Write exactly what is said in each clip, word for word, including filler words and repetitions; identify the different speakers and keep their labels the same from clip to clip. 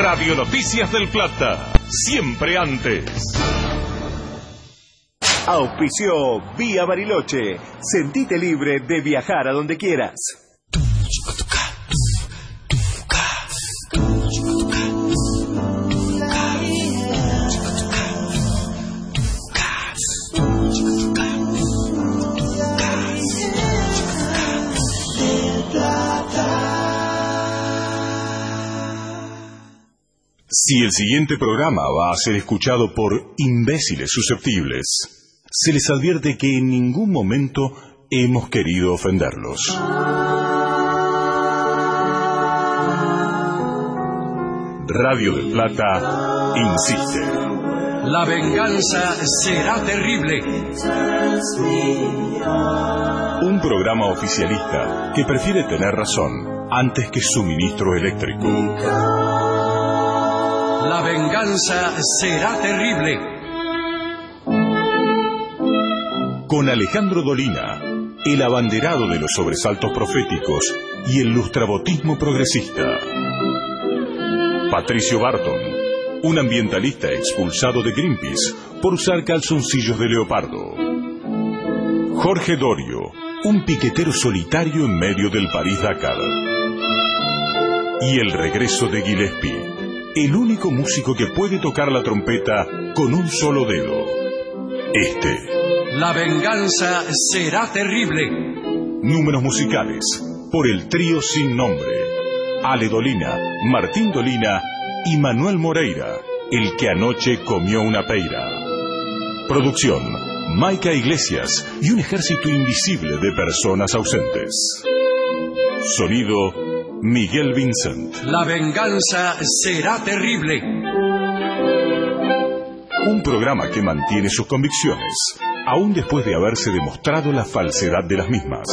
Speaker 1: Radio Noticias del Plata, siempre antes.
Speaker 2: Auspició Vía Bariloche. Sentite libre de viajar a donde quieras.
Speaker 1: Si el siguiente programa va a ser escuchado por imbéciles susceptibles, se les advierte que en ningún momento hemos querido ofenderlos. Radio del Plata insiste.
Speaker 3: La venganza será terrible.
Speaker 1: Un programa oficialista que prefiere tener razón antes que suministro eléctrico.
Speaker 3: La venganza será terrible.
Speaker 1: Con Alejandro Dolina, el abanderado de los sobresaltos proféticos y el lustrabotismo progresista. Patricio Barton, un ambientalista expulsado de Greenpeace por usar calzoncillos de leopardo. Jorge Dorio, un piquetero solitario en medio del París-Dakar. Y el regreso de Gillespie, el único músico que puede tocar la trompeta con un solo dedo. Este.
Speaker 3: La venganza será terrible.
Speaker 1: Números musicales por el trío sin nombre. Ale Dolina, Martín Dolina y Manuel Moreira, el que anoche comió una peira. Producción, Maica Iglesias y un ejército invisible de personas ausentes. Sonido, Miguel Vincent.
Speaker 3: La venganza será terrible.
Speaker 1: Un programa que mantiene sus convicciones, aún después de haberse demostrado la falsedad de las mismas.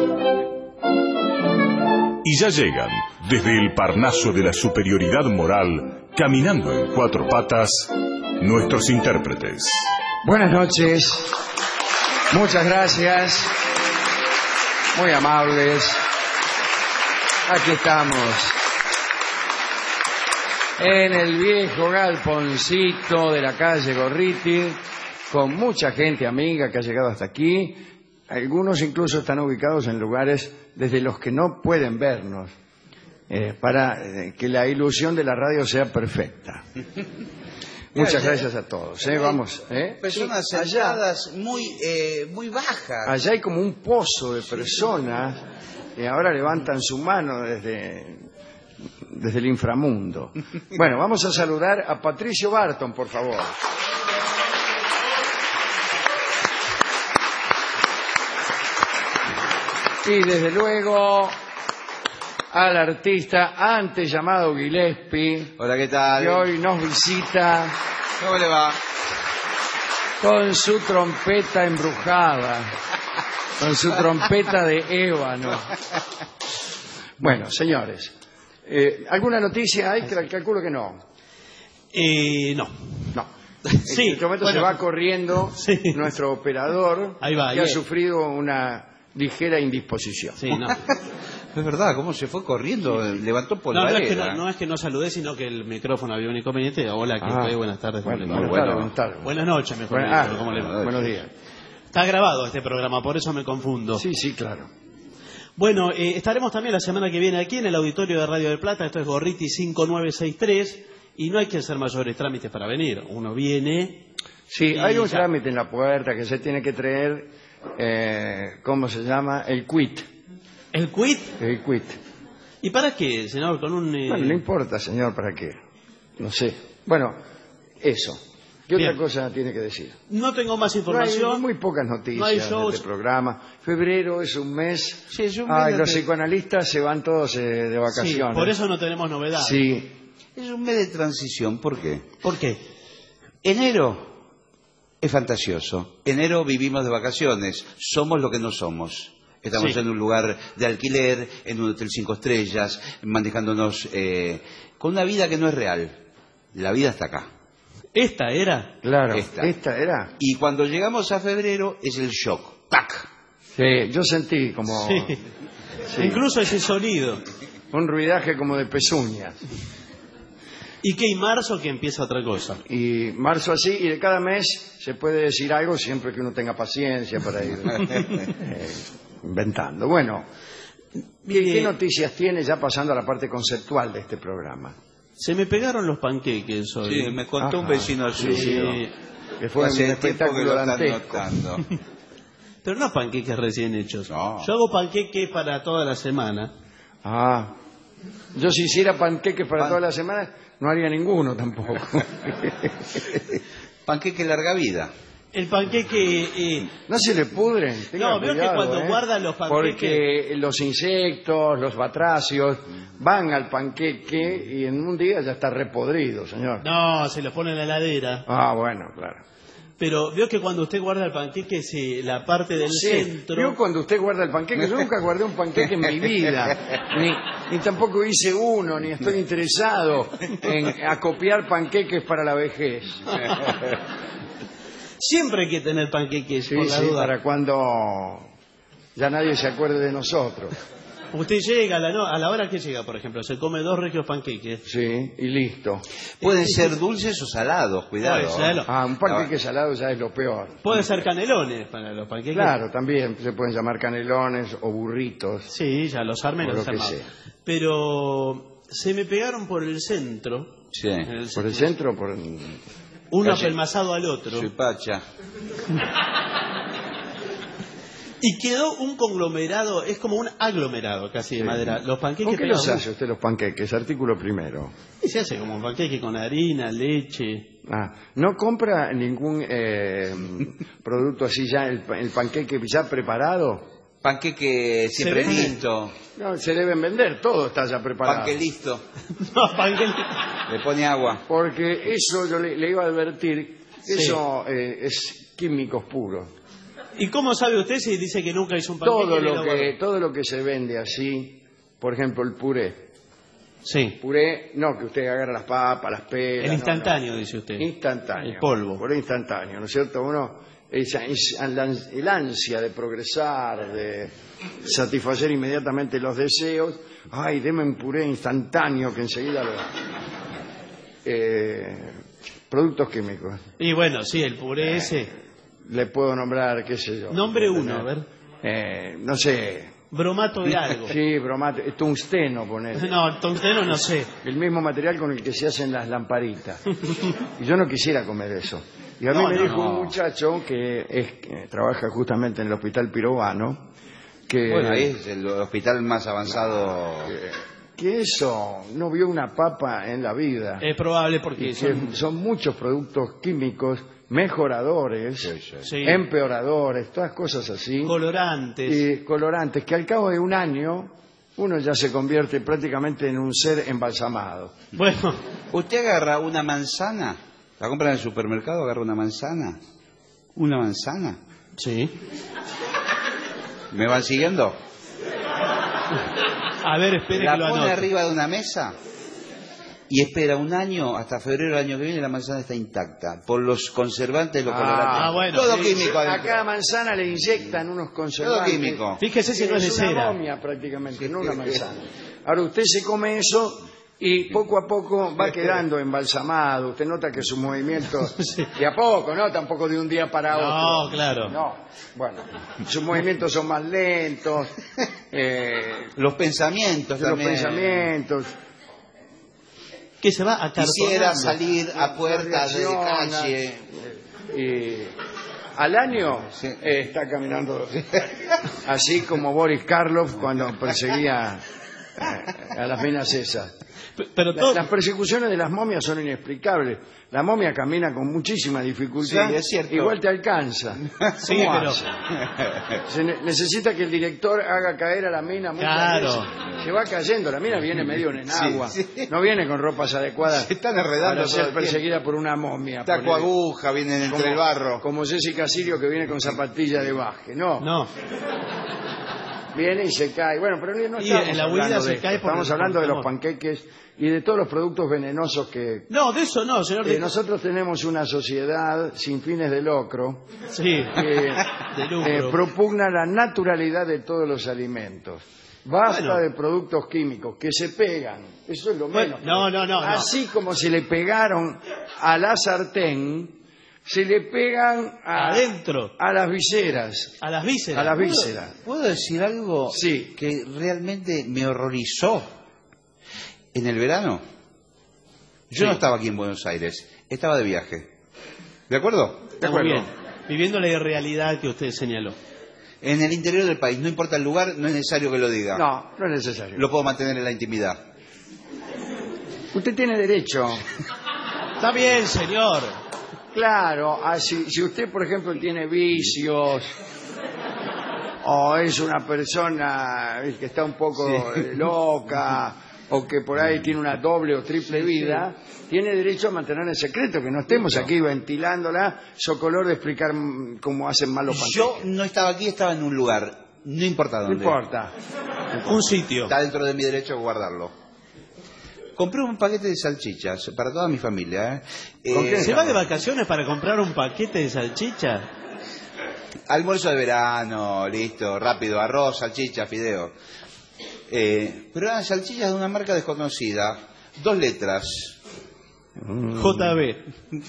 Speaker 1: Y ya llegan, desde el Parnaso de la superioridad moral, caminando en cuatro patas, nuestros intérpretes.
Speaker 4: Buenas noches. Muchas gracias. Muy amables. Aquí estamos. En el viejo galponcito de la calle Gorriti, con mucha gente amiga que ha llegado hasta aquí. Algunos incluso están ubicados en lugares desde los que no pueden vernos, eh, para eh, que la ilusión de la radio sea perfecta. Muchas allá, gracias a todos. ¿eh? Vamos. ¿eh?
Speaker 5: Personas sí, sentadas allá, muy, eh, muy bajas.
Speaker 4: Allá hay como un pozo de personas que ahora levantan su mano desde, desde el inframundo. Bueno, vamos a saludar a Patricio Barton, por favor. Y desde luego al artista antes llamado Gillespie.
Speaker 5: Hola, ¿qué tal?
Speaker 4: Que hoy nos visita.
Speaker 5: ¿Cómo le va?
Speaker 4: Con su trompeta embrujada. Con su trompeta de ébano. Bueno, señores. Eh, ¿Alguna noticia hay? Calculo que no.
Speaker 6: Eh, no.
Speaker 4: No.
Speaker 6: Sí,
Speaker 4: en este momento
Speaker 6: bueno,
Speaker 4: se va corriendo
Speaker 6: sí.
Speaker 4: nuestro operador.
Speaker 6: Ahí va,
Speaker 4: que
Speaker 6: ahí
Speaker 4: ha sufrido una ligera indisposición.
Speaker 6: Sí, no.
Speaker 5: Es verdad, ¿cómo se fue corriendo? Sí, sí. Levantó polvareda.
Speaker 6: No, no, es que no, no es que no saludé, sino que el micrófono había un inconveniente. Hola, ¿qué
Speaker 4: ah,
Speaker 6: fue? Buenas tardes.
Speaker 4: Bueno,
Speaker 6: buenas,
Speaker 4: bueno,
Speaker 6: tardes.
Speaker 4: buenas tardes.
Speaker 6: Buenas noches, mejor
Speaker 4: bueno,
Speaker 6: dicho.
Speaker 4: ah,
Speaker 6: ¿Cómo le va?
Speaker 4: Buenos días.
Speaker 6: Está grabado este programa, por eso me confundo.
Speaker 4: Sí, sí, claro.
Speaker 6: Bueno, eh, estaremos también la semana que viene aquí en el auditorio de Radio del Plata. Esto es Gorriti cinco nueve seis tres. Y no hay que hacer mayores trámites para venir. Uno viene...
Speaker 4: Sí, hay un ya. trámite en la puerta que se tiene que traer, eh, ¿cómo se llama? El quit.
Speaker 6: ¿El quit?
Speaker 4: El quit.
Speaker 6: ¿Y para qué, señor? Con un... Eh...
Speaker 4: Bueno, no importa, señor, ¿para qué? No sé. Bueno, eso. ¿Qué Bien. otra cosa tiene que decir?
Speaker 6: No tengo más información.
Speaker 4: No hay muy pocas noticias no hay shows. de este programa. Febrero es un mes.
Speaker 6: Sí, es un mes.
Speaker 4: Ay,
Speaker 6: de...
Speaker 4: los psicoanalistas se van todos eh, de vacaciones.
Speaker 6: Sí, por eso no tenemos novedades.
Speaker 4: Sí.
Speaker 5: Es un mes de transición. ¿Por qué?
Speaker 6: ¿Por qué?
Speaker 5: Enero es fantasioso. Enero vivimos de vacaciones. Somos lo que no somos. Estamos sí. en un lugar de alquiler, en un hotel cinco estrellas, manejándonos eh, con una vida que no es real. La vida está acá.
Speaker 6: ¿Esta era?
Speaker 4: Claro,
Speaker 5: esta.
Speaker 4: esta era.
Speaker 5: Y cuando llegamos a febrero es el shock. ¡Tac!
Speaker 4: Sí, yo sentí como...
Speaker 6: Sí.
Speaker 4: Sí.
Speaker 6: Incluso ese sonido.
Speaker 4: Un ruidaje como de pezuñas.
Speaker 6: ¿Y qué? ¿Y marzo que empieza otra cosa?
Speaker 4: Y marzo así, y de cada mes se puede decir algo siempre que uno tenga paciencia para ir eh, inventando. Bueno, ¿qué, ¿qué noticias tiene ya pasando a la parte conceptual de este programa?
Speaker 6: Se me pegaron los panqueques hoy.
Speaker 5: Sí, me contó
Speaker 4: Ajá,
Speaker 5: un vecino
Speaker 4: sí,
Speaker 5: suyo.
Speaker 6: Sí.
Speaker 4: Que fue un
Speaker 5: Hace tiempo que
Speaker 4: espectáculo
Speaker 5: lo están
Speaker 4: dantesco.
Speaker 5: notando.
Speaker 6: Pero no panqueques recién hechos.
Speaker 5: No.
Speaker 6: Yo hago panqueques para toda la semana.
Speaker 4: Ah, yo si hiciera panqueques para
Speaker 5: Pan-
Speaker 4: toda la semana, no haría ninguno tampoco.
Speaker 5: Panqueque larga vida.
Speaker 6: El panqueque... eh,
Speaker 4: No se le pudren. tenga
Speaker 6: No, veo que
Speaker 4: cuidado,
Speaker 6: cuando
Speaker 4: ¿eh?
Speaker 6: guardan los panqueques-
Speaker 4: Porque los insectos, los batracios, van al panqueque y en un día ya está repodrido, señor.
Speaker 6: no, se los pone en la heladera.
Speaker 4: Ah, bueno, claro.
Speaker 6: Pero veo que cuando usted guarda el panqueque, sí, la parte del
Speaker 4: Sí,
Speaker 6: centro...
Speaker 4: yo cuando usted guarda el panqueque, yo nunca guardé un panqueque en mi vida, ni, ni tampoco hice uno, ni estoy interesado en acopiar panqueques para la vejez.
Speaker 6: Siempre hay que tener panqueques,
Speaker 4: Sí,
Speaker 6: por la
Speaker 4: sí,
Speaker 6: duda.
Speaker 4: para cuando ya nadie se acuerde de nosotros.
Speaker 6: Usted llega a la, no, a la hora que llega, por ejemplo, se come dos regios panqueques.
Speaker 4: Sí, y listo.
Speaker 5: Pueden ser dulces o salados, cuidado.
Speaker 6: Puede serlo.
Speaker 4: Ah, un panqueque salado ya es lo peor.
Speaker 6: Puede ser canelones para los panqueques.
Speaker 4: Claro, también se pueden llamar canelones o burritos.
Speaker 6: Sí, ya los armen
Speaker 4: O
Speaker 6: los
Speaker 4: lo que
Speaker 6: armados.
Speaker 4: sea.
Speaker 6: Pero se me pegaron por el centro.
Speaker 5: Sí.
Speaker 6: en el
Speaker 4: Por el
Speaker 6: centro,
Speaker 4: centro, por
Speaker 6: uno
Speaker 5: Calle-
Speaker 6: apelmazado al otro.
Speaker 5: Soy Pacha.
Speaker 6: Y quedó un conglomerado, es como un aglomerado casi de
Speaker 4: Sí.
Speaker 6: madera. Los panqueques
Speaker 4: ¿Con qué
Speaker 6: pegados-
Speaker 4: los hace usted los panqueques? Artículo primero.
Speaker 6: Y se hace como un panqueque con harina, leche.
Speaker 4: Ah, ¿no compra ningún eh, producto así ya, el, pa- el panqueque ya preparado?
Speaker 5: Panqueque siempre
Speaker 6: Se vende.
Speaker 5: listo.
Speaker 4: No, se deben vender, todo está ya preparado.
Speaker 5: Panque listo.
Speaker 6: No, panqueque.
Speaker 5: Le pone agua.
Speaker 4: Porque eso yo le, le iba a advertir,
Speaker 6: Sí.
Speaker 4: eso eh, es químicos puros.
Speaker 6: ¿Y cómo sabe usted si dice que nunca hizo un panqueque?
Speaker 4: Todo
Speaker 6: y
Speaker 4: lo
Speaker 6: lo
Speaker 4: que
Speaker 6: guardó?
Speaker 4: todo lo que se vende así, por ejemplo el puré.
Speaker 6: Sí,
Speaker 4: Puré, no que usted agarra las papas, las pelas.
Speaker 6: el
Speaker 4: no,
Speaker 6: instantáneo,
Speaker 4: no.
Speaker 6: dice usted.
Speaker 4: Instantáneo.
Speaker 6: El polvo.
Speaker 4: Puré instantáneo, ¿no es cierto? Uno, esa, es el ansia de progresar, de satisfacer inmediatamente los deseos. Ay, deme un puré instantáneo que enseguida lo... Eh, productos químicos.
Speaker 6: Y bueno, sí, el puré ese.
Speaker 4: Le puedo nombrar, qué sé yo.
Speaker 6: Nombre uno, a ver.
Speaker 4: Eh, no sé.
Speaker 6: Bromato de algo.
Speaker 4: Sí, bromato. Tungsteno, poner.
Speaker 6: No, el tungsteno no sé.
Speaker 4: El mismo material con el que se hacen las lamparitas. Y yo no quisiera comer eso. Y a mí
Speaker 6: No,
Speaker 4: me
Speaker 6: no,
Speaker 4: dijo
Speaker 5: no.
Speaker 4: un muchacho que, es, que trabaja justamente en el Hospital Pirovano, que,
Speaker 5: Bueno, ahí es el hospital más avanzado.
Speaker 4: que eso no vio una papa en la vida.
Speaker 6: Es probable porque
Speaker 4: Y que
Speaker 6: son...
Speaker 4: son muchos productos químicos mejoradores,
Speaker 5: Sí, sí.
Speaker 6: Sí.
Speaker 4: empeoradores, todas cosas así.
Speaker 6: colorantes.
Speaker 4: Y colorantes que al cabo de un año uno ya se convierte prácticamente en un ser embalsamado.
Speaker 6: Bueno,
Speaker 5: Usted agarra una manzana, la compra en el supermercado, agarra una manzana. Una manzana.
Speaker 6: sí.
Speaker 5: ¿Me van siguiendo?
Speaker 6: A ver, espere
Speaker 5: La
Speaker 6: que lo
Speaker 5: pone
Speaker 6: anote.
Speaker 5: arriba de una mesa y espera un año, hasta febrero del año que viene la manzana está intacta, por los conservantes y los
Speaker 4: Ah,
Speaker 5: colorantes.
Speaker 6: bueno,
Speaker 5: Todo
Speaker 6: sí,
Speaker 5: químico
Speaker 4: A
Speaker 5: adentro.
Speaker 4: cada manzana le inyectan unos
Speaker 5: Todo
Speaker 4: conservantes.
Speaker 5: químico.
Speaker 6: Fíjese si no es de
Speaker 4: una
Speaker 6: cera.
Speaker 4: momia prácticamente, no una manzana. Ahora usted se come eso y poco a poco va quedando embalsamado. Usted nota que sus movimientos, de a poco, ¿no? Tampoco de un día para otro.
Speaker 6: No, claro.
Speaker 4: No, bueno, sus movimientos son más lentos, eh,
Speaker 5: Los pensamientos
Speaker 4: los
Speaker 5: también.
Speaker 4: pensamientos.
Speaker 6: Que se va a
Speaker 5: Quisiera salir a puertas de
Speaker 4: reacciona.
Speaker 5: calle.
Speaker 4: Y al año
Speaker 5: Sí.
Speaker 4: eh, está caminando así como Boris Karloff cuando perseguía eh, a las minas esas.
Speaker 6: Pero
Speaker 4: La-
Speaker 6: todo...
Speaker 4: las persecuciones de las momias son inexplicables. La momia camina con muchísima dificultad,
Speaker 5: Sí, es cierto.
Speaker 4: igual te alcanza.
Speaker 6: Sí,
Speaker 4: ¿Cómo
Speaker 6: pero-
Speaker 4: hace? Se ne- necesita que el director haga caer a la mina muchas
Speaker 6: Claro.
Speaker 4: veces. Se va cayendo, la mina viene medio en
Speaker 5: Sí,
Speaker 4: agua,
Speaker 5: sí.
Speaker 4: no viene con ropas adecuadas
Speaker 5: Se están enredando
Speaker 4: para
Speaker 5: todo
Speaker 4: ser
Speaker 5: el tiempo.
Speaker 4: perseguida por una momia.
Speaker 5: Taco
Speaker 4: ponele.
Speaker 5: aguja, vienen entre
Speaker 4: Como-
Speaker 5: el barro.
Speaker 4: Como Jessica Sirio que viene con zapatilla de baje. No,
Speaker 6: No,
Speaker 4: viene y se cae. Bueno, pero no
Speaker 6: Y
Speaker 4: estamos
Speaker 6: en la
Speaker 4: hablando
Speaker 6: huida
Speaker 4: de
Speaker 6: se
Speaker 4: esto.
Speaker 6: cae por
Speaker 4: Estamos
Speaker 6: el-
Speaker 4: hablando
Speaker 6: por
Speaker 4: de
Speaker 6: el
Speaker 4: los
Speaker 6: amor.
Speaker 4: panqueques y de todos los productos venenosos que...
Speaker 6: no, de eso no, señor.
Speaker 4: Eh,
Speaker 6: de-
Speaker 4: nosotros tenemos una sociedad sin fines de lucro
Speaker 6: Sí,
Speaker 4: que
Speaker 6: de lucro.
Speaker 4: eh, propugna la naturalidad de todos los alimentos. Basta
Speaker 6: Bueno.
Speaker 4: de productos químicos que se pegan. Eso es lo
Speaker 6: Bueno,
Speaker 4: menos.
Speaker 6: no, no, no, no.
Speaker 4: Así como se le pegaron a la sartén, se le pegan a,
Speaker 6: Adentro.
Speaker 4: a las viseras.
Speaker 6: A las vísceras.
Speaker 4: A las vísceras.
Speaker 5: ¿Puedo decir algo
Speaker 4: Sí.
Speaker 5: que realmente me horrorizó en el verano? Yo
Speaker 6: Sí.
Speaker 5: no estaba aquí en Buenos Aires, estaba de viaje. ¿De acuerdo?
Speaker 6: Está muy bien. Viviendo la irrealidad que usted señaló.
Speaker 5: En el interior del país, no importa el lugar, no es necesario que lo diga.
Speaker 4: No, no es necesario.
Speaker 5: Lo puedo mantener en la intimidad.
Speaker 4: Usted tiene derecho.
Speaker 6: Está bien, señor.
Speaker 4: Claro, ah, si, si usted, por ejemplo, tiene vicios o es una persona eh, que está un poco
Speaker 5: Sí.
Speaker 4: eh, loca o que por ahí tiene una doble o triple vida, tiene derecho a mantener en secreto, que no estemos aquí ventilándola, socolor de explicar mm, cómo hacen mal los
Speaker 5: Yo
Speaker 4: panqueques.
Speaker 5: no estaba aquí, estaba en un lugar. No importa
Speaker 4: No
Speaker 5: dónde.
Speaker 4: importa.
Speaker 6: Un sitio.
Speaker 5: Está dentro de mi derecho a guardarlo. Compré un paquete de salchichas para toda mi familia. ¿eh?
Speaker 4: ¿Con
Speaker 5: Eh,
Speaker 4: qué?
Speaker 6: ¿Se va de vacaciones para comprar un paquete de salchicha?
Speaker 5: Almuerzo de verano, listo, rápido, arroz, salchicha, fideo. Eh, pero eran salchichas de una marca desconocida, dos letras.
Speaker 6: J B.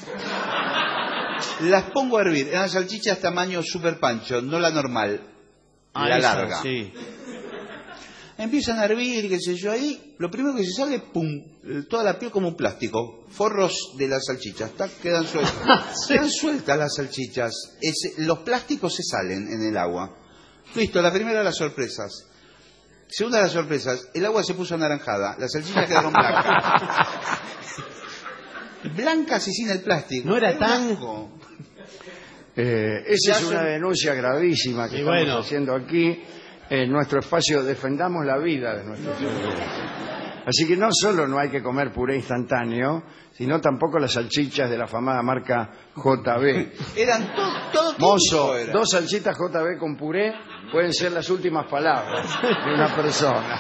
Speaker 5: Las pongo a hervir, eran salchichas tamaño super pancho, no la normal,
Speaker 6: Ah,
Speaker 5: la
Speaker 6: esa,
Speaker 5: larga.
Speaker 6: Sí.
Speaker 5: Empiezan a hervir, qué sé yo, ahí, lo primero que se sale, pum, toda la piel como un plástico, forros de las salchichas, tac, quedan sueltas.
Speaker 6: Sí.
Speaker 5: Quedan sueltas las salchichas, Es- los plásticos se salen en el agua. Listo, la primera de las sorpresas. Segunda de las sorpresas, el agua se puso anaranjada, las salchichas quedaron blancas. Blancas y sin el plástico.
Speaker 6: No era
Speaker 5: un
Speaker 6: tan-
Speaker 5: asco.
Speaker 4: Eh, esa es
Speaker 5: Ya
Speaker 4: una
Speaker 5: son-
Speaker 4: denuncia gravísima que
Speaker 6: Y
Speaker 4: estamos
Speaker 6: bueno.
Speaker 4: haciendo aquí en nuestro espacio. Defendamos la vida de nuestros hijos. Así que no solo no hay que comer puré instantáneo, sino tampoco las salchichas de la afamada marca J B.
Speaker 5: Eran todo, todo
Speaker 4: Mozo,
Speaker 5: químico era.
Speaker 4: dos salchitas J B con puré pueden ser las últimas palabras de una persona.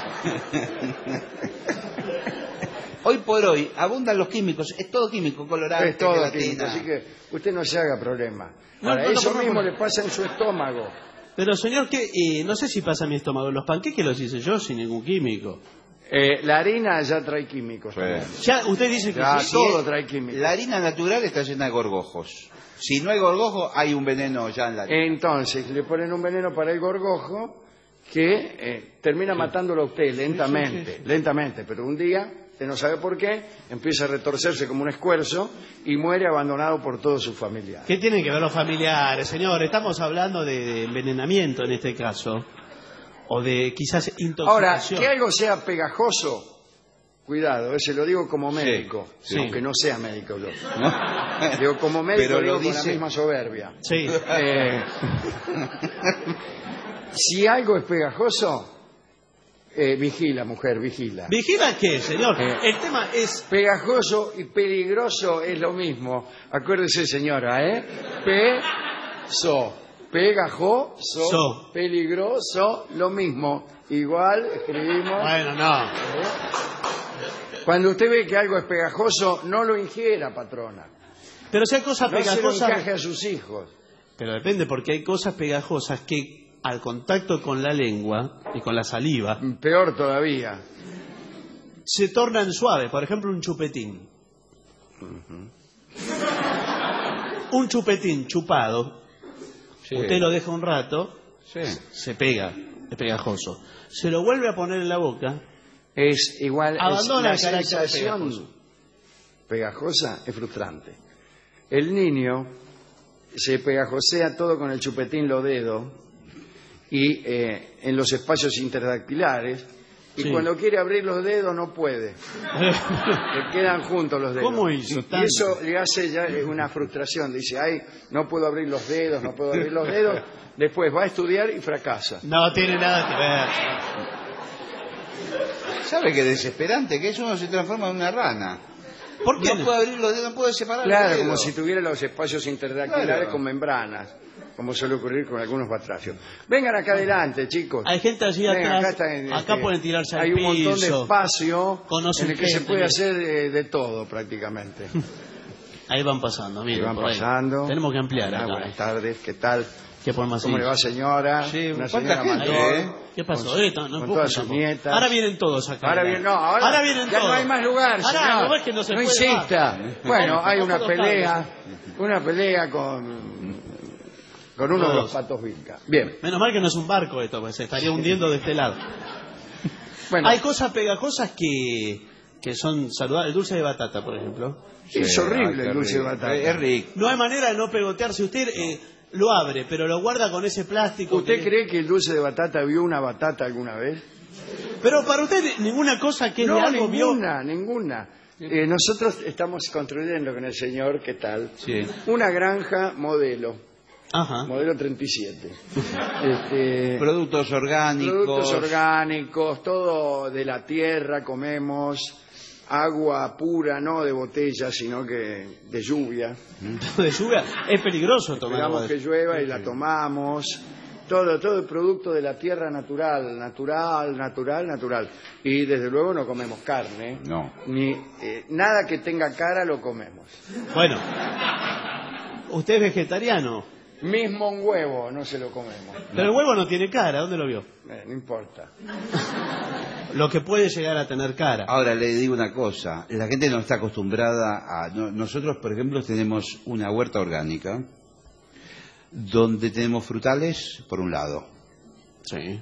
Speaker 5: Hoy por hoy abundan los químicos, es todo químico, colorante,
Speaker 4: Es todo
Speaker 5: gelatina.
Speaker 4: químico, así que usted no se haga problema.
Speaker 6: No,
Speaker 4: Ahora,
Speaker 6: no, no,
Speaker 4: eso
Speaker 6: no, no,
Speaker 4: mismo
Speaker 6: no.
Speaker 4: le pasa en su estómago.
Speaker 6: Pero señor, que eh, no sé si pasa a mi estómago. Los panqueques los hice yo sin ningún químico.
Speaker 4: Eh, la harina ya trae químicos. también.
Speaker 6: Ya, usted dice que
Speaker 4: Ya,
Speaker 6: sí.
Speaker 4: todo trae químicos.
Speaker 5: La harina natural está llena de gorgojos. Si no hay gorgojo, hay un veneno ya en la harina.
Speaker 4: Entonces, le ponen un veneno para el gorgojo que eh, termina matándolo a usted lentamente, lentamente, pero un día, usted no sabe por qué, empieza a retorcerse como un escuerzo y muere abandonado por todos sus familiares.
Speaker 6: ¿Qué tienen que ver los familiares, señor? Estamos hablando de, de envenenamiento en este caso. O de quizás
Speaker 4: Ahora,
Speaker 6: intoxicación.
Speaker 4: que algo sea pegajoso, cuidado, eh, se lo digo como médico,
Speaker 6: sí.
Speaker 4: aunque no sea médico yo.
Speaker 5: ¿No?
Speaker 4: Digo como médico,
Speaker 5: Pero
Speaker 4: digo
Speaker 5: lo
Speaker 4: con
Speaker 5: dice.
Speaker 4: la misma soberbia.
Speaker 6: Sí.
Speaker 4: Eh, si algo es pegajoso, eh, vigila, mujer, vigila.
Speaker 6: ¿Vigila qué, señor?
Speaker 4: Eh.
Speaker 6: El tema es...
Speaker 4: Pegajoso y peligroso es lo mismo. Acuérdese, señora, ¿eh? Pe-so. Pegajoso,
Speaker 6: So.
Speaker 4: peligroso, lo mismo. Igual escribimos.
Speaker 6: Bueno, no.
Speaker 4: Cuando usted ve que algo es pegajoso, no lo ingiera, patrona.
Speaker 6: Pero si hay cosas
Speaker 4: No se lo
Speaker 6: pegajosas...
Speaker 4: encaje a sus hijos.
Speaker 6: Pero depende, porque hay cosas pegajosas que al contacto con la lengua y con la saliva
Speaker 4: Peor todavía.
Speaker 6: se tornan suaves. Por ejemplo, un chupetín. Un chupetín chupado,
Speaker 5: Sí.
Speaker 6: usted lo deja un rato,
Speaker 5: Sí.
Speaker 6: se pega, es pegajoso. Se lo vuelve a poner en la boca,
Speaker 4: Es igual. es
Speaker 6: abandona
Speaker 4: la
Speaker 6: el carácter
Speaker 4: sensación
Speaker 6: pegajoso.
Speaker 4: pegajosa es frustrante. El niño se pegajosea todo con el chupetín lo dedo y eh, en los espacios interdactilares y
Speaker 6: Sí.
Speaker 4: cuando quiere abrir los dedos no puede. Le quedan juntos los dedos.
Speaker 6: ¿Cómo hizo
Speaker 4: Y
Speaker 6: tanto?
Speaker 4: eso le hace ya una frustración. Dice, ay, no puedo abrir los dedos, no puedo abrir los dedos. Después va a estudiar y fracasa.
Speaker 6: No tiene nada que ver.
Speaker 5: ¿Sabe qué desesperante? Que eso uno se transforma en una rana.
Speaker 6: ¿Por qué?
Speaker 5: No puede abrir los dedos, no puede separar
Speaker 4: Claro,
Speaker 5: los dedos.
Speaker 4: como si tuviera los espacios interdactilares
Speaker 5: Claro.
Speaker 4: con membranas, como suele ocurrir con algunos batracios. Vengan acá adelante, chicos.
Speaker 6: Hay gente allí
Speaker 4: Vengan,
Speaker 6: atrás.
Speaker 4: acá, está en-
Speaker 6: Acá
Speaker 4: este,
Speaker 6: pueden tirarse al
Speaker 4: hay un montón de
Speaker 6: piso.
Speaker 4: espacio
Speaker 6: Conocen
Speaker 4: en el que se
Speaker 6: gente,
Speaker 4: puede
Speaker 6: mira.
Speaker 4: hacer de, de todo prácticamente.
Speaker 6: Ahí van pasando, miren.
Speaker 4: Ahí van
Speaker 6: por ahí.
Speaker 4: pasando.
Speaker 6: Tenemos que ampliar
Speaker 4: Hola,
Speaker 6: acá.
Speaker 4: buenas tardes, ¿qué tal?
Speaker 6: ¿Qué por más
Speaker 4: ¿Cómo le va, señora?
Speaker 5: Sí,
Speaker 4: Una
Speaker 5: ¿cuánta
Speaker 4: señora
Speaker 5: gente,
Speaker 4: mayor,
Speaker 5: eh?
Speaker 6: ¿Qué pasó?
Speaker 4: Con,
Speaker 6: Eh, no, no
Speaker 4: con
Speaker 6: puedo
Speaker 4: todas sus
Speaker 6: tampoco.
Speaker 4: nietas.
Speaker 6: Ahora vienen todos acá.
Speaker 4: Ahora
Speaker 6: ya.
Speaker 4: bien, no, ahora,
Speaker 6: Ahora vienen
Speaker 4: ya
Speaker 6: todos.
Speaker 4: no hay más lugar,
Speaker 6: Ahora,
Speaker 4: señor.
Speaker 6: no ves que no se puede
Speaker 4: insista.
Speaker 6: más.
Speaker 4: Bueno,
Speaker 6: Vamos,
Speaker 4: hay
Speaker 6: vamos
Speaker 4: una
Speaker 6: a colocarlos.
Speaker 4: pelea, una pelea con, con uno de los
Speaker 6: Todos.
Speaker 4: patos Vilca. Bien.
Speaker 6: Menos mal que no es un barco esto, pues se estaría hundiendo de este lado.
Speaker 4: Bueno,
Speaker 6: Hay cosas pegajosas que, que son saludables. El dulce de batata, por ejemplo.
Speaker 4: es
Speaker 5: Sí,
Speaker 4: horrible
Speaker 5: ay,
Speaker 4: el dulce de
Speaker 5: qué rico.
Speaker 4: batata.
Speaker 5: Es rico.
Speaker 6: No hay manera de no pegotearse. Usted eh, lo abre, pero lo guarda con ese plástico.
Speaker 4: ¿Usted
Speaker 6: que-
Speaker 4: cree que el dulce de batata vio una batata alguna vez?
Speaker 6: Pero para usted ninguna cosa que es de
Speaker 4: No,
Speaker 6: algo vio.
Speaker 4: ninguna, ninguna. Eh, nosotros estamos construyendo con el señor, ¿qué tal?
Speaker 5: Sí.
Speaker 4: Una granja modelo,
Speaker 6: Ajá.
Speaker 4: modelo treinta y siete. Este,
Speaker 5: Productos orgánicos.
Speaker 4: productos orgánicos, todo de la tierra, comemos agua pura, no de botella, sino que de lluvia.
Speaker 6: De lluvia. Es peligroso tomar agua
Speaker 4: Esperamos
Speaker 6: de-
Speaker 4: que llueva y la tomamos. Todo, todo el producto de la tierra natural, natural, natural, natural. Y desde luego no comemos carne.
Speaker 5: No.
Speaker 4: Ni eh, nada que tenga cara lo comemos.
Speaker 6: Bueno. Usted es vegetariano.
Speaker 4: Mismo un huevo no se lo comemos.
Speaker 6: Pero el huevo no tiene cara. ¿Dónde lo vio?
Speaker 4: Eh, no importa.
Speaker 6: Lo que puede llegar a tener cara.
Speaker 5: Ahora le digo una cosa, la gente no está acostumbrada a... no- nosotros, por ejemplo, tenemos una huerta orgánica donde tenemos frutales, por un lado,
Speaker 6: Sí.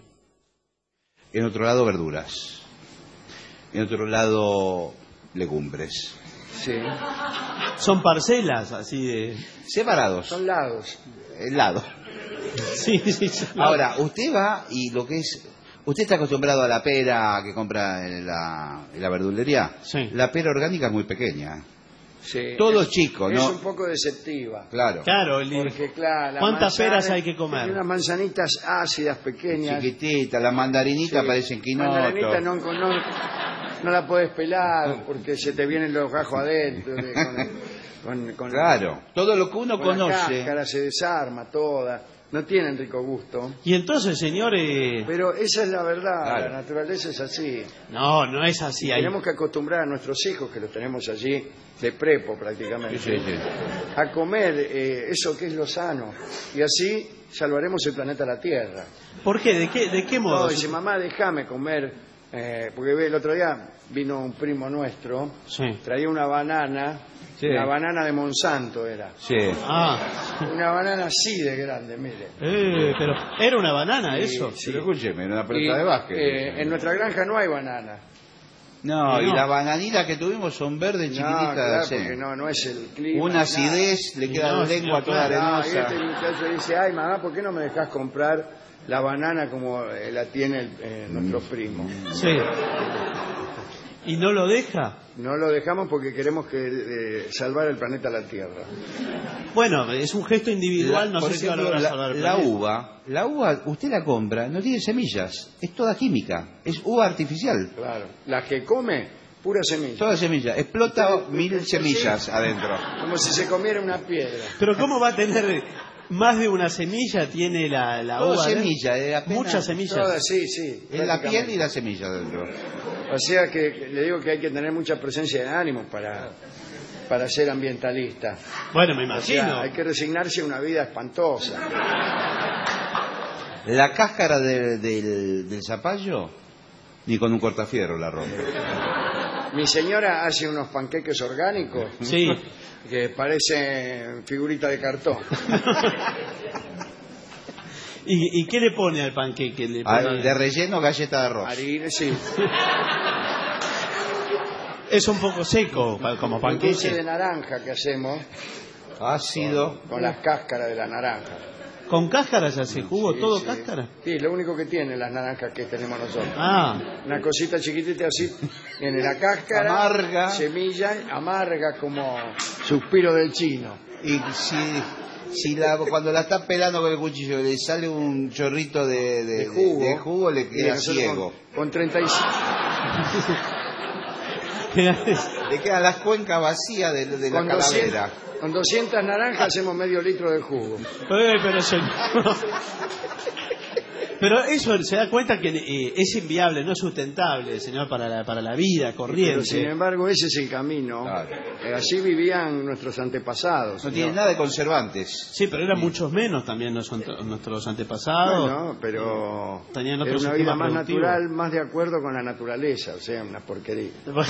Speaker 5: en otro lado verduras, en otro lado legumbres,
Speaker 4: Sí.
Speaker 6: Son parcelas así de...
Speaker 5: separados,
Speaker 4: Son lados.
Speaker 5: el lado.
Speaker 6: Sí, sí, sí.
Speaker 5: Ahora, usted va y lo que es... Usted está acostumbrado a la pera que compra en la, en la verdulería.
Speaker 6: Sí.
Speaker 5: La pera orgánica es muy pequeña.
Speaker 4: Sí.
Speaker 5: Todo
Speaker 4: es,
Speaker 5: chico,
Speaker 4: es
Speaker 5: ¿no?
Speaker 4: un poco deceptiva.
Speaker 5: Claro.
Speaker 6: Claro, el...
Speaker 4: Porque, claro, la
Speaker 6: ¿Cuántas
Speaker 4: manzana-
Speaker 6: peras hay que comer?
Speaker 4: Hay unas manzanitas ácidas, pequeñas.
Speaker 5: Chiquitita, la mandarinita
Speaker 4: Sí.
Speaker 5: parecen
Speaker 4: Mandarinita
Speaker 5: quinotos.
Speaker 4: no, no, no la puedes pelar porque se te vienen los gajos adentro. de- con, con- con-
Speaker 5: Claro. Todo lo que uno
Speaker 4: con la
Speaker 5: conoce.
Speaker 4: cáscara se desarma toda. No tienen rico gusto.
Speaker 6: Y entonces, señores...
Speaker 4: Pero esa es la verdad.
Speaker 5: Claro.
Speaker 4: La naturaleza es así.
Speaker 6: No, no es así. Hay...
Speaker 4: Tenemos que acostumbrar a nuestros hijos, que los tenemos allí de prepo prácticamente,
Speaker 5: Sí, sí, sí.
Speaker 4: a comer eh, eso que es lo sano. Y así salvaremos el planeta la Tierra.
Speaker 6: ¿Por qué? ¿De qué, de qué modo?
Speaker 4: No, dice, mamá, déjame comer, eh, porque ve, el otro día vino un primo nuestro,
Speaker 6: Sí.
Speaker 4: traía una banana,
Speaker 5: Sí.
Speaker 4: una banana de Monsanto era,
Speaker 5: Sí.
Speaker 6: Ah,
Speaker 4: una banana así de grande, mire.
Speaker 6: eh, pero era una banana eso.
Speaker 4: Sí.
Speaker 5: Pero escúcheme, una
Speaker 4: Y,
Speaker 5: pelota de básquet.
Speaker 4: eh, en nuestra granja no hay banana.
Speaker 5: No,
Speaker 6: Y
Speaker 5: y
Speaker 6: no.
Speaker 5: las bananitas que tuvimos son verdes
Speaker 4: No,
Speaker 5: chiquititas.
Speaker 4: claro,
Speaker 5: sí.
Speaker 4: porque no, no es el clima.
Speaker 5: Una
Speaker 4: nada.
Speaker 5: acidez, le queda
Speaker 6: No,
Speaker 5: la lengua
Speaker 6: sí,
Speaker 5: toda
Speaker 6: claro.
Speaker 4: No, y
Speaker 5: arenosa.
Speaker 4: este muchacho dice, ay mamá, ¿por qué no me dejas comprar la banana como eh, la tiene el- eh, nuestro primo?
Speaker 6: Sí. ¿Y no lo deja?
Speaker 4: No lo dejamos porque queremos que eh, salvar el planeta la Tierra.
Speaker 6: Bueno, es un gesto individual, no
Speaker 5: por
Speaker 6: sé si va a
Speaker 5: ejemplo,
Speaker 6: lograr
Speaker 5: la,
Speaker 6: salvar el
Speaker 5: la
Speaker 6: planeta.
Speaker 5: uva, la uva, usted la compra, no tiene semillas, es toda química, es uva artificial.
Speaker 4: Claro. La que come, pura semilla.
Speaker 5: Toda semilla, explota
Speaker 4: Usted-
Speaker 5: mil
Speaker 4: usted-
Speaker 5: semillas
Speaker 4: sí.
Speaker 5: adentro.
Speaker 4: Como si se comiera una piedra.
Speaker 6: Pero ¿cómo va a tener más de una semilla? Tiene la, la
Speaker 5: Todo
Speaker 6: uva. adentro?
Speaker 5: semilla, eh, apenas-
Speaker 6: Muchas semillas.
Speaker 4: Todas, sí, sí.
Speaker 5: Es la piel y
Speaker 4: prácticamente.
Speaker 5: la semilla adentro.
Speaker 4: O sea que que le digo que hay que tener mucha presencia de ánimo para, para ser ambientalista.
Speaker 6: Bueno, me
Speaker 4: O sea,
Speaker 6: imagino.
Speaker 4: hay que resignarse a una vida espantosa.
Speaker 5: La cáscara de- del, del zapallo, ni con un cortafierro la rompe.
Speaker 4: Mi señora hace unos panqueques orgánicos
Speaker 6: Sí.
Speaker 4: que parecen figuritas de cartón.
Speaker 6: ¿Y, y qué le pone al panqueque? ¿Le
Speaker 5: Ah,
Speaker 6: pone-
Speaker 5: de relleno, galleta de arroz.
Speaker 4: Harina, sí.
Speaker 6: Es un poco seco, pa- como
Speaker 4: Un dulce de
Speaker 6: panqueque.
Speaker 4: naranja que hacemos
Speaker 5: Ácido.
Speaker 4: con las cáscaras de la naranja.
Speaker 6: ¿Con cáscaras hace jugo?
Speaker 4: Sí,
Speaker 6: ¿Todo
Speaker 4: sí.
Speaker 6: cáscara?
Speaker 4: Sí, lo único que tienen las naranjas que tenemos nosotros.
Speaker 6: Ah,
Speaker 4: Una cosita chiquitita así, en la cáscara,
Speaker 5: Amarga.
Speaker 4: semilla, amarga como suspiro del chino.
Speaker 5: Y si, si la, cuando la está pelando con el cuchillo le sale un chorrito de, de-
Speaker 4: De jugo.
Speaker 5: de jugo, le
Speaker 4: Y
Speaker 5: queda
Speaker 4: nosotros
Speaker 5: ciego.
Speaker 4: Con, con treinta y cinco,
Speaker 5: Le quedan las cuencas vacías de, de la
Speaker 4: con,
Speaker 5: calavera.
Speaker 4: doscientas, con doscientas naranjas hacemos medio litro de jugo.
Speaker 6: Eh, pero señor. Pero eso se da cuenta que eh, es inviable, no es sustentable, señor, para la, para la vida corriente.
Speaker 4: Pero sin embargo, ese es el camino.
Speaker 5: Claro.
Speaker 4: Eh, así vivían nuestros antepasados.
Speaker 5: No
Speaker 4: señor.
Speaker 5: tiene nada de conservantes.
Speaker 6: Sí, pero eran muchos menos también los- nuestros antepasados.
Speaker 4: Bueno, pero
Speaker 6: Tenían
Speaker 4: era
Speaker 6: otro
Speaker 4: una
Speaker 6: sistema
Speaker 4: vida más
Speaker 6: productivo.
Speaker 4: natural, más de acuerdo con la naturaleza, o sea, una porquería.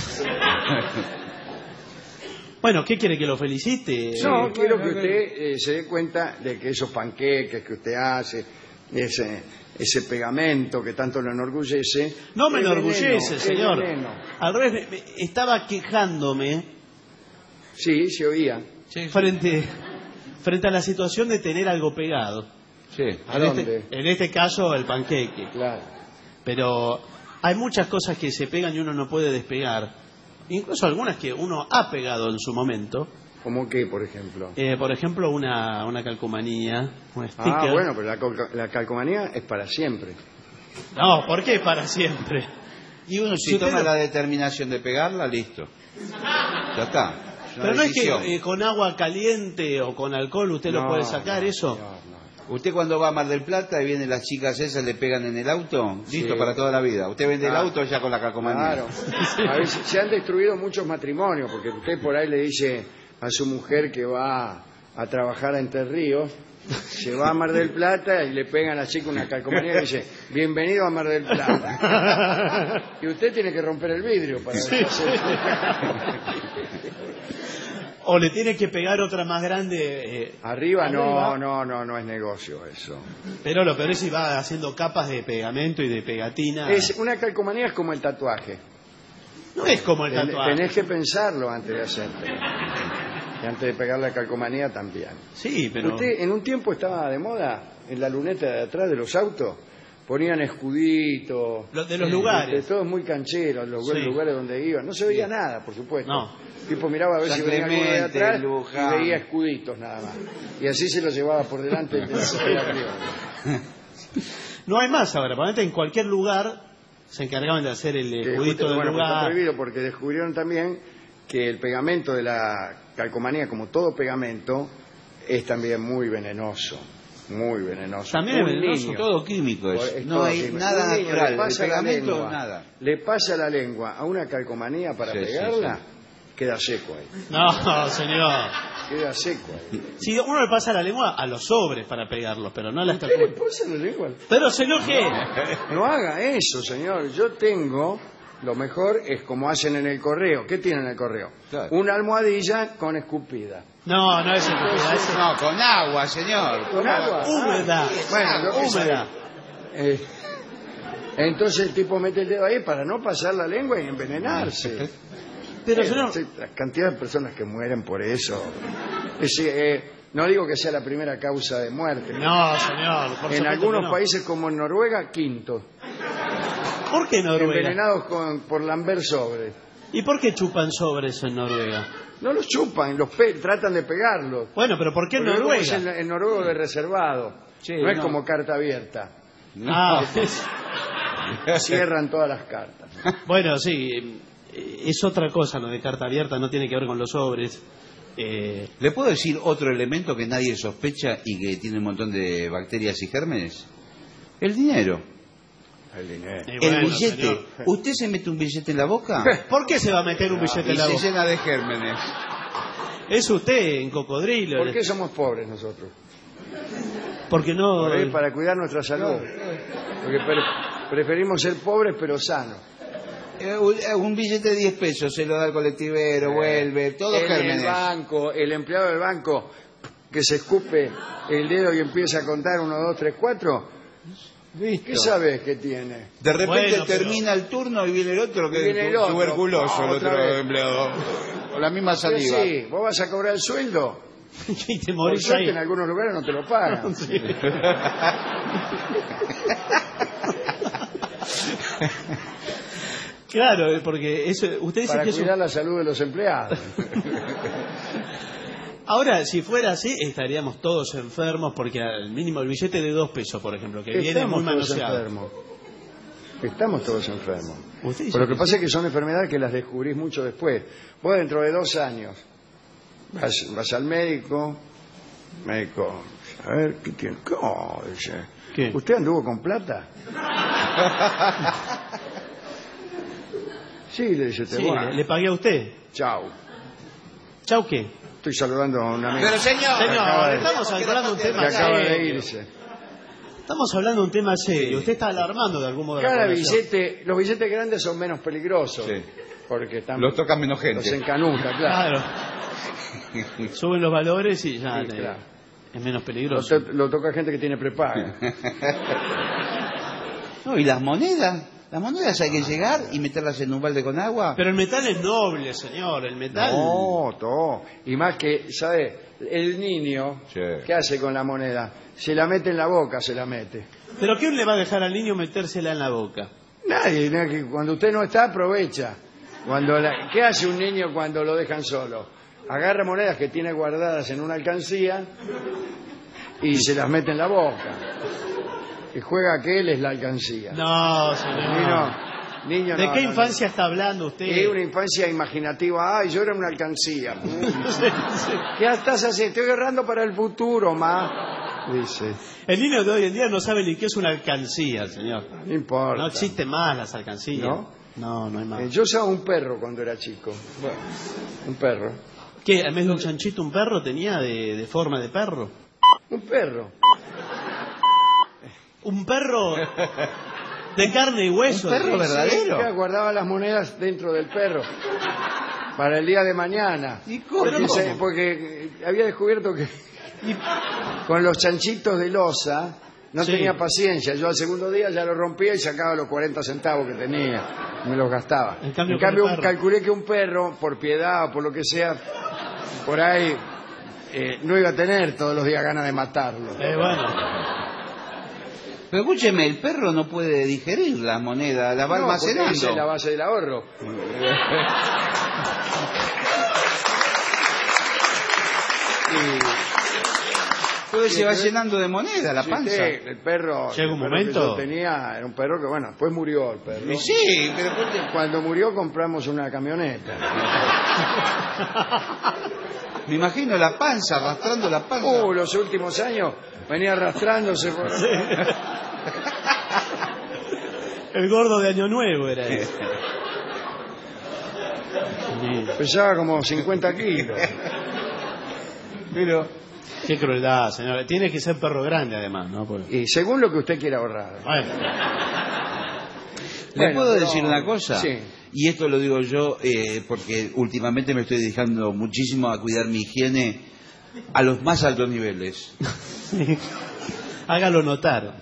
Speaker 6: Bueno, ¿qué quiere que lo felicite?
Speaker 4: No,
Speaker 6: Eh,
Speaker 4: quiero que usted eh, se dé cuenta de que esos panqueques que usted hace, ese, ese pegamento que tanto lo enorgullece...
Speaker 6: No me
Speaker 4: es
Speaker 6: enorgullece,
Speaker 4: veneno, es
Speaker 6: señor.
Speaker 4: veneno.
Speaker 6: Al revés, me- me- estaba quejándome
Speaker 4: Sí, se oía.
Speaker 6: frente, frente a la situación de tener algo pegado.
Speaker 5: Sí.
Speaker 4: ¿A
Speaker 6: En
Speaker 4: dónde?
Speaker 6: este, en este caso, el panqueque.
Speaker 4: Claro.
Speaker 6: Pero hay muchas cosas que se pegan y uno no puede despegar. Incluso algunas que uno ha pegado en su momento.
Speaker 4: ¿Cómo qué, por ejemplo?
Speaker 6: Eh, por ejemplo, una, una calcomanía, un sticker.
Speaker 4: Ah, bueno, pero la, cal- la calcomanía es para siempre.
Speaker 6: No, ¿por qué para siempre?
Speaker 5: Y uno si
Speaker 6: Si usted
Speaker 5: toma
Speaker 6: lo-
Speaker 5: la determinación de pegarla, listo. Ya está. Es una
Speaker 6: Pero no es
Speaker 5: decisión.
Speaker 6: que eh, con agua caliente o con alcohol usted lo
Speaker 4: No,
Speaker 6: puede sacar,
Speaker 4: no,
Speaker 6: eso.
Speaker 4: no, no.
Speaker 5: Usted cuando va a Mar del Plata y vienen las chicas esas, le pegan en el auto, listo
Speaker 4: Sí.
Speaker 5: para toda la vida. Usted vende el
Speaker 4: Claro.
Speaker 5: auto ya con la calcomanía.
Speaker 4: Claro. A veces se han destruido muchos matrimonios, porque usted por ahí le dice a su mujer que va a trabajar a Entre Ríos, se va a Mar del Plata y le pegan a la chica una calcomanía y dice, bienvenido a Mar del Plata. Y usted tiene que romper el vidrio para deshacer.
Speaker 6: O le tiene que pegar otra más grande. eh,
Speaker 4: Arriba no,
Speaker 6: Arriba.
Speaker 4: no, no, no es negocio eso.
Speaker 6: Pero lo peor es si va haciendo capas de pegamento y de pegatina.
Speaker 4: Es, una calcomanía es como el tatuaje.
Speaker 6: No es como el
Speaker 4: Ten-
Speaker 6: tatuaje.
Speaker 4: Tenés que pensarlo antes de hacértelo. Y antes de pegar la calcomanía también.
Speaker 6: Sí, pero...
Speaker 4: Usted en un tiempo estaba de moda, en la luneta de atrás de los autos, ponían escuditos.
Speaker 6: Lo- de los
Speaker 4: eh,
Speaker 6: lugares.
Speaker 4: De todos muy cancheros, los
Speaker 6: Sí.
Speaker 4: lugares donde iban. No se veía nada, por supuesto.
Speaker 6: No.
Speaker 4: El tipo miraba a ver
Speaker 5: San
Speaker 4: si venía alguno de
Speaker 5: Clemente,
Speaker 4: atrás
Speaker 5: Luján.
Speaker 4: y veía escuditos nada más. Y así se los llevaba por delante del de arriba.
Speaker 6: No hay más ahora. Probablemente en cualquier lugar se encargaban de hacer el
Speaker 4: Que
Speaker 6: escudito
Speaker 4: justo-
Speaker 6: del
Speaker 4: bueno, pues está
Speaker 6: lugar.
Speaker 4: prohibido porque descubrieron también que el pegamento de la calcomanía, como todo pegamento, es también muy venenoso. Muy venenoso.
Speaker 6: También es
Speaker 4: Un
Speaker 6: venenoso,
Speaker 4: niño-
Speaker 5: Todo químico es.
Speaker 4: Es
Speaker 5: no
Speaker 4: todo
Speaker 5: hay
Speaker 4: químico.
Speaker 5: nada
Speaker 4: Un niño
Speaker 5: natural.
Speaker 4: le
Speaker 5: El
Speaker 4: pasa la
Speaker 5: pegamento,
Speaker 4: lengua,
Speaker 5: nada.
Speaker 4: le pasa la lengua a una calcomanía para
Speaker 5: Sí, sí,
Speaker 4: pegarla,
Speaker 5: sí.
Speaker 4: queda seco ahí.
Speaker 6: No, señor.
Speaker 4: Queda seco ahí.
Speaker 6: Si uno le pasa la lengua a los sobres para pegarlos, pero no a las
Speaker 4: ¿Usted le
Speaker 6: calcomanías.
Speaker 4: pasa la lengua?
Speaker 6: Pero señor, ¿qué?
Speaker 4: No haga eso, señor. Yo tengo, lo mejor es como hacen en el correo. ¿Qué tienen en el correo?
Speaker 5: Claro.
Speaker 4: Una almohadilla con escupida.
Speaker 6: No, no es estúpida, es
Speaker 5: No, con agua, señor.
Speaker 4: ¿Con agua?
Speaker 6: húmeda.
Speaker 4: Bueno, yo qué sé.
Speaker 6: húmeda.
Speaker 4: Eh, entonces el tipo mete el dedo ahí para no pasar la lengua y envenenarse.
Speaker 6: Pero
Speaker 4: Eh,
Speaker 6: señor,
Speaker 4: sí, la cantidad de personas que mueren por eso. Es, eh, no digo que sea la primera causa de muerte.
Speaker 6: no, señor. Por
Speaker 4: En
Speaker 6: supuesto
Speaker 4: algunos
Speaker 6: que no.
Speaker 4: países como en Noruega, quinto.
Speaker 6: ¿Por qué Noruega?
Speaker 4: Envenenados con, por lamber sobre.
Speaker 6: ¿Y por qué chupan sobres en Noruega?
Speaker 4: No los chupan, los pe- tratan de pegarlos.
Speaker 6: Bueno, pero ¿por qué en
Speaker 4: Porque luego es
Speaker 6: Noruega?
Speaker 4: el, el noruego de reservado.
Speaker 5: Sí,
Speaker 4: no es
Speaker 5: no.
Speaker 4: como carta abierta.
Speaker 6: Ah,
Speaker 4: Cierran todas las cartas.
Speaker 6: bueno, sí, eh, es otra cosa lo de carta abierta, no tiene que ver con los sobres. Eh,
Speaker 5: ¿Le puedo decir otro elemento que nadie sospecha y que tiene un montón de bacterias y gérmenes? El dinero.
Speaker 4: El dinero.
Speaker 6: y
Speaker 5: El
Speaker 6: bueno,
Speaker 5: billete.
Speaker 6: señor.
Speaker 5: ¿Usted se mete un billete en la boca?
Speaker 6: ¿Por qué se va a meter un billete
Speaker 5: y
Speaker 6: en la
Speaker 5: se
Speaker 6: boca?
Speaker 5: llena de gérmenes.
Speaker 6: Es usted en cocodrilo.
Speaker 4: ¿Por qué somos pobres nosotros?
Speaker 6: Porque no...
Speaker 4: Por ahí, para cuidar nuestra salud. Porque pre- preferimos ser pobres pero sanos.
Speaker 5: Eh, un- eh, Un billete de diez pesos se lo da al colectivero, vuelve, todo
Speaker 4: En el
Speaker 5: gérmenes.
Speaker 4: banco, el empleado del banco que se escupe el dedo y empieza a contar uno, dos, tres, cuatro. ¿Qué sabes que tiene?
Speaker 5: De repente
Speaker 6: Bueno, pero-
Speaker 5: termina el turno y viene el otro que
Speaker 4: Viene
Speaker 5: es
Speaker 4: el otro.
Speaker 5: tuberculoso, el
Speaker 4: Otra
Speaker 5: otro
Speaker 4: vez.
Speaker 5: empleado. Con la misma
Speaker 4: Pero
Speaker 5: saliva.
Speaker 4: sí, vos vas a cobrar el sueldo.
Speaker 6: y te
Speaker 4: Por
Speaker 6: morís
Speaker 4: suerte
Speaker 6: ahí.
Speaker 4: en algunos lugares no te lo pagan.
Speaker 6: Claro, porque eso, usted dice
Speaker 4: Para
Speaker 6: que eso...
Speaker 4: cuidar la salud de los empleados.
Speaker 6: Ahora, si fuera así, estaríamos todos enfermos porque al mínimo el billete de dos pesos, por ejemplo, que viene
Speaker 4: Estamos
Speaker 6: muy
Speaker 4: todos
Speaker 6: manoseado.
Speaker 4: enfermos. Estamos todos enfermos.
Speaker 6: Usted dice
Speaker 4: Pero lo que
Speaker 6: que
Speaker 4: pasa es que son enfermedades que las descubrís mucho después. Vos dentro de dos años vas, vas al médico, médico, a ver, ¿qué tiene? ¿Qué? Oh, dice,
Speaker 6: ¿Qué?
Speaker 4: ¿Usted anduvo con plata? Sí, le dice usted.
Speaker 6: Sí,
Speaker 4: bueno,
Speaker 6: le, le pagué a usted.
Speaker 4: chau.
Speaker 6: ¿Chau qué?
Speaker 4: Estoy saludando a un amigo
Speaker 5: Pero señor,
Speaker 6: Señor,
Speaker 4: acaba de-
Speaker 6: estamos hablando de un
Speaker 4: que
Speaker 6: tema
Speaker 4: acaba de
Speaker 6: serio.
Speaker 4: irse.
Speaker 6: Estamos hablando de un tema serio. Usted está alarmando de algún modo a la
Speaker 4: Cada
Speaker 6: población.
Speaker 4: billete, los billetes grandes son menos peligrosos.
Speaker 5: Sí.
Speaker 4: Porque están,
Speaker 5: Lo tocan menos gente.
Speaker 4: los encanuta, claro.
Speaker 6: Claro. Suben los valores y ya
Speaker 4: Sí,
Speaker 6: le-
Speaker 4: claro.
Speaker 6: es menos
Speaker 4: Lo,
Speaker 6: peligroso.
Speaker 4: to- lo toca gente que tiene prepaga.
Speaker 5: No, y las monedas. Las monedas hay que llegar y meterlas en un balde con agua.
Speaker 6: Pero el metal es noble, señor. El metal.
Speaker 4: No, todo. Y más que, ¿sabe? El niño,
Speaker 5: Sí.
Speaker 4: ¿qué hace con la moneda? Se la mete en la boca, se la mete.
Speaker 6: ¿Pero quién le va a dejar al niño metérsela en la boca?
Speaker 4: Nadie, ¿no? Que cuando usted no está, aprovecha. Cuando la- ¿Qué hace un niño cuando lo dejan solo? Agarra monedas que tiene guardadas en una alcancía y se las mete en la boca. Y juega que él es la alcancía.
Speaker 6: No, señor.
Speaker 4: Niño, niño,
Speaker 6: ¿De
Speaker 4: no,
Speaker 6: qué
Speaker 4: no,
Speaker 6: infancia está hablando usted?
Speaker 4: Es una infancia imaginativa. Ay, yo era una alcancía. ¿Qué estás haciendo? Estoy agarrando para el futuro, ma. Dice.
Speaker 6: El niño de hoy en día no sabe ni qué es una alcancía, señor.
Speaker 4: No importa.
Speaker 6: No existen más las alcancías.
Speaker 4: ¿No?
Speaker 6: No, no hay más.
Speaker 4: Eh, Yo usaba un perro cuando era chico. Bueno, un perro.
Speaker 6: ¿Qué? ¿En vez de un chanchito un perro tenía de, de forma de perro?
Speaker 4: Un perro.
Speaker 6: ¿Un perro de carne y hueso?
Speaker 5: ¿Un perro
Speaker 6: Sí,
Speaker 5: verdadero?
Speaker 4: Sí, guardaba las monedas dentro del perro. Para el día de mañana.
Speaker 5: ¿Y cómo?
Speaker 4: Porque,
Speaker 6: ¿Pero
Speaker 4: se-
Speaker 6: cómo?
Speaker 4: porque eh, había descubierto que con los chanchitos de losa no
Speaker 6: Sí.
Speaker 4: tenía paciencia. Yo al segundo día ya lo rompía y sacaba los cuarenta centavos que tenía. Me los gastaba.
Speaker 6: En cambio, con el perro.
Speaker 4: calculé que un perro, por piedad o por lo que sea, por ahí eh, no iba a tener todos los días ganas de matarlo.
Speaker 6: Eh, bueno.
Speaker 5: Pero escúcheme, el perro no puede digerir las monedas, las va
Speaker 4: No, porque
Speaker 5: almacenando.
Speaker 4: esa es la base del ahorro.
Speaker 5: Entonces se va llenando de moneda la
Speaker 4: Sí,
Speaker 5: panza.
Speaker 4: usted, el perro,
Speaker 6: Llega un
Speaker 4: el perro
Speaker 6: momento.
Speaker 4: que yo tenía era un perro que, bueno, después murió el perro.
Speaker 5: Y sí, pero porque-
Speaker 4: Cuando murió compramos una camioneta.
Speaker 5: me imagino la panza, arrastrando la panza.
Speaker 4: Uh, los últimos años venía arrastrándose por...
Speaker 6: El gordo de Año Nuevo era ese. Sí.
Speaker 4: Pesaba como cincuenta kilos.
Speaker 5: Pero,
Speaker 6: Qué crueldad, señor. Tiene que ser perro grande, además, ¿no? Porque-
Speaker 4: Y según lo que usted quiera ahorrar.
Speaker 6: Bueno,
Speaker 5: ¿le
Speaker 4: Bueno,
Speaker 5: puedo
Speaker 4: pero-
Speaker 5: decir una cosa?
Speaker 4: Sí.
Speaker 5: Y esto lo digo yo eh, porque últimamente me estoy dedicando muchísimo a cuidar mi higiene a los más altos niveles.
Speaker 6: hágalo notar.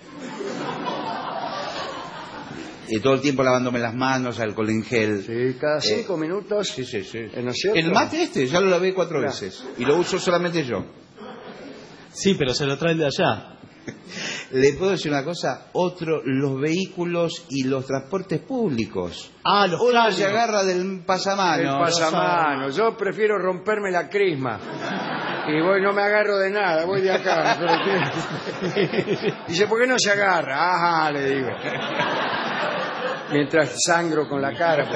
Speaker 5: Eh, todo el tiempo lavándome las manos, alcohol en gel.
Speaker 4: Sí, cada cinco minutos.
Speaker 5: Sí, sí, sí.
Speaker 4: ¿Eh, ¿no es cierto?
Speaker 5: El mate este ya lo lavé cuatro
Speaker 4: Claro.
Speaker 5: veces y lo uso solamente yo.
Speaker 6: Sí, pero se lo traen de allá.
Speaker 5: Le puedo decir una cosa, otro, los vehículos y los transportes públicos.
Speaker 6: Ah, los
Speaker 5: Uno
Speaker 6: caños.
Speaker 5: se agarra del pasamano.
Speaker 4: El pasamano. Yo prefiero romperme la crisma. Y voy, no me agarro de nada, voy de acá. Pero ¿qué? Dice, ¿por qué no se agarra? Ajá, le digo. Mientras sangro con la cara.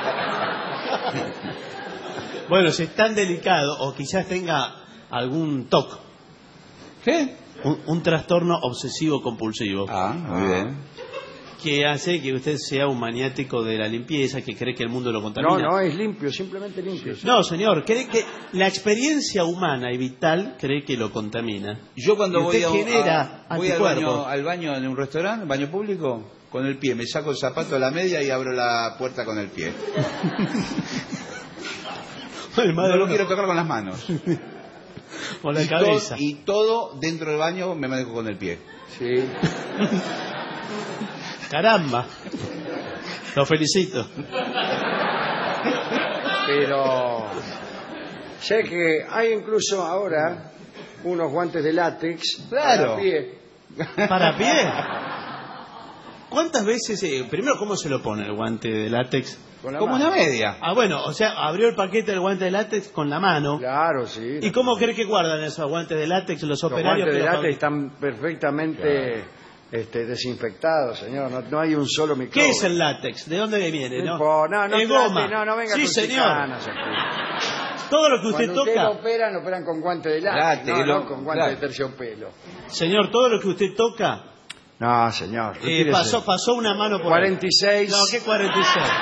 Speaker 6: Bueno, si es tan delicado, o quizás tenga algún T O C,
Speaker 5: ¿Qué?
Speaker 6: un, un trastorno obsesivo compulsivo,
Speaker 5: Ah, muy bien.
Speaker 6: que hace que usted sea un maniático de la limpieza, que cree que el mundo lo
Speaker 4: No,
Speaker 6: contamina.
Speaker 4: no, es limpio, simplemente limpio.
Speaker 6: No, señor, cree que la experiencia humana y vital cree que lo contamina.
Speaker 5: Yo cuando
Speaker 6: Y
Speaker 5: voy,
Speaker 6: usted
Speaker 5: a,
Speaker 6: genera
Speaker 5: a- voy al,
Speaker 6: anticuerpos.
Speaker 5: baño, al baño en un restaurante, baño público, con el pie, me saco el zapato a la media y abro la puerta con el pie.
Speaker 6: Ay, madre
Speaker 5: No lo
Speaker 6: mía.
Speaker 5: quiero tocar con las manos.
Speaker 6: O la
Speaker 5: y, to-
Speaker 6: cabeza.
Speaker 5: y todo dentro del baño me manejo con el pie.
Speaker 4: Sí.
Speaker 6: Caramba. Lo felicito.
Speaker 4: Pero sé que hay incluso ahora unos guantes de látex
Speaker 5: Claro.
Speaker 4: para pie.
Speaker 6: ¿Para pie? ¿Cuántas veces, eh, primero, cómo se lo pone el guante de látex?
Speaker 4: Con la
Speaker 5: Como
Speaker 4: mano.
Speaker 5: una media.
Speaker 6: Ah, bueno, o sea, abrió el paquete del guante de látex con la mano.
Speaker 4: Claro, sí.
Speaker 6: ¿Y cómo cree que guardan esos guantes de látex los
Speaker 4: Los
Speaker 6: operarios?
Speaker 4: guantes de
Speaker 6: que los
Speaker 4: látex
Speaker 6: fabrican?
Speaker 4: están perfectamente este, desinfectados, señor. No, no hay un solo microbio.
Speaker 6: ¿Qué es el látex? ¿De dónde viene?
Speaker 4: No,
Speaker 6: No,
Speaker 4: importa, no, no,
Speaker 6: Es
Speaker 4: trate,
Speaker 6: goma.
Speaker 4: no, no venga
Speaker 6: Sí,
Speaker 4: con
Speaker 6: señor.
Speaker 4: chicanas aquí.
Speaker 6: Todo lo que usted
Speaker 4: Cuando usted
Speaker 6: toca,
Speaker 4: lo operan, lo operan con guante de látex,
Speaker 5: Látex,
Speaker 4: no,
Speaker 5: lo-
Speaker 4: no con guante
Speaker 5: claro.
Speaker 4: de terciopelo.
Speaker 6: señor, todo lo que usted toca
Speaker 4: No, señor.
Speaker 6: Eh, pasó, pasó una mano por
Speaker 4: cuarenta y seis.
Speaker 6: ahí. No, ¿qué cuarenta y seis?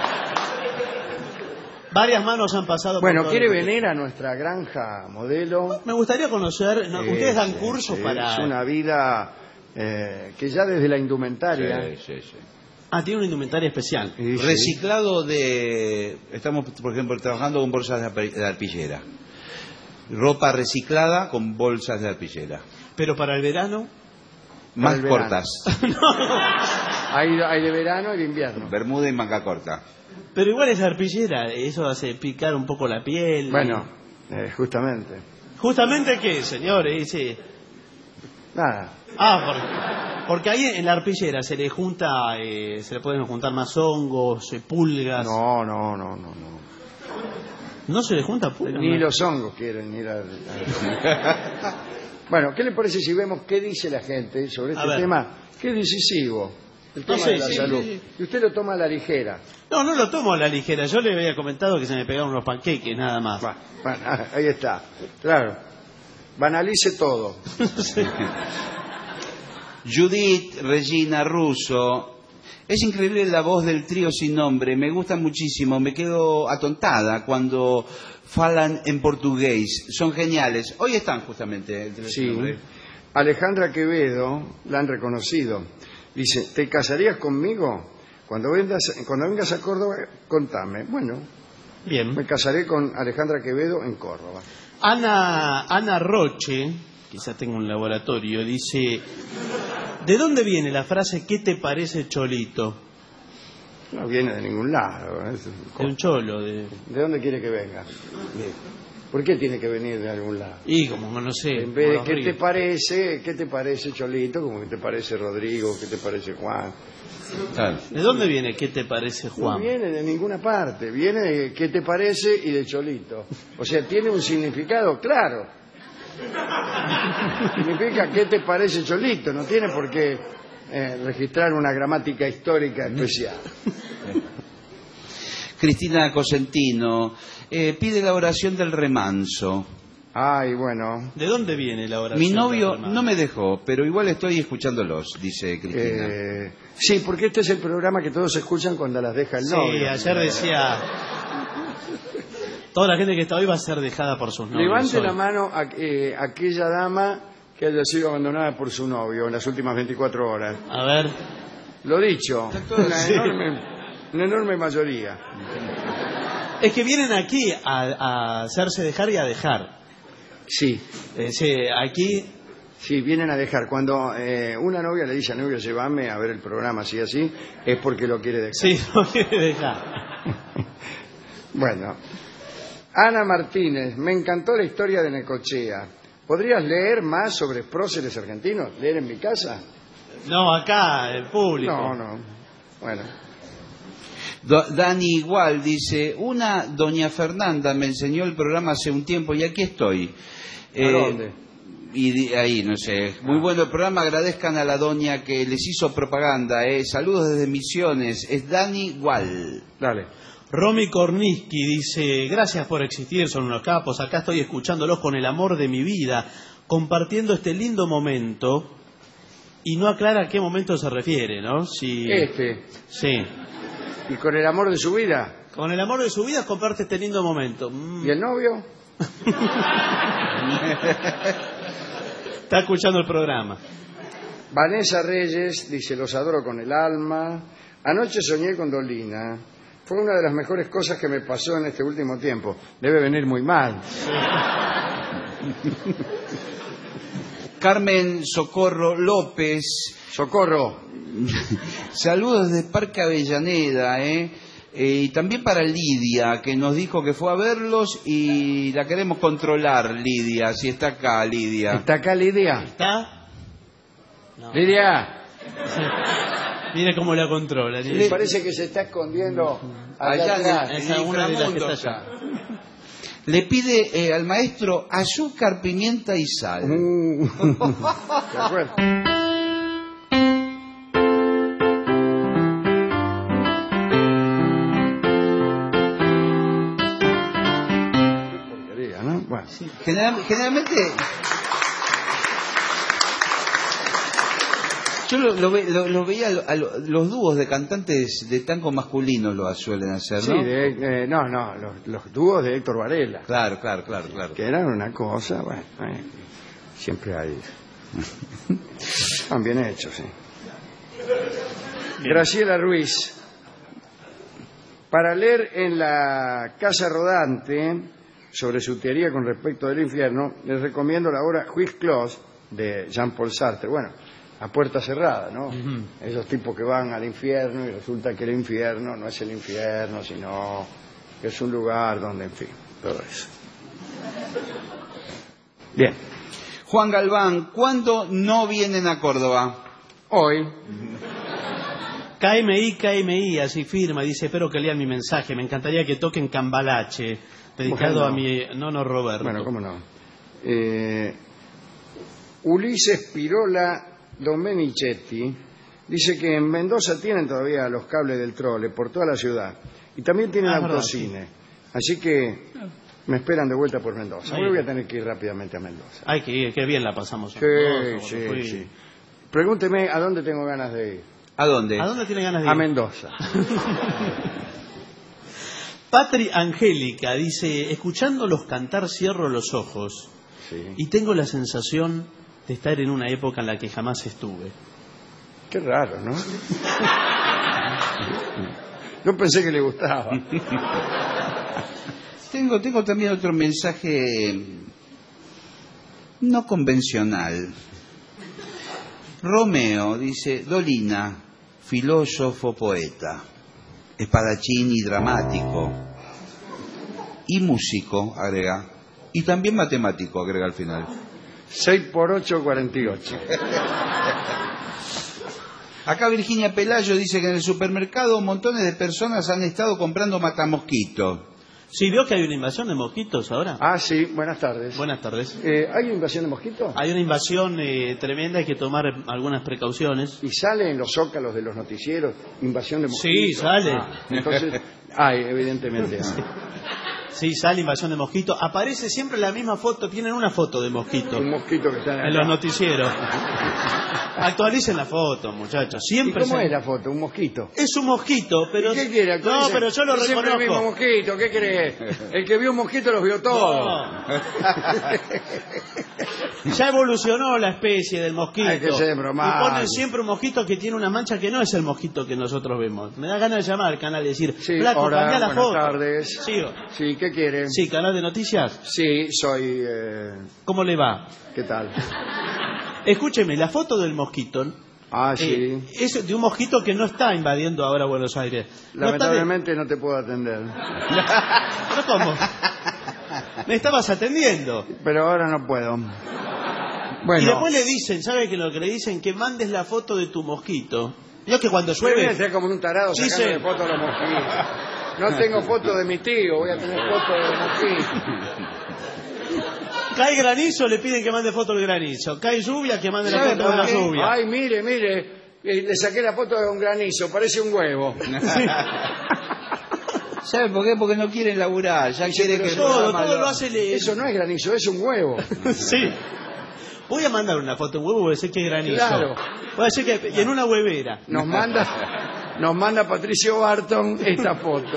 Speaker 6: Varias manos han pasado
Speaker 4: Bueno,
Speaker 6: por
Speaker 4: ¿quiere
Speaker 6: todo.
Speaker 4: venir a nuestra granja modelo?
Speaker 6: Me gustaría conocer, ¿no?
Speaker 4: Eh,
Speaker 6: ustedes dan
Speaker 4: sí,
Speaker 6: cursos
Speaker 4: sí,
Speaker 6: para...
Speaker 4: Es una vida eh, que ya desde la indumentaria...
Speaker 5: Sí, sí, sí.
Speaker 6: Ah, tiene una indumentaria especial.
Speaker 4: Sí, sí.
Speaker 5: Reciclado de... Estamos, por ejemplo, trabajando con bolsas de arpi- de arpillera. Ropa reciclada con bolsas de arpillera.
Speaker 6: Pero para el verano...
Speaker 5: Más
Speaker 4: el verano.
Speaker 5: cortas.
Speaker 4: Hay, hay de verano y de invierno.
Speaker 5: Bermuda y manga corta.
Speaker 6: Pero igual es arpillera, eso hace picar un poco la piel.
Speaker 4: Bueno, eh, justamente.
Speaker 6: ¿Justamente qué, señor? Ese...
Speaker 4: Nada.
Speaker 6: Ah, porque, porque ahí en la arpillera se le junta, eh, se le pueden juntar más hongos, eh, pulgas.
Speaker 4: No, no, no, no, no.
Speaker 6: ¿No se le junta pulgas?
Speaker 4: Ni los hongos quieren ir al... al- Bueno, ¿qué le parece si vemos qué dice la gente sobre
Speaker 6: A
Speaker 4: este
Speaker 6: ver.
Speaker 4: tema? Que es decisivo, el
Speaker 6: No
Speaker 4: tema
Speaker 6: sé,
Speaker 4: de la
Speaker 6: sí,
Speaker 4: salud.
Speaker 6: sí, sí.
Speaker 4: Y usted lo toma a la ligera.
Speaker 6: No, no lo tomo a la ligera. Yo le había comentado que se me pegaron unos panqueques, nada más.
Speaker 4: Bueno, bueno, ahí está. Claro. Banalice todo.
Speaker 5: Judith Regina Russo. Es increíble la voz del trío sin nombre. Me gusta muchísimo. Me quedo atontada cuando falan en portugués. Son geniales. Hoy están justamente. el trío sin
Speaker 4: Sí.
Speaker 5: nombre.
Speaker 4: Alejandra Quevedo, la han reconocido. Dice, ¿te casarías conmigo? Cuando vengas, cuando vengas a Córdoba, contame. Bueno,
Speaker 6: Bien.
Speaker 4: me casaré con Alejandra Quevedo en Córdoba.
Speaker 6: Ana, Ana Roche, quizás tenga un laboratorio, dice... ¿De dónde viene la frase ¿qué te parece cholito?
Speaker 4: No viene de ningún lado. es-
Speaker 6: De un cholo. De...
Speaker 4: ¿De dónde quiere que venga? ¿Por qué tiene que venir de algún lado?
Speaker 6: Y como no sé.
Speaker 4: En vez
Speaker 6: como
Speaker 4: de
Speaker 6: los
Speaker 4: ¿qué
Speaker 6: ríos.
Speaker 4: te parece? ¿Qué te parece Cholito? Como que te parece Rodrigo, ¿qué te parece Juan?
Speaker 5: Claro.
Speaker 6: ¿De dónde viene qué te parece
Speaker 4: No
Speaker 6: Juan?
Speaker 4: viene de ninguna parte, viene de ¿qué te parece? Y de Cholito. O sea, tiene un significado claro. Significa ¿qué te parece Cholito? No tiene por qué eh, registrar una gramática histórica especial.
Speaker 5: Cristina Cosentino eh, pide la oración del remanso.
Speaker 4: Ay, bueno.
Speaker 6: ¿De dónde viene la oración?
Speaker 5: Mi novio
Speaker 6: del hermano?
Speaker 5: no me dejó, pero igual estoy escuchándolos, dice Cristina.
Speaker 4: Eh, sí, porque este es el programa que todos escuchan cuando las deja el
Speaker 6: Sí,
Speaker 4: novio.
Speaker 6: ayer decía... Toda la gente que está hoy va a ser dejada por sus novios.
Speaker 4: Levante
Speaker 6: hoy.
Speaker 4: la mano a, eh, aquella dama que haya sido abandonada por su novio en las últimas veinticuatro horas.
Speaker 6: A ver...
Speaker 4: Lo dicho, una
Speaker 6: Sí.
Speaker 4: enorme, una enorme mayoría.
Speaker 6: Es que vienen aquí a, a hacerse dejar y a dejar.
Speaker 4: Sí,
Speaker 6: Eh, sí, aquí...
Speaker 4: sí, vienen a dejar. Cuando eh, una novia le dice a novio, llévame a ver el programa así así, es porque lo quiere dejar.
Speaker 6: Sí, no quiere dejar.
Speaker 4: Bueno, Ana Martínez, me encantó la historia de Necochea. ¿Podrías leer más sobre próceres argentinos? ¿Leer en mi casa?
Speaker 6: No, acá, el público.
Speaker 4: No, no. Bueno,
Speaker 5: Do- Dani igual dice, una doña Fernanda me enseñó el programa hace un tiempo y aquí estoy.
Speaker 4: ¿a dónde?
Speaker 5: Y di- ahí, no sé. Muy bueno el programa, agradezcan a la doña que les hizo propaganda. Eh. Saludos desde Misiones. Es Dani igual.
Speaker 4: Dale.
Speaker 6: Romy Korniski dice, gracias por existir, son unos capos, acá estoy escuchándolos con el amor de mi vida, compartiendo este lindo momento, y no aclara a qué momento se refiere, ¿no? Si...
Speaker 4: Este,
Speaker 6: Sí.
Speaker 4: y con el amor de su vida.
Speaker 6: Con el amor de su vida comparte este lindo momento. Mm.
Speaker 4: ¿Y el novio?
Speaker 6: Está escuchando el programa.
Speaker 4: Vanessa Reyes dice, los adoro con el alma. Anoche soñé con Dolina. Fue una de las mejores cosas que me pasó en este último tiempo. Debe venir muy mal.
Speaker 5: Carmen Socorro López.
Speaker 4: Socorro.
Speaker 5: Saludos de Parque Avellaneda, ¿eh? Eh, y también para Lidia, que nos dijo que fue a verlos y la queremos controlar, Lidia, si está acá, Lidia.
Speaker 4: ¿Está acá Lidia?
Speaker 6: ¿Está? No.
Speaker 4: Lidia.
Speaker 6: Mire cómo la controla.
Speaker 4: Me parece que se está escondiendo allá
Speaker 5: Allá en el-
Speaker 4: atrás.
Speaker 6: Esa es una de las que
Speaker 5: inframundo
Speaker 6: está allá.
Speaker 5: Le pide eh, al maestro azúcar, pimienta y sal.
Speaker 4: Uh, ¿de acuerdo? Qué porquería, ¿no? Bueno.
Speaker 5: General- generalmente Yo lo, lo, ve- lo- lo veía, a lo- los dúos de cantantes de tango masculinos lo suelen hacer,
Speaker 4: Sí,
Speaker 5: ¿no?
Speaker 4: de, eh, no, no, los, los dúos de Héctor Varela,
Speaker 5: Claro, claro, claro, claro.
Speaker 4: que eran una cosa, bueno, eh, siempre hay. Están bien hechos, sí. Graciela Ruiz. Para leer en la Casa Rodante sobre su teoría con respecto del infierno, les recomiendo la obra Huis Clos de Jean-Paul Sartre. Bueno, a puerta cerrada, ¿no? Uh-huh. Esos tipos que van al infierno y resulta que el infierno no es el infierno, sino que es un lugar donde, en fin, todo eso. Bien.
Speaker 5: Juan Galván, ¿cuándo no vienen a Córdoba?
Speaker 4: Hoy.
Speaker 6: K M I, K M I, así firma, dice, espero que lean mi mensaje, me encantaría que toquen Cambalache, dedicado
Speaker 4: Bueno.
Speaker 6: a mi nono Roberto.
Speaker 4: Bueno, cómo no. Eh, Ulises Pirola Domenichetti dice que en Mendoza tienen todavía los cables del trole por toda la ciudad y también tienen
Speaker 6: Ah,
Speaker 4: autocine. Así que me esperan de vuelta por Mendoza.
Speaker 6: Muy
Speaker 4: Hoy voy a
Speaker 6: bien.
Speaker 4: tener que ir rápidamente a Mendoza.
Speaker 6: Ay, qué, qué bien la pasamos.
Speaker 4: Sí,
Speaker 6: Mendoza,
Speaker 4: sí,
Speaker 6: cuando fui.
Speaker 4: sí. Pregúnteme a dónde tengo ganas de ir.
Speaker 5: ¿A dónde?
Speaker 6: ¿A dónde tiene ganas de ir?
Speaker 4: A Mendoza.
Speaker 6: Patri Angélica dice, escuchándolos cantar cierro los ojos
Speaker 4: Sí.
Speaker 6: y tengo la sensación de estar en una época en la que jamás estuve.
Speaker 4: Qué raro, ¿no? Yo pensé que le gustaba.
Speaker 5: Tengo, tengo también otro mensaje no convencional. Romeo dice, Dolina, filósofo, poeta, espadachín y dramático, y músico, agrega, y también matemático, agrega al final.
Speaker 4: seis por ocho, cuarenta y ocho.
Speaker 5: Acá Virginia Pelayo dice que en el supermercado montones de personas han estado comprando matamosquito.
Speaker 6: ¿Sí vio que hay una invasión de mosquitos ahora?
Speaker 4: Ah, sí, buenas tardes.
Speaker 6: Buenas tardes.
Speaker 4: Eh, ¿Hay invasión de mosquitos?
Speaker 6: Hay una invasión eh, tremenda, hay que tomar algunas precauciones.
Speaker 4: ¿Y sale en los zócalos de los noticieros invasión de mosquitos?
Speaker 6: Sí, sale.
Speaker 4: Ah, entonces, hay, evidentemente. hay.
Speaker 6: Sí, sale invasión de mosquito. Aparece siempre la misma foto, tienen una foto de mosquito
Speaker 4: Un mosquito que está en,
Speaker 6: en los noticieros. Actualicen la foto, muchachos.
Speaker 4: ¿Y
Speaker 6: Siempre
Speaker 4: cómo
Speaker 6: se-
Speaker 4: es la foto? ¿Un mosquito?
Speaker 6: Es un mosquito, pero...
Speaker 4: ¿Y qué quiere?
Speaker 6: No,
Speaker 4: Actualice.
Speaker 6: pero yo lo
Speaker 4: Es siempre el mismo
Speaker 6: reconozco.
Speaker 4: mosquito, ¿qué crees? El que vio un mosquito los vio todos.
Speaker 6: No. Ya evolucionó la especie del mosquito.
Speaker 4: Hay que ser bromado.
Speaker 6: Y ponen siempre un mosquito que tiene una mancha que no es el mosquito que nosotros vemos. Me da ganas de llamar al canal y decir,
Speaker 4: Sí,
Speaker 6: Flaco,
Speaker 4: hola,
Speaker 6: cambia la
Speaker 4: buenas
Speaker 6: foto.
Speaker 4: tardes.
Speaker 6: Sí, o-
Speaker 4: Sí, ¿qué quiere?
Speaker 6: sí, canal de noticias.
Speaker 4: Sí, soy... eh,
Speaker 6: ¿Cómo le va?
Speaker 4: ¿Qué tal?
Speaker 6: Escúcheme, la foto del mosquito
Speaker 4: Ah, sí.
Speaker 6: eh, es de un mosquito que no está invadiendo ahora Buenos Aires. No está de-
Speaker 4: Lamentablemente no te puedo atender.
Speaker 6: ¿Pero cómo? Me estabas atendiendo.
Speaker 4: Pero ahora no puedo.
Speaker 6: Y
Speaker 4: Bueno,
Speaker 6: después le dicen, ¿sabe que lo que le dicen? Que mandes la foto de tu mosquito. Yo que cuando
Speaker 4: voy a
Speaker 6: llueve...
Speaker 4: ser como un tarado
Speaker 6: Dice-
Speaker 4: sacándole fotos a los mosquitos. No tengo foto de mi tío, voy a tener foto de los mosquitos.
Speaker 6: Cae granizo, le piden que mande foto del granizo. Cae lluvia, que mande la
Speaker 4: ¿Sabe
Speaker 6: foto de
Speaker 4: por
Speaker 6: la
Speaker 4: qué?
Speaker 6: lluvia.
Speaker 4: Ay, mire, mire, eh, le saqué la foto de un granizo, parece un huevo.
Speaker 5: ¿Sabe por qué? Porque no quieren laburar, ya quiere
Speaker 4: pero
Speaker 5: que el
Speaker 6: todo,
Speaker 5: programa
Speaker 6: todo
Speaker 5: lo-
Speaker 6: lo hace le...
Speaker 4: Eso no es granizo, es un huevo.
Speaker 6: Sí. Voy a mandar una foto de un huevo, voy a decir que es granizo.
Speaker 4: Claro.
Speaker 6: Voy a decir que... Y en una huevera.
Speaker 4: Nos manda, nos manda Patricio Barton esta foto.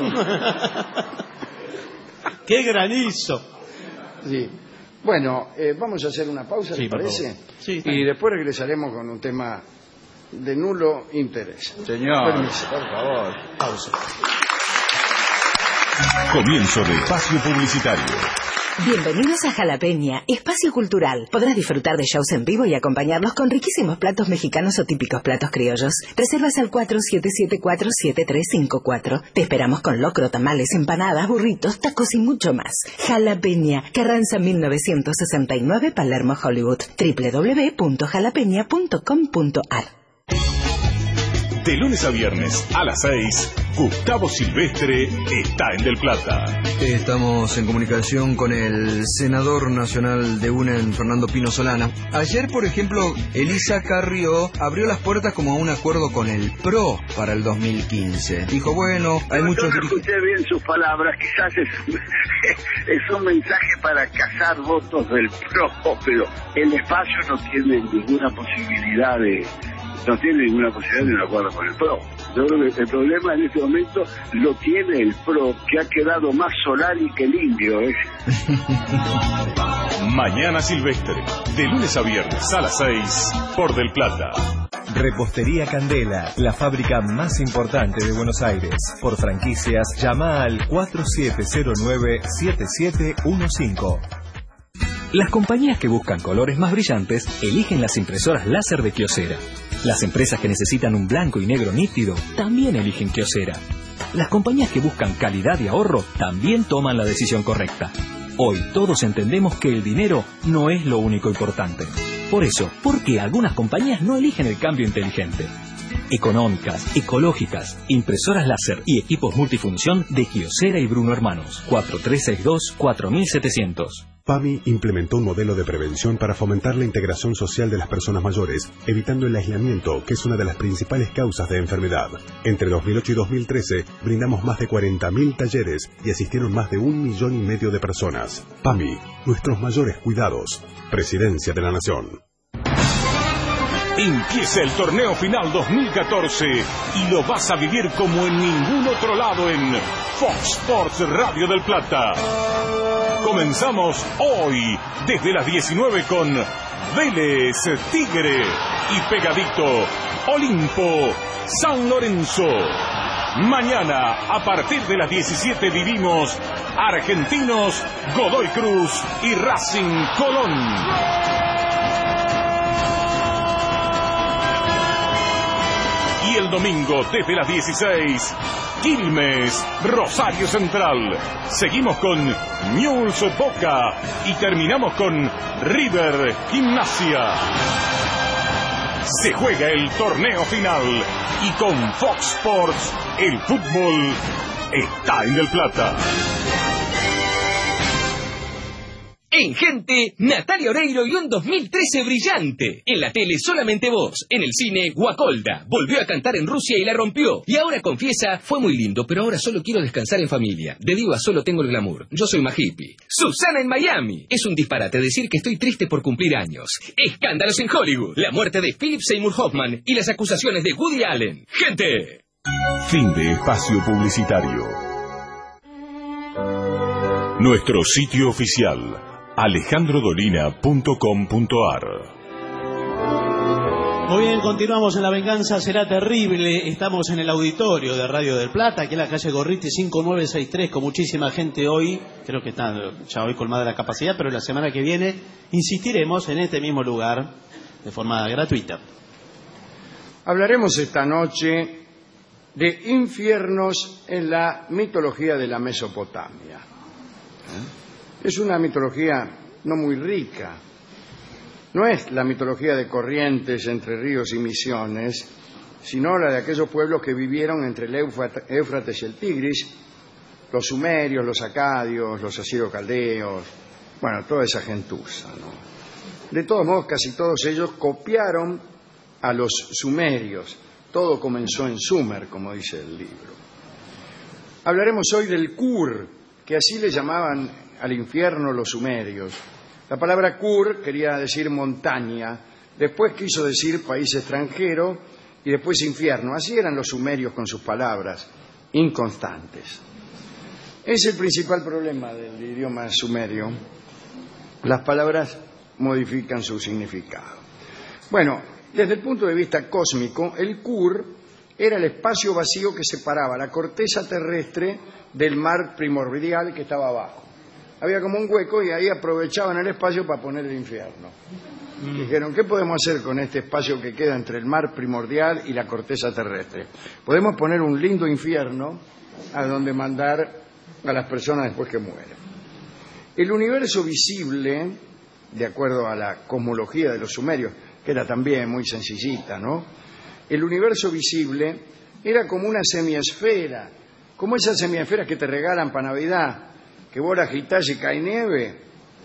Speaker 6: ¡Qué granizo!
Speaker 4: Sí. Bueno, eh, vamos a hacer una pausa,
Speaker 6: Sí,
Speaker 4: ¿les
Speaker 6: por
Speaker 4: parece?
Speaker 6: favor. Sí, está
Speaker 4: y
Speaker 6: bien.
Speaker 4: después regresaremos con un tema de nulo interés.
Speaker 5: Señor,
Speaker 4: Permiso.
Speaker 5: por favor.
Speaker 6: Pausa.
Speaker 1: Comienzo de espacio publicitario.
Speaker 7: Bienvenidos a Jalapeña, espacio cultural. Podrás disfrutar de shows en vivo y acompañarlos con riquísimos platos mexicanos o típicos platos criollos. Reservas al cuatro siete siete cuatro siete tres cinco cuatro. Te esperamos con locro, tamales, empanadas, burritos, tacos y mucho más. Jalapeña, Carranza mil novecientos sesenta y nueve, Palermo, Hollywood. doble u doble u doble u punto jalapeña punto com punto a r.
Speaker 1: De lunes a viernes a las seis, Gustavo Silvestre está en Del Plata.
Speaker 8: Estamos en comunicación con el senador nacional de U N E, Fernando Pino Solana. Ayer, por ejemplo, Elisa Carrió abrió las puertas como a un acuerdo con el P R O para el dos mil quince. Dijo, bueno, hay
Speaker 9: Yo
Speaker 8: muchos
Speaker 9: no
Speaker 8: dirigentes...
Speaker 9: escuché bien sus palabras, quizás es, es un mensaje para cazar votos del P R O, pero el espacio no tiene ninguna posibilidad de, no tiene ninguna posibilidad de un acuerdo con el P R O. Yo creo que el problema en este momento lo tiene el P R O, que ha quedado más Solari que el indio, ¿eh?
Speaker 1: Mañana Silvestre, de lunes a viernes a las seis, por Del Plata.
Speaker 10: Repostería Candela, la fábrica más importante de Buenos Aires. Por franquicias, llama al cuatro siete cero nueve siete siete uno cinco.
Speaker 11: Las compañías que buscan colores más brillantes eligen las impresoras láser de Kyocera. Las empresas que necesitan un blanco y negro nítido también eligen Kyocera. Las compañías que buscan calidad y ahorro también toman la decisión correcta. Hoy todos entendemos que el dinero no es lo único importante. Por eso, ¿por qué algunas compañías no eligen el cambio inteligente? Económicas, ecológicas, impresoras láser y equipos multifunción de Kyocera y Bruno Hermanos. cuatro tres seis dos cuatro siete cero cero.
Speaker 12: PAMI implementó un modelo de prevención para fomentar la integración social de las personas mayores, evitando el aislamiento, que es una de las principales causas de enfermedad. Entre dos mil ocho y dos mil trece, brindamos más de cuarenta mil talleres y asistieron más de un millón y medio de personas. PAMI, nuestros mayores cuidados. Presidencia de la Nación.
Speaker 1: Empieza el torneo final dos mil catorce y lo vas a vivir como en ningún otro lado en Fox Sports Radio del Plata. Comenzamos hoy desde las diecinueve con Vélez, Tigre y pegadito Olimpo, San Lorenzo. Mañana a partir de las diecisiete vivimos Argentinos, Godoy Cruz y Racing Colón. Y el domingo desde las dieciséis, Quilmes, Rosario Central. Seguimos con Newell's Boca y terminamos con River Gimnasia. Se juega el torneo final y con Fox Sports el fútbol está en Del Plata.
Speaker 13: En Gente, Natalia Oreiro y un dos mil trece brillante. En la tele Solamente Vos. En el cine, Guacolda. Volvió a cantar en Rusia y la rompió. Y ahora confiesa, fue muy lindo, pero ahora solo quiero descansar en familia. De diva solo tengo el glamour. Yo soy más hippie. Susana en Miami. Es un disparate decir que estoy triste por cumplir años. Escándalos en Hollywood. La muerte de Philip Seymour Hoffman y las acusaciones de Woody Allen. Gente.
Speaker 1: Fin de espacio publicitario. Nuestro sitio oficial alejandro dolina punto com punto ar.
Speaker 6: Muy bien, continuamos en La Venganza Será Terrible. Estamos en el auditorio de Radio del Plata, aquí en la calle Gorriti cinco nueve seis tres, con muchísima gente hoy. Creo que está ya hoy colmada la capacidad, pero la semana que viene insistiremos en este mismo lugar de forma gratuita.
Speaker 4: Hablaremos esta noche de infiernos en la mitología de la Mesopotamia. ¿Eh? Es una mitología no muy rica. No es la mitología de Corrientes, Entre Ríos y Misiones, sino la de aquellos pueblos que vivieron entre el Éufrates y el Tigris, los sumerios, los acadios, los asiro-caldeos, bueno, toda esa gentuza, ¿no? De todos modos, casi todos ellos copiaron a los sumerios. Todo comenzó en Sumer, como dice el libro. Hablaremos hoy del Kur, que así le llamaban al infierno los sumerios. La palabra Kur quería decir montaña, después quiso decir país extranjero y después infierno. Así eran los sumerios con sus palabras, inconstantes. Es el principal problema del idioma sumerio. Las palabras modifican su significado. Bueno, desde el punto de vista cósmico, el Kur era el espacio vacío que separaba la corteza terrestre del mar primordial que estaba abajo. Había como un hueco y ahí aprovechaban el espacio para poner el infierno. Mm. Dijeron, ¿qué podemos hacer con este espacio que queda entre el mar primordial y la corteza terrestre? Podemos poner un lindo infierno a donde mandar a las personas después que mueren. El universo visible, de acuerdo a la cosmología de los sumerios, que era también muy sencillita, ¿no? El universo visible era como una semiesfera, como esas semiesferas que te regalan para Navidad, que vos la agitás y cae nieve.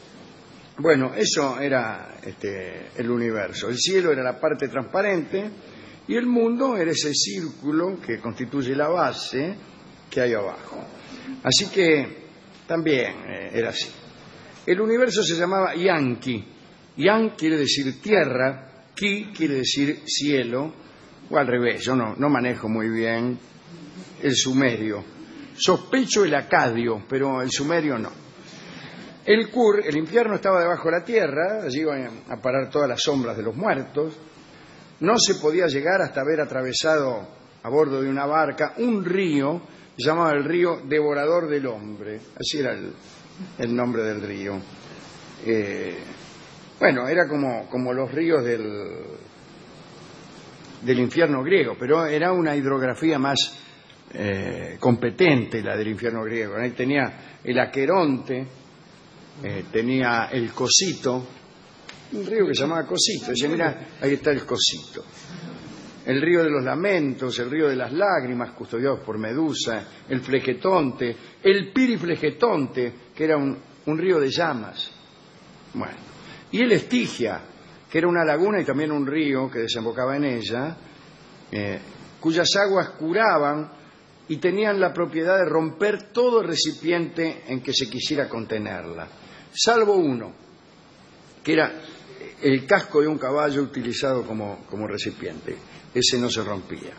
Speaker 4: Bueno, eso era este, el universo. El cielo era la parte transparente y el mundo era ese círculo que constituye la base que hay abajo. Así que también eh, era así. El universo se llamaba Yanki. Yan quiere decir tierra Ki quiere decir cielo, o al revés, yo no, no manejo muy bien el sumerio. Sospecho el acadio, pero el sumerio no. El Kur, el infierno, estaba debajo de la tierra, allí iban a parar todas las sombras de los muertos. No se podía llegar hasta haber atravesado a bordo de una barca un río llamado el río Devorador del Hombre. Así era el, el nombre del río. Eh, bueno, era como, como los ríos del, del infierno griego, pero era una hidrografía más eh, competente la del infierno griego. Ahí tenía el Aqueronte, eh, tenía el Cosito, un río que se llamaba Cosito. Dice, mira, ahí está el Cosito. El río de los lamentos, el río de las lágrimas, custodiados por Medusa, el Flegetonte, el Piriflegetonte, que era un, un río de llamas. Bueno, y el Estigia, que era una laguna y también un río que desembocaba en ella, eh, cuyas aguas curaban y tenían la propiedad de romper todo recipiente en que se quisiera contenerla, salvo uno, que era el casco de un caballo utilizado como, como recipiente. Ese no se rompía.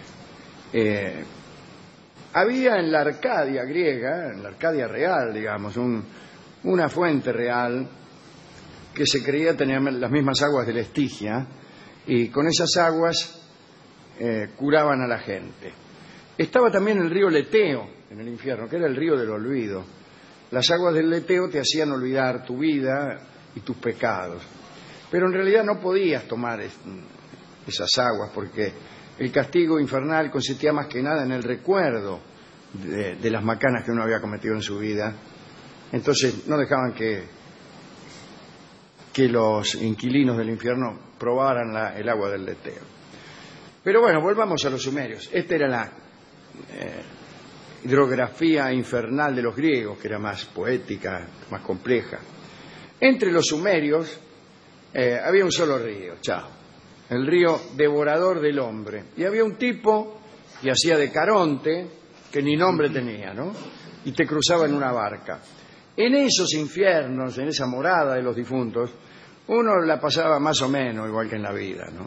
Speaker 4: Eh, había en la Arcadia griega, en la Arcadia real, digamos, un, una fuente real que se creía tener las mismas aguas de la Estigia, y con esas aguas eh, curaban a la gente. Estaba también el río Leteo en el infierno, que era el río del olvido. Las aguas del Leteo te hacían olvidar tu vida y tus pecados, pero en realidad no podías tomar esas aguas porque el castigo infernal consistía más que nada en el recuerdo de, de las macanas que uno había cometido en su vida. Entonces no dejaban que, que los inquilinos del infierno probaran la, el agua del Leteo. Pero bueno, volvamos a los sumerios. Esta era la eh, hidrografía infernal de los griegos, que era más poética, más compleja. Entre los sumerios eh, había un solo río, chao. El río Devorador del Hombre. Y había un tipo que hacía de Caronte, que ni nombre tenía, ¿no? Y te cruzaba en una barca. En esos infiernos, en esa morada de los difuntos, uno la pasaba más o menos igual que en la vida, ¿no?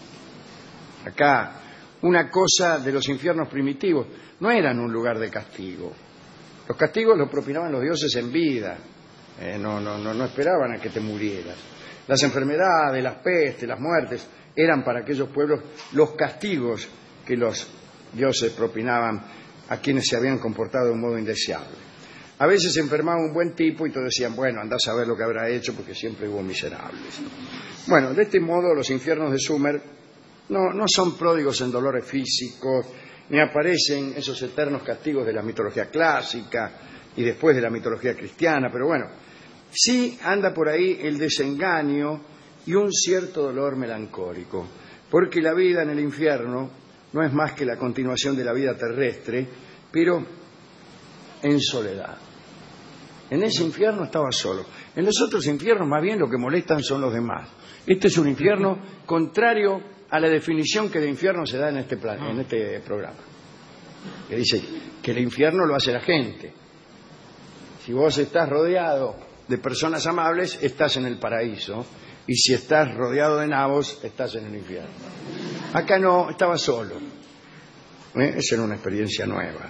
Speaker 4: Acá, una cosa de los infiernos primitivos, no eran un lugar de castigo. Los castigos los propinaban los dioses en vida. Eh, no, no, no, no esperaban a que te murieras. Las enfermedades, las pestes, las muertes eran para aquellos pueblos los castigos que los dioses propinaban a quienes se habían comportado de un modo indeseable. A veces se enfermaba un buen tipo y todos decían, bueno, andá a saber lo que habrá hecho porque siempre hubo miserables. Bueno, de este modo los infiernos de Sumer no, no son pródigos en dolores físicos, ni aparecen esos eternos castigos de la mitología clásica y después de la mitología cristiana, pero bueno, sí anda por ahí el desengaño y un cierto dolor melancólico, porque la vida en el infierno no es más que la continuación de la vida terrestre, pero en soledad. En ese infierno estaba solo. En los otros infiernos más bien lo que molestan son los demás. Este es un infierno contrario a la definición que de infierno se da en este plan, en este programa. Que dice que el infierno lo hace la gente. Si vos estás rodeado de personas amables, estás en el paraíso. Y si estás rodeado de nabos, estás en el infierno. Acá no, estaba solo. ¿Eh? Esa era una experiencia nueva.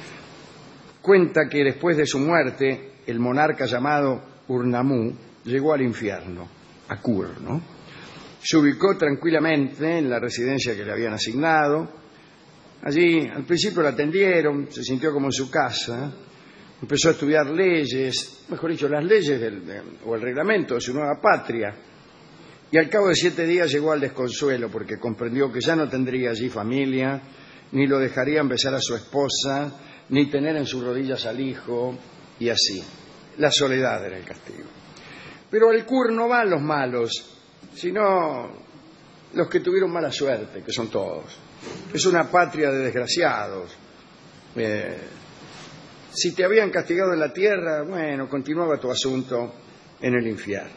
Speaker 4: Cuenta que después de su muerte, el monarca llamado Urnamú llegó al infierno, a Kur, ¿no? Se ubicó tranquilamente en la residencia que le habían asignado. Allí, al principio lo atendieron, se sintió como en su casa. Empezó a estudiar leyes, mejor dicho, las leyes del, de, o el reglamento de su nueva patria. Y al cabo de siete días llegó al desconsuelo porque comprendió que ya no tendría allí familia, ni lo dejarían besar a su esposa, ni tener en sus rodillas al hijo, y así. La soledad era el castigo. Pero al Kur no van los malos, sino los que tuvieron mala suerte, que son todos. Es una patria de desgraciados. Eh, si te habían castigado en la tierra, bueno, continuaba tu asunto en el infierno.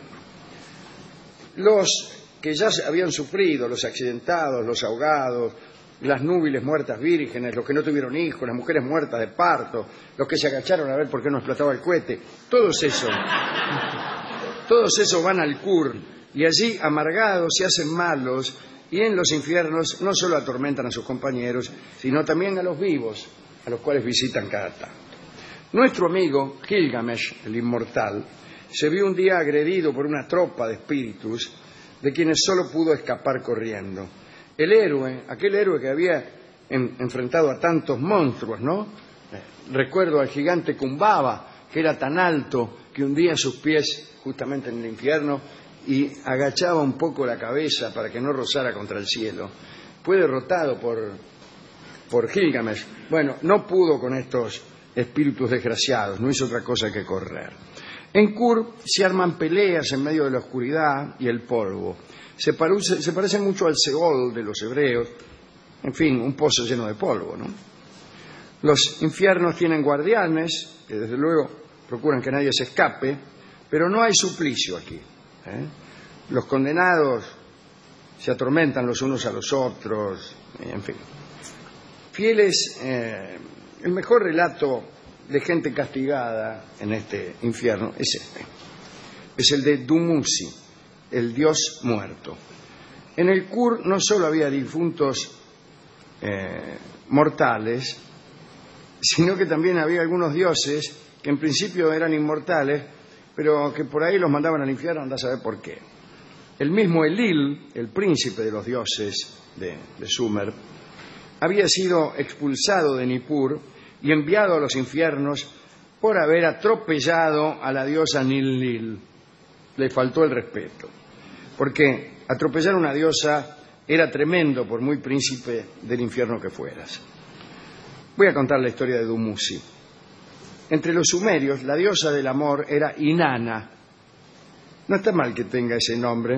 Speaker 4: Los que ya habían sufrido, los accidentados, los ahogados, las núbiles muertas vírgenes, los que no tuvieron hijos, las mujeres muertas de parto, los que se agacharon a ver por qué no explotaba el cohete, todos esos, todos esos van al Kur y allí amargados se hacen malos, y en los infiernos no solo atormentan a sus compañeros, sino también a los vivos, a los cuales visitan cada tanto. Nuestro amigo Gilgamesh, el inmortal, se vio un día agredido por una tropa de espíritus de quienes solo pudo escapar corriendo. El héroe, aquel héroe que había en, enfrentado a tantos monstruos, ¿no? Recuerdo al gigante Kumbhava, que era tan alto que hundía sus pies justamente en el infierno y agachaba un poco la cabeza para que no rozara contra el cielo. Fue derrotado por, por Gilgamesh. Bueno, no pudo con estos espíritus desgraciados, no hizo otra cosa que correr. En Kur se arman peleas en medio de la oscuridad y el polvo. Se, parece, se parece mucho al Seol de los hebreos, en fin, un pozo lleno de polvo, ¿no? Los infiernos tienen guardianes, que desde luego procuran que nadie se escape, pero no hay suplicio aquí, ¿eh? Los condenados se atormentan los unos a los otros, en fin. Fieles, eh, el mejor relato de gente castigada en este infierno es este. Es el de Dumuzi, el dios muerto. En el Kur no solo había difuntos eh, mortales, sino que también había algunos dioses que en principio eran inmortales, pero que por ahí los mandaban al infierno, anda a saber por qué. El mismo Enlil, el príncipe de los dioses de, de Sumer, había sido expulsado de Nippur y enviado a los infiernos por haber atropellado a la diosa Ninlil. Le faltó el respeto, porque atropellar a una diosa era tremendo por muy príncipe del infierno que fueras. Voy a contar la historia de Dumuzi. Entre los sumerios, la diosa del amor era Inanna. No está mal que tenga ese nombre.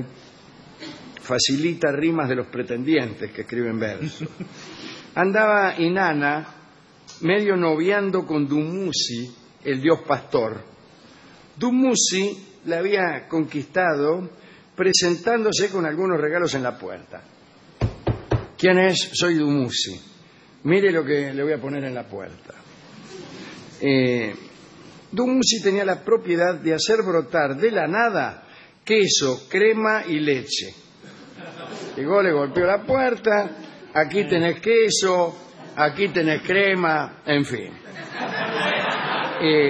Speaker 4: Facilita rimas de los pretendientes que escriben versos. Andaba Inanna medio noviando con Dumuzi, el dios pastor. Dumuzi la había conquistado presentándose con algunos regalos en la puerta. ¿Quién es? Soy Dumuzi. Mire lo que le voy a poner en la puerta. Eh, Dumuzi tenía la propiedad de hacer brotar de la nada queso, crema y leche. Llegó, le golpeó la puerta, aquí tenés queso, aquí tenés crema, en fin. Eh,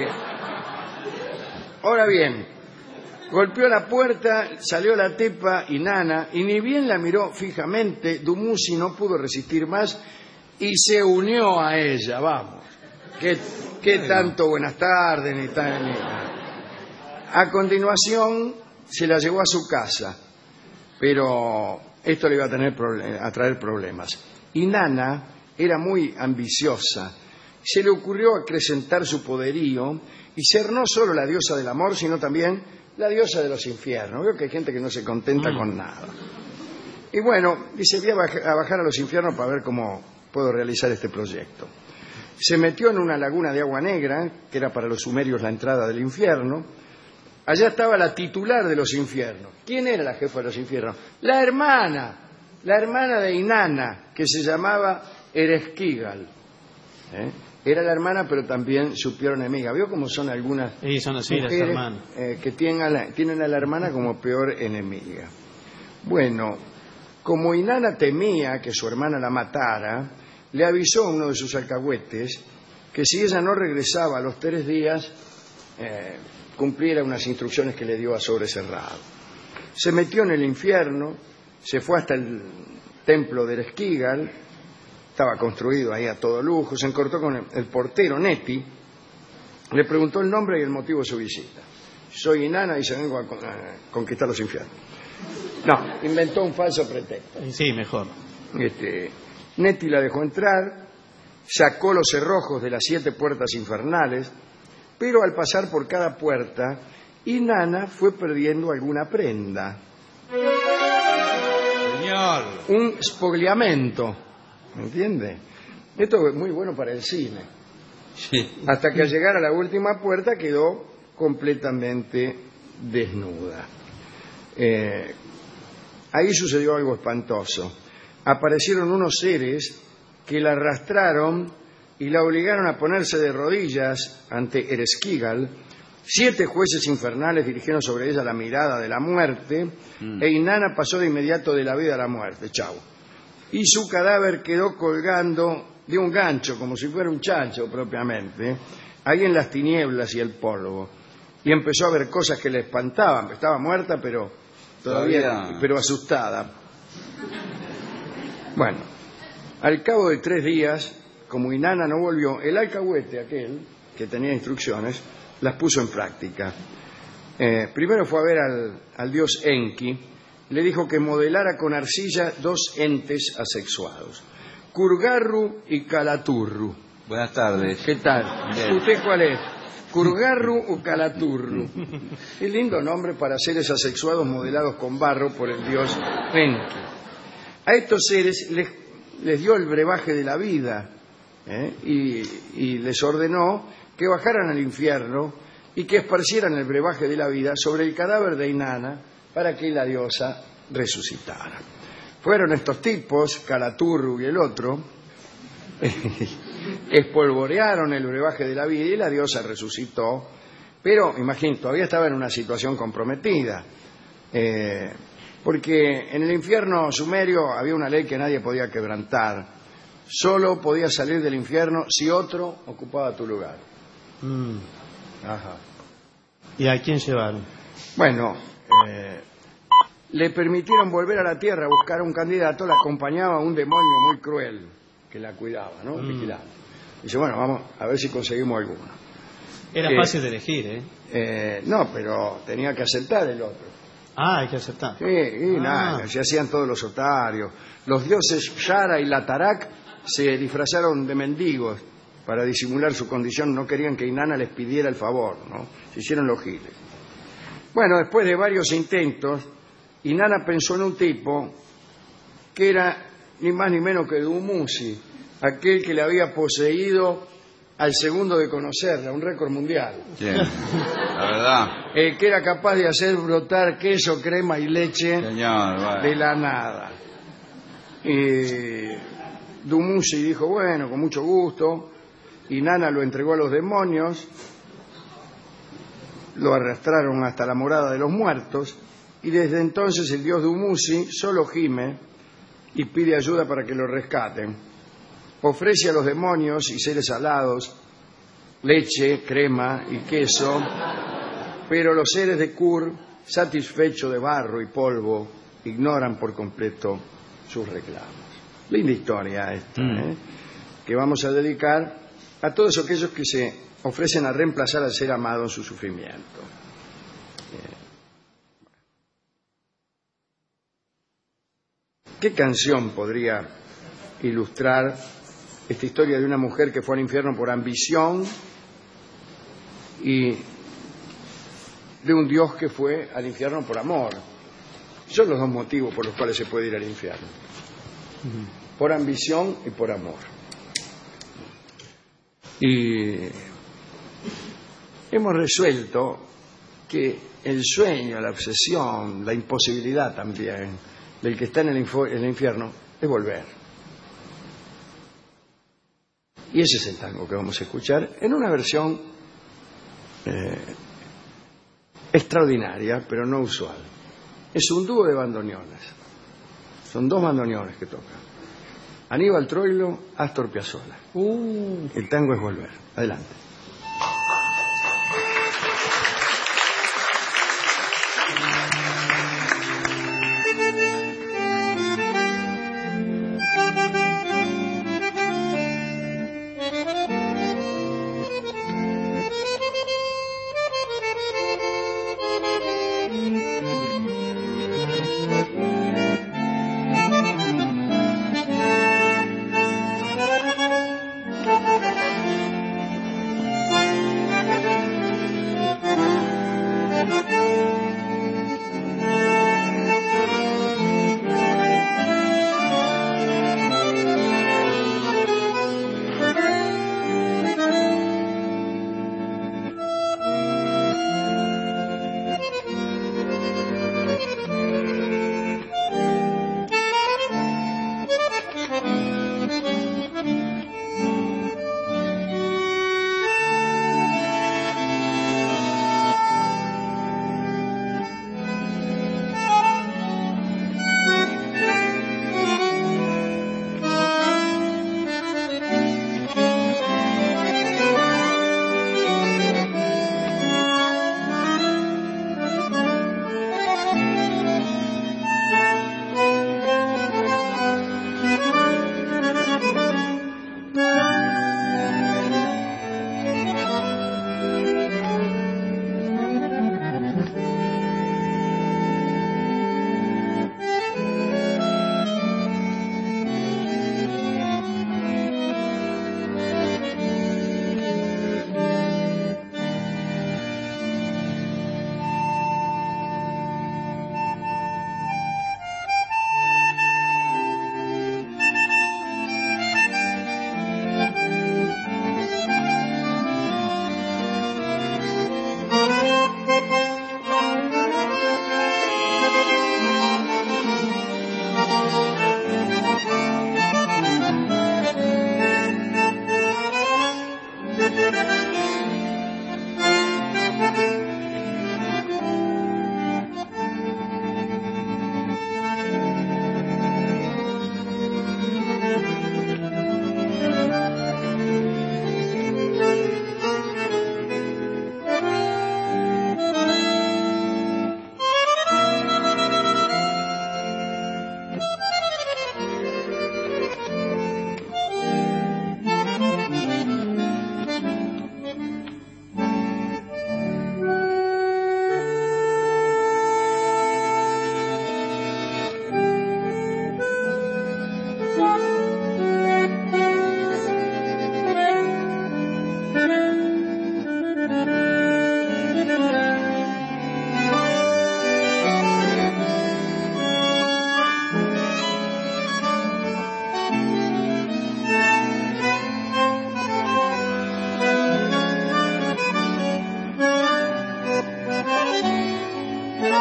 Speaker 4: ahora bien, golpeó la puerta, salió la tipa Inanna y ni bien la miró fijamente, Dumuzi no pudo resistir más y se unió a ella, vamos. ¿Qué, qué tanto buenas tardes ni tal? Ni... A continuación se la llevó a su casa, pero esto le iba a, tener a traer problemas. Inanna era muy ambiciosa, se le ocurrió acrecentar su poderío y ser no solo la diosa del amor, sino también la diosa de los infiernos. Veo que hay gente que no se contenta mm. con nada. Y bueno, dice, voy a bajar, a bajar a los infiernos para ver cómo puedo realizar este proyecto. Se metió en una laguna de agua negra, que era para los sumerios la entrada del infierno. Allá estaba la titular de los infiernos. ¿Quién era la jefa de los infiernos? La hermana, la hermana de Inanna, que se llamaba Ereshkigal. ¿Eh? Era la hermana, pero también su peor enemiga. ¿Vio cómo son algunas
Speaker 6: sí, son así,
Speaker 4: mujeres eh, que tienen a, la, tienen a la hermana como peor enemiga? Bueno, como Inanna temía que su hermana la matara, le avisó a uno de sus alcahuetes que si ella no regresaba a los tres días, eh, cumpliera unas instrucciones que le dio a sobre cerrado. Se metió en el infierno, se fue hasta el templo de Ereshkigal, estaba construido ahí a todo lujo, se encontró con el, el portero Neti, le preguntó el nombre y el motivo de su visita. Soy Inanna y se vengo a, a conquistar los infiernos. No, inventó un falso pretexto.
Speaker 6: Sí, mejor.
Speaker 4: Este, Neti la dejó entrar, sacó los cerrojos de las siete puertas infernales, pero al pasar por cada puerta, Inanna fue perdiendo alguna prenda.
Speaker 6: Señor.
Speaker 4: Un spogliamento, ¿me entiende? Esto es muy bueno para el cine.
Speaker 5: Sí.
Speaker 4: Hasta que al llegar a la última puerta quedó completamente desnuda. Eh, ahí sucedió algo espantoso. Aparecieron unos seres que la arrastraron y la obligaron a ponerse de rodillas ante Ereshkigal, Siete jueces infernales dirigieron sobre ella la mirada de la muerte, mm. e Inanna pasó de inmediato de la vida a la muerte. Chau. Y su cadáver quedó colgando de un gancho, como si fuera un chancho propiamente, ahí en las tinieblas y el polvo. Y empezó a ver cosas que le espantaban. Estaba muerta, pero todavía, todavía... pero asustada. Bueno, al cabo de tres días, como Inanna no volvió, el alcahuete aquel, que tenía instrucciones, las puso en práctica. Eh, primero fue a ver al, al dios Enki, le dijo que modelara con arcilla dos entes asexuados, Kurgarru y Kalaturru.
Speaker 5: Buenas tardes.
Speaker 4: ¿Qué tal? Bien. ¿Usted cuál es? ¿Kurgarru o Kalaturru? Qué lindo nombre para seres asexuados modelados con barro por el dios Enki. A estos seres les, les dio el brebaje de la vida, ¿eh? y, y les ordenó que bajaran al infierno y que esparcieran el brebaje de la vida sobre el cadáver de Inanna para que la diosa resucitara. Fueron estos tipos, Kalaturru y el otro, espolvorearon el brebaje de la vida y la diosa resucitó, pero, imagínate, todavía estaba en una situación comprometida, eh, porque en el infierno sumerio había una ley que nadie podía quebrantar. Solo podías salir del infierno si otro ocupaba tu lugar.
Speaker 6: Mm.
Speaker 4: Ajá.
Speaker 6: ¿Y a quién llevaron?
Speaker 4: Bueno, eh, le permitieron volver a la tierra a buscar a un candidato, la acompañaba un demonio muy cruel que la cuidaba, ¿no? Mm. Vigilando. Dice, bueno, vamos a ver si conseguimos alguno.
Speaker 6: Era
Speaker 4: eh,
Speaker 6: fácil de elegir, ¿eh?
Speaker 4: ¿eh? No, pero tenía que aceptar el otro.
Speaker 6: Ah, hay que aceptar.
Speaker 4: Sí, y
Speaker 6: ah.
Speaker 4: nada, se hacían todos los otarios. Los dioses Shara y Latarak se disfrazaron de mendigos para disimular su condición. No querían que Inanna les pidiera el favor, ¿no? Se hicieron los giles. Bueno, después de varios intentos, Inanna pensó en un tipo que era ni más ni menos que Dumuzi, aquel que le había poseído al segundo de conocerla, un récord mundial.
Speaker 5: Bien, la verdad.
Speaker 4: Eh, que era capaz de hacer brotar queso, crema y leche
Speaker 5: Señor, bueno.
Speaker 4: de la nada. Y Dumuzi dijo, bueno, con mucho gusto. Inanna lo entregó a los demonios, lo arrastraron hasta la morada de los muertos, y desde entonces el dios Dumuzi solo gime y pide ayuda para que lo rescaten. Ofrece a los demonios y seres alados leche, crema y queso, pero los seres de Kur, satisfechos de barro y polvo, ignoran por completo sus reclamos. Linda historia esta, mm. ¿eh? que vamos a dedicar a todos aquellos que se ofrecen a reemplazar al ser amado en su sufrimiento. ¿Qué canción podría ilustrar esta historia de una mujer que fue al infierno por ambición y de un Dios que fue al infierno por amor? Son los dos motivos por los cuales se puede ir al infierno. Por ambición y por amor. Y hemos resuelto que el sueño, la obsesión, la imposibilidad también del que está en el, info, en el infierno es volver. Y ese es el tango que vamos a escuchar en una versión eh, extraordinaria, pero no usual. Es un dúo de bandoneones. Son dos bandoneones que tocan. Aníbal Troilo, Astor Piazzolla. Uh. El tango es volver. Adelante.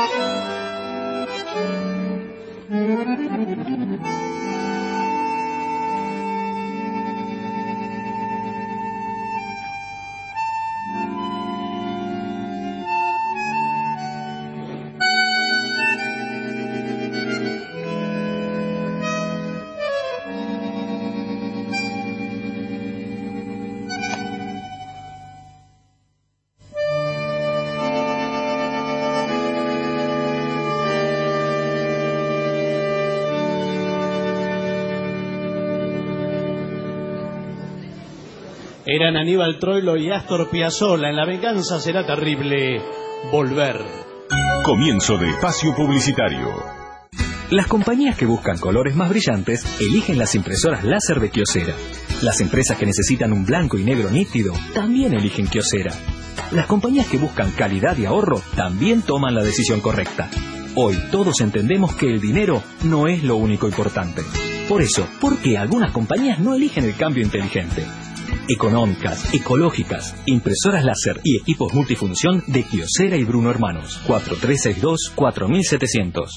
Speaker 6: Eran Aníbal Troilo y Astor Piazzolla en La venganza será terrible. Volver.
Speaker 1: Comienzo de espacio publicitario.
Speaker 11: Las compañías que buscan colores más brillantes eligen las impresoras láser de Kyocera. Las empresas que necesitan un blanco y negro nítido también eligen Kyocera. Las compañías que buscan calidad y ahorro también toman la decisión correcta. Hoy todos entendemos que el dinero no es lo único importante. Por eso, ¿por qué algunas compañías no eligen el cambio inteligente? Económicas, ecológicas, impresoras láser y equipos multifunción de Kyocera y Bruno Hermanos. cuatro tres seis dos, cuatro siete cero cero.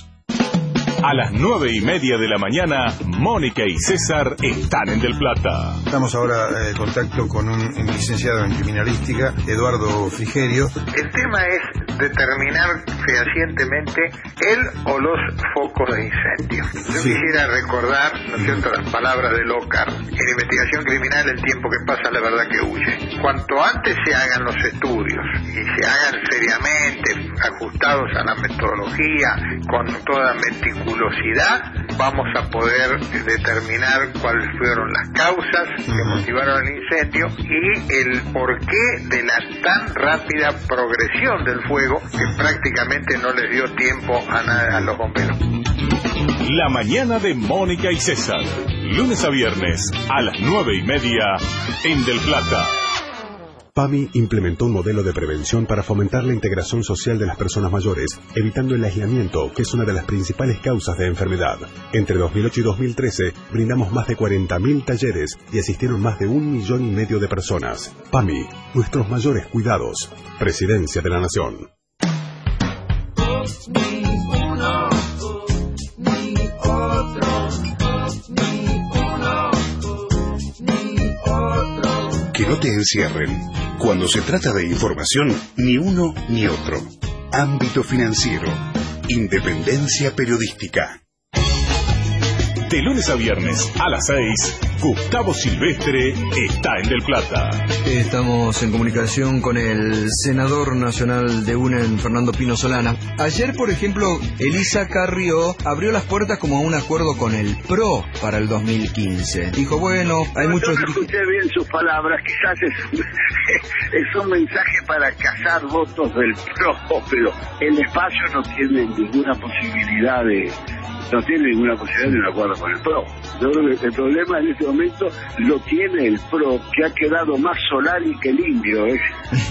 Speaker 1: A las nueve y media de la mañana, Mónica y César están en Del Plata.
Speaker 14: Estamos ahora en contacto con un licenciado en criminalística, Eduardo Frigerio.
Speaker 15: El tema es determinar fehacientemente el o los focos de incendio. Yo sí. quisiera recordar, ¿no es cierto?, las palabras de Lockhart. En investigación criminal el tiempo que pasa la verdad que huye. Cuanto antes se hagan los estudios y se hagan seriamente, ajustados a la metodología, con toda meticulosidad, vamos a poder determinar cuáles fueron las causas que motivaron el incendio y el porqué de la tan rápida progresión del fuego que prácticamente no les dio tiempo a, nada, a los bomberos.
Speaker 1: La mañana de Mónica y César, lunes a viernes a las nueve y media en Del Plata.
Speaker 12: PAMI implementó un modelo de prevención para fomentar la integración social de las personas mayores, evitando el aislamiento, que es una de las principales causas de enfermedad. Entre dos mil ocho y dos mil trece, brindamos más de cuarenta mil talleres y asistieron más de un millón y medio de personas. PAMI, nuestros mayores cuidados. Presidencia de la Nación.
Speaker 16: Ni uno, ni otro, ni uno, ni otro.
Speaker 17: Que no te encierren. Cuando se trata de información, ni uno ni otro. Ámbito financiero. Independencia periodística.
Speaker 1: De lunes a viernes a las seis, Gustavo Silvestre está en Del Plata.
Speaker 8: Estamos en comunicación con el senador nacional de UNEN, Fernando Pino Solana. Ayer, por ejemplo, Elisa Carrió abrió las puertas como a un acuerdo con el P R O para el dos mil quince. Dijo, bueno, hay
Speaker 9: no,
Speaker 8: muchos...
Speaker 9: Yo no escuché bien sus palabras, quizás es, es un mensaje para cazar votos del P R O, pero el espacio no tiene ninguna posibilidad de... no tiene ninguna posibilidad de un acuerdo con el P R O. Yo creo que el problema en este momento lo tiene el P R O, que ha quedado más solari que limpio, ¿eh?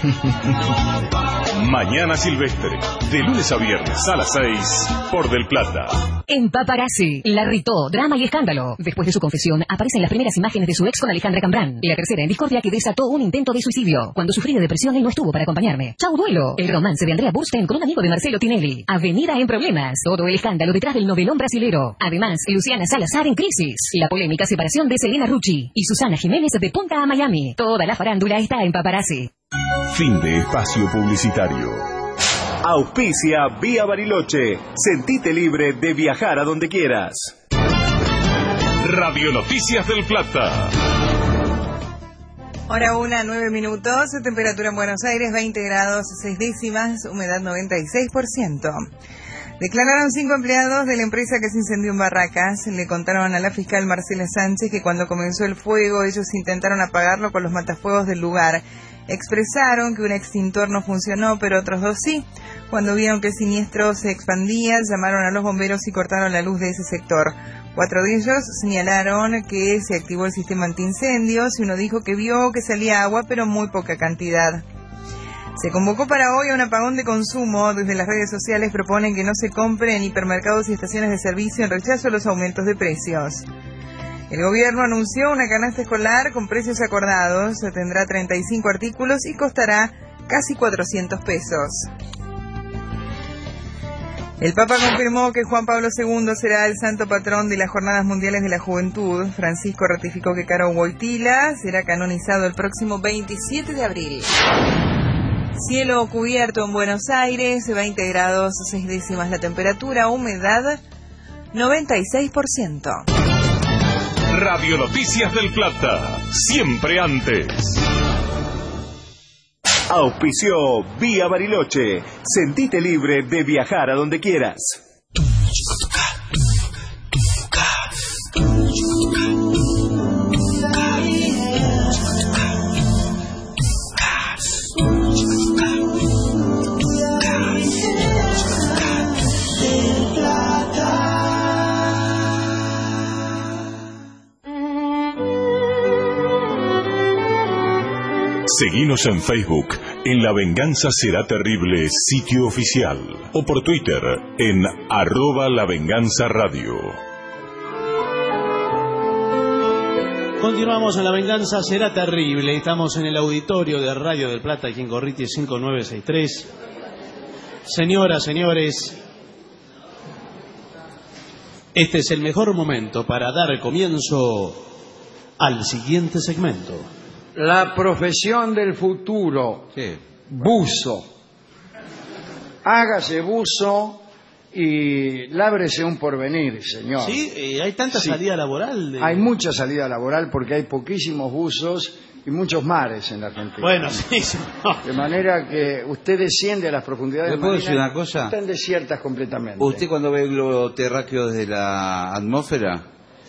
Speaker 1: Mañana Silvestre, de lunes a viernes a las seis, por Del Plata.
Speaker 18: En Paparazzi, la irritó, drama y escándalo. Después de su confesión, aparecen las primeras imágenes de su ex con Alejandra Cambrán. La tercera en discordia que desató un intento de suicidio. Cuando sufrí de depresión, él no estuvo para acompañarme. Chau duelo. El romance de Andrea Burstein con un amigo de Marcelo Tinelli. Avenida en problemas. Todo el escándalo detrás del novelón brasilero. Además, Luciana Salazar en crisis. La polémica separación de Selena Rucci y Susana Jiménez de Punta a Miami. Toda la farándula está en Paparazzi.
Speaker 1: Fin de espacio publicitario.
Speaker 2: Auspicia Vía Bariloche. Sentite libre de viajar a donde quieras.
Speaker 1: Radio Noticias del Plata.
Speaker 19: Hora una, nueve minutos. Temperatura en Buenos Aires, veinte grados, seis décimas. Humedad noventa y seis por ciento. Declararon cinco empleados de la empresa que se incendió en Barracas. Le contaron a la fiscal Marcela Sánchez que cuando comenzó el fuego ellos intentaron apagarlo con los matafuegos del lugar. Expresaron que un extintor no funcionó, pero otros dos sí. Cuando vieron que el siniestro se expandía, llamaron a los bomberos y cortaron la luz de ese sector. Cuatro de ellos señalaron que se activó el sistema antiincendios y uno dijo que vio que salía agua, pero muy poca cantidad. Se convocó para hoy a un apagón de consumo. Desde las redes sociales proponen que no se compre en hipermercados y estaciones de servicio en rechazo a los aumentos de precios. El gobierno anunció una canasta escolar con precios acordados. Tendrá treinta y cinco artículos y costará casi cuatrocientos pesos. El Papa confirmó que Juan Pablo segundo será el santo patrón de las Jornadas Mundiales de la Juventud. Francisco ratificó que Caro Wojtyla será canonizado el próximo veintisiete de abril. Cielo cubierto en Buenos Aires, veinte grados seis décimas la temperatura, humedad noventa y seis por ciento.
Speaker 1: Radio Noticias del Plata, siempre antes.
Speaker 2: Auspició Vía Bariloche. Sentite libre de viajar a donde quieras.
Speaker 1: Seguinos en Facebook, en La Venganza Será Terrible, sitio oficial. O por Twitter, en arroba La Venganza Radio.
Speaker 6: Continuamos en La Venganza Será Terrible. Estamos en el auditorio de Radio del Plata, aquí en Gorriti cinco nueve seis tres. Señoras, señores, este es el mejor momento para dar comienzo al siguiente segmento.
Speaker 4: La profesión del futuro,
Speaker 5: Sí.
Speaker 4: buzo. Hágase buzo y lábrese un porvenir, señor.
Speaker 6: Sí, eh, hay tanta
Speaker 4: Sí.
Speaker 6: salida laboral. De...
Speaker 4: Hay mucha salida laboral porque hay poquísimos buzos y muchos mares en la Argentina.
Speaker 6: Bueno, sí, señor.
Speaker 4: De manera que usted desciende a las profundidades
Speaker 5: ¿Le puedo
Speaker 4: marinas,
Speaker 5: decir una cosa?
Speaker 4: están desiertas completamente.
Speaker 5: Usted cuando ve el globo terráqueo desde la atmósfera,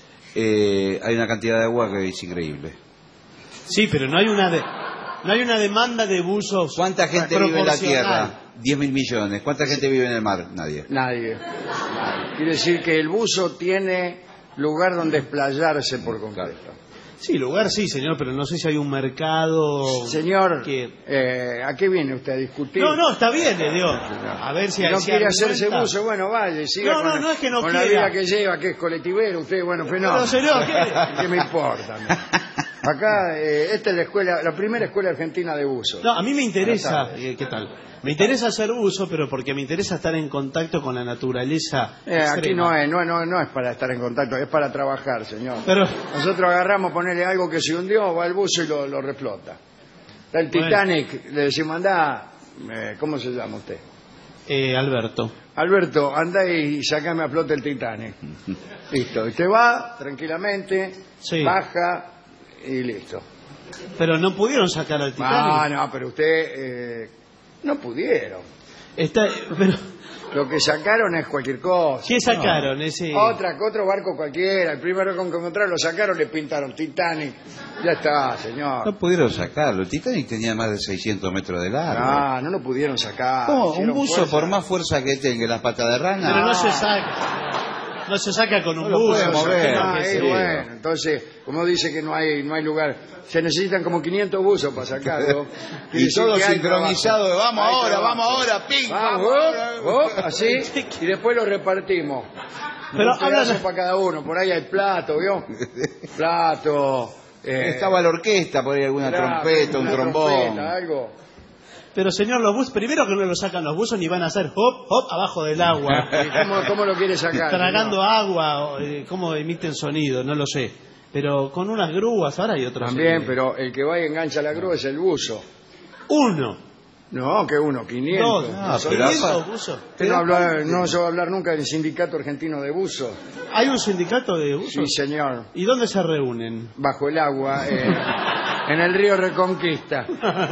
Speaker 5: eh, hay una cantidad de agua que es increíble.
Speaker 6: Sí, pero no hay una de... no hay una demanda de buzos.
Speaker 5: ¿Cuánta gente vive en la
Speaker 6: proporcional.
Speaker 5: Tierra? diez mil millones. ¿Cuánta gente vive en el mar? Nadie.
Speaker 4: Nadie. Nadie. Quiere decir que el buzo tiene lugar donde explayarse por completo.
Speaker 6: Sí, lugar sí, señor, pero no sé si hay un mercado...
Speaker 4: Señor,
Speaker 6: que...
Speaker 4: eh, ¿a qué viene usted a discutir?
Speaker 6: No, no, está bien, le digo. A ver si...
Speaker 4: Si no
Speaker 6: si
Speaker 4: quiere
Speaker 6: argumenta.
Speaker 4: hacerse buzo, bueno, vaya, siga
Speaker 6: No, no,
Speaker 4: con,
Speaker 6: no es que no
Speaker 4: con la
Speaker 6: quiera.
Speaker 4: vida que lleva, que es colectivero, usted, bueno, fenómeno.
Speaker 6: Pero, señor, ¿qué?
Speaker 4: ¿Qué me importa? Acá, eh, esta es la escuela, la primera escuela argentina de buzo.
Speaker 6: No, a mí me interesa...
Speaker 4: Buenas tardes.
Speaker 6: eh, ¿Qué tal? Me interesa hacer buzo, pero porque me interesa estar en contacto con la naturaleza
Speaker 4: Eh, aquí
Speaker 6: extrema.
Speaker 4: no es, no, no, no es para estar en contacto, es para trabajar, señor.
Speaker 6: Pero...
Speaker 4: Nosotros agarramos, ponerle algo que se hundió, va al buzo y lo, lo reflota. Está el
Speaker 6: Bueno.
Speaker 4: Titanic, le decimos, andá, eh, ¿cómo se llama usted?
Speaker 6: Eh, Alberto.
Speaker 4: Alberto, anda y sacame a flote el Titanic. Listo, usted va tranquilamente,
Speaker 6: Sí.
Speaker 4: baja y listo.
Speaker 6: Pero no pudieron sacar al
Speaker 4: Ah,
Speaker 6: Titanic.
Speaker 4: no, pero usted eh, no pudieron.
Speaker 6: Está... Pero...
Speaker 4: Lo que sacaron es cualquier cosa.
Speaker 6: ¿Qué sacaron?
Speaker 4: No.
Speaker 6: Ese...
Speaker 4: Otra, otro barco cualquiera. El primero que encontraron lo sacaron, le pintaron Titanic. Ya está, señor.
Speaker 5: No pudieron sacarlo. El Titanic tenía más de seiscientos metros de largo.
Speaker 4: Ah, no lo pudieron sacar.
Speaker 5: ¿Cómo? Un
Speaker 4: Hicieron
Speaker 5: buzo,
Speaker 4: fuerza.
Speaker 5: por más fuerza que tenga las patas de rana.
Speaker 6: Pero no se saca. No se saca con un
Speaker 5: No lo
Speaker 6: buzo.
Speaker 5: puede
Speaker 6: se
Speaker 5: mover.
Speaker 6: saca
Speaker 4: Ah,
Speaker 6: que
Speaker 4: eh,
Speaker 6: sí.
Speaker 4: bueno, entonces, como dice que no hay no hay lugar, se necesitan como quinientos buzos para sacarlo.
Speaker 5: Y
Speaker 4: Quiere decir
Speaker 5: todo
Speaker 4: que hay
Speaker 5: sincronizado de,
Speaker 4: trabajo.
Speaker 5: vamos
Speaker 4: Hay
Speaker 5: ahora,
Speaker 4: trabajo.
Speaker 5: vamos ahora, ping,
Speaker 4: Vamos,
Speaker 5: vamos ahora.
Speaker 4: oh, oh, así, y después lo repartimos.
Speaker 6: Pero
Speaker 4: Un pedazo
Speaker 6: hablan-
Speaker 4: para cada uno, por ahí hay plato, ¿vio? Plato. eh,
Speaker 5: Estaba la orquesta, por ahí alguna
Speaker 4: claro,
Speaker 5: trompeta, un
Speaker 4: una
Speaker 5: trombón.
Speaker 4: trompeta, algo.
Speaker 6: Pero señor, los buzos, primero que no lo sacan los buzos ni van a hacer hop, hop abajo del agua.
Speaker 4: ¿Y cómo, cómo lo quiere sacar?
Speaker 6: Tragando
Speaker 4: señor?
Speaker 6: agua, o, eh, cómo emiten sonido, no lo sé. Pero con unas grúas, ahora hay otros.
Speaker 4: También,
Speaker 6: eh,
Speaker 4: pero el que va y engancha la grúa es el buzo.
Speaker 6: Uno.
Speaker 4: No, que uno, quinientos.
Speaker 6: Dos.
Speaker 5: Ah,
Speaker 4: Son
Speaker 5: pero
Speaker 4: quinientos
Speaker 6: ¿quinientos buzos?
Speaker 4: Usted no, habla- no se va a hablar nunca del Sindicato Argentino de Buzos.
Speaker 6: ¿Hay un sindicato de
Speaker 4: Sí,
Speaker 6: buzos?
Speaker 4: señor.
Speaker 6: ¿Y dónde se reúnen?
Speaker 4: Bajo el agua, eh, en el río Reconquista.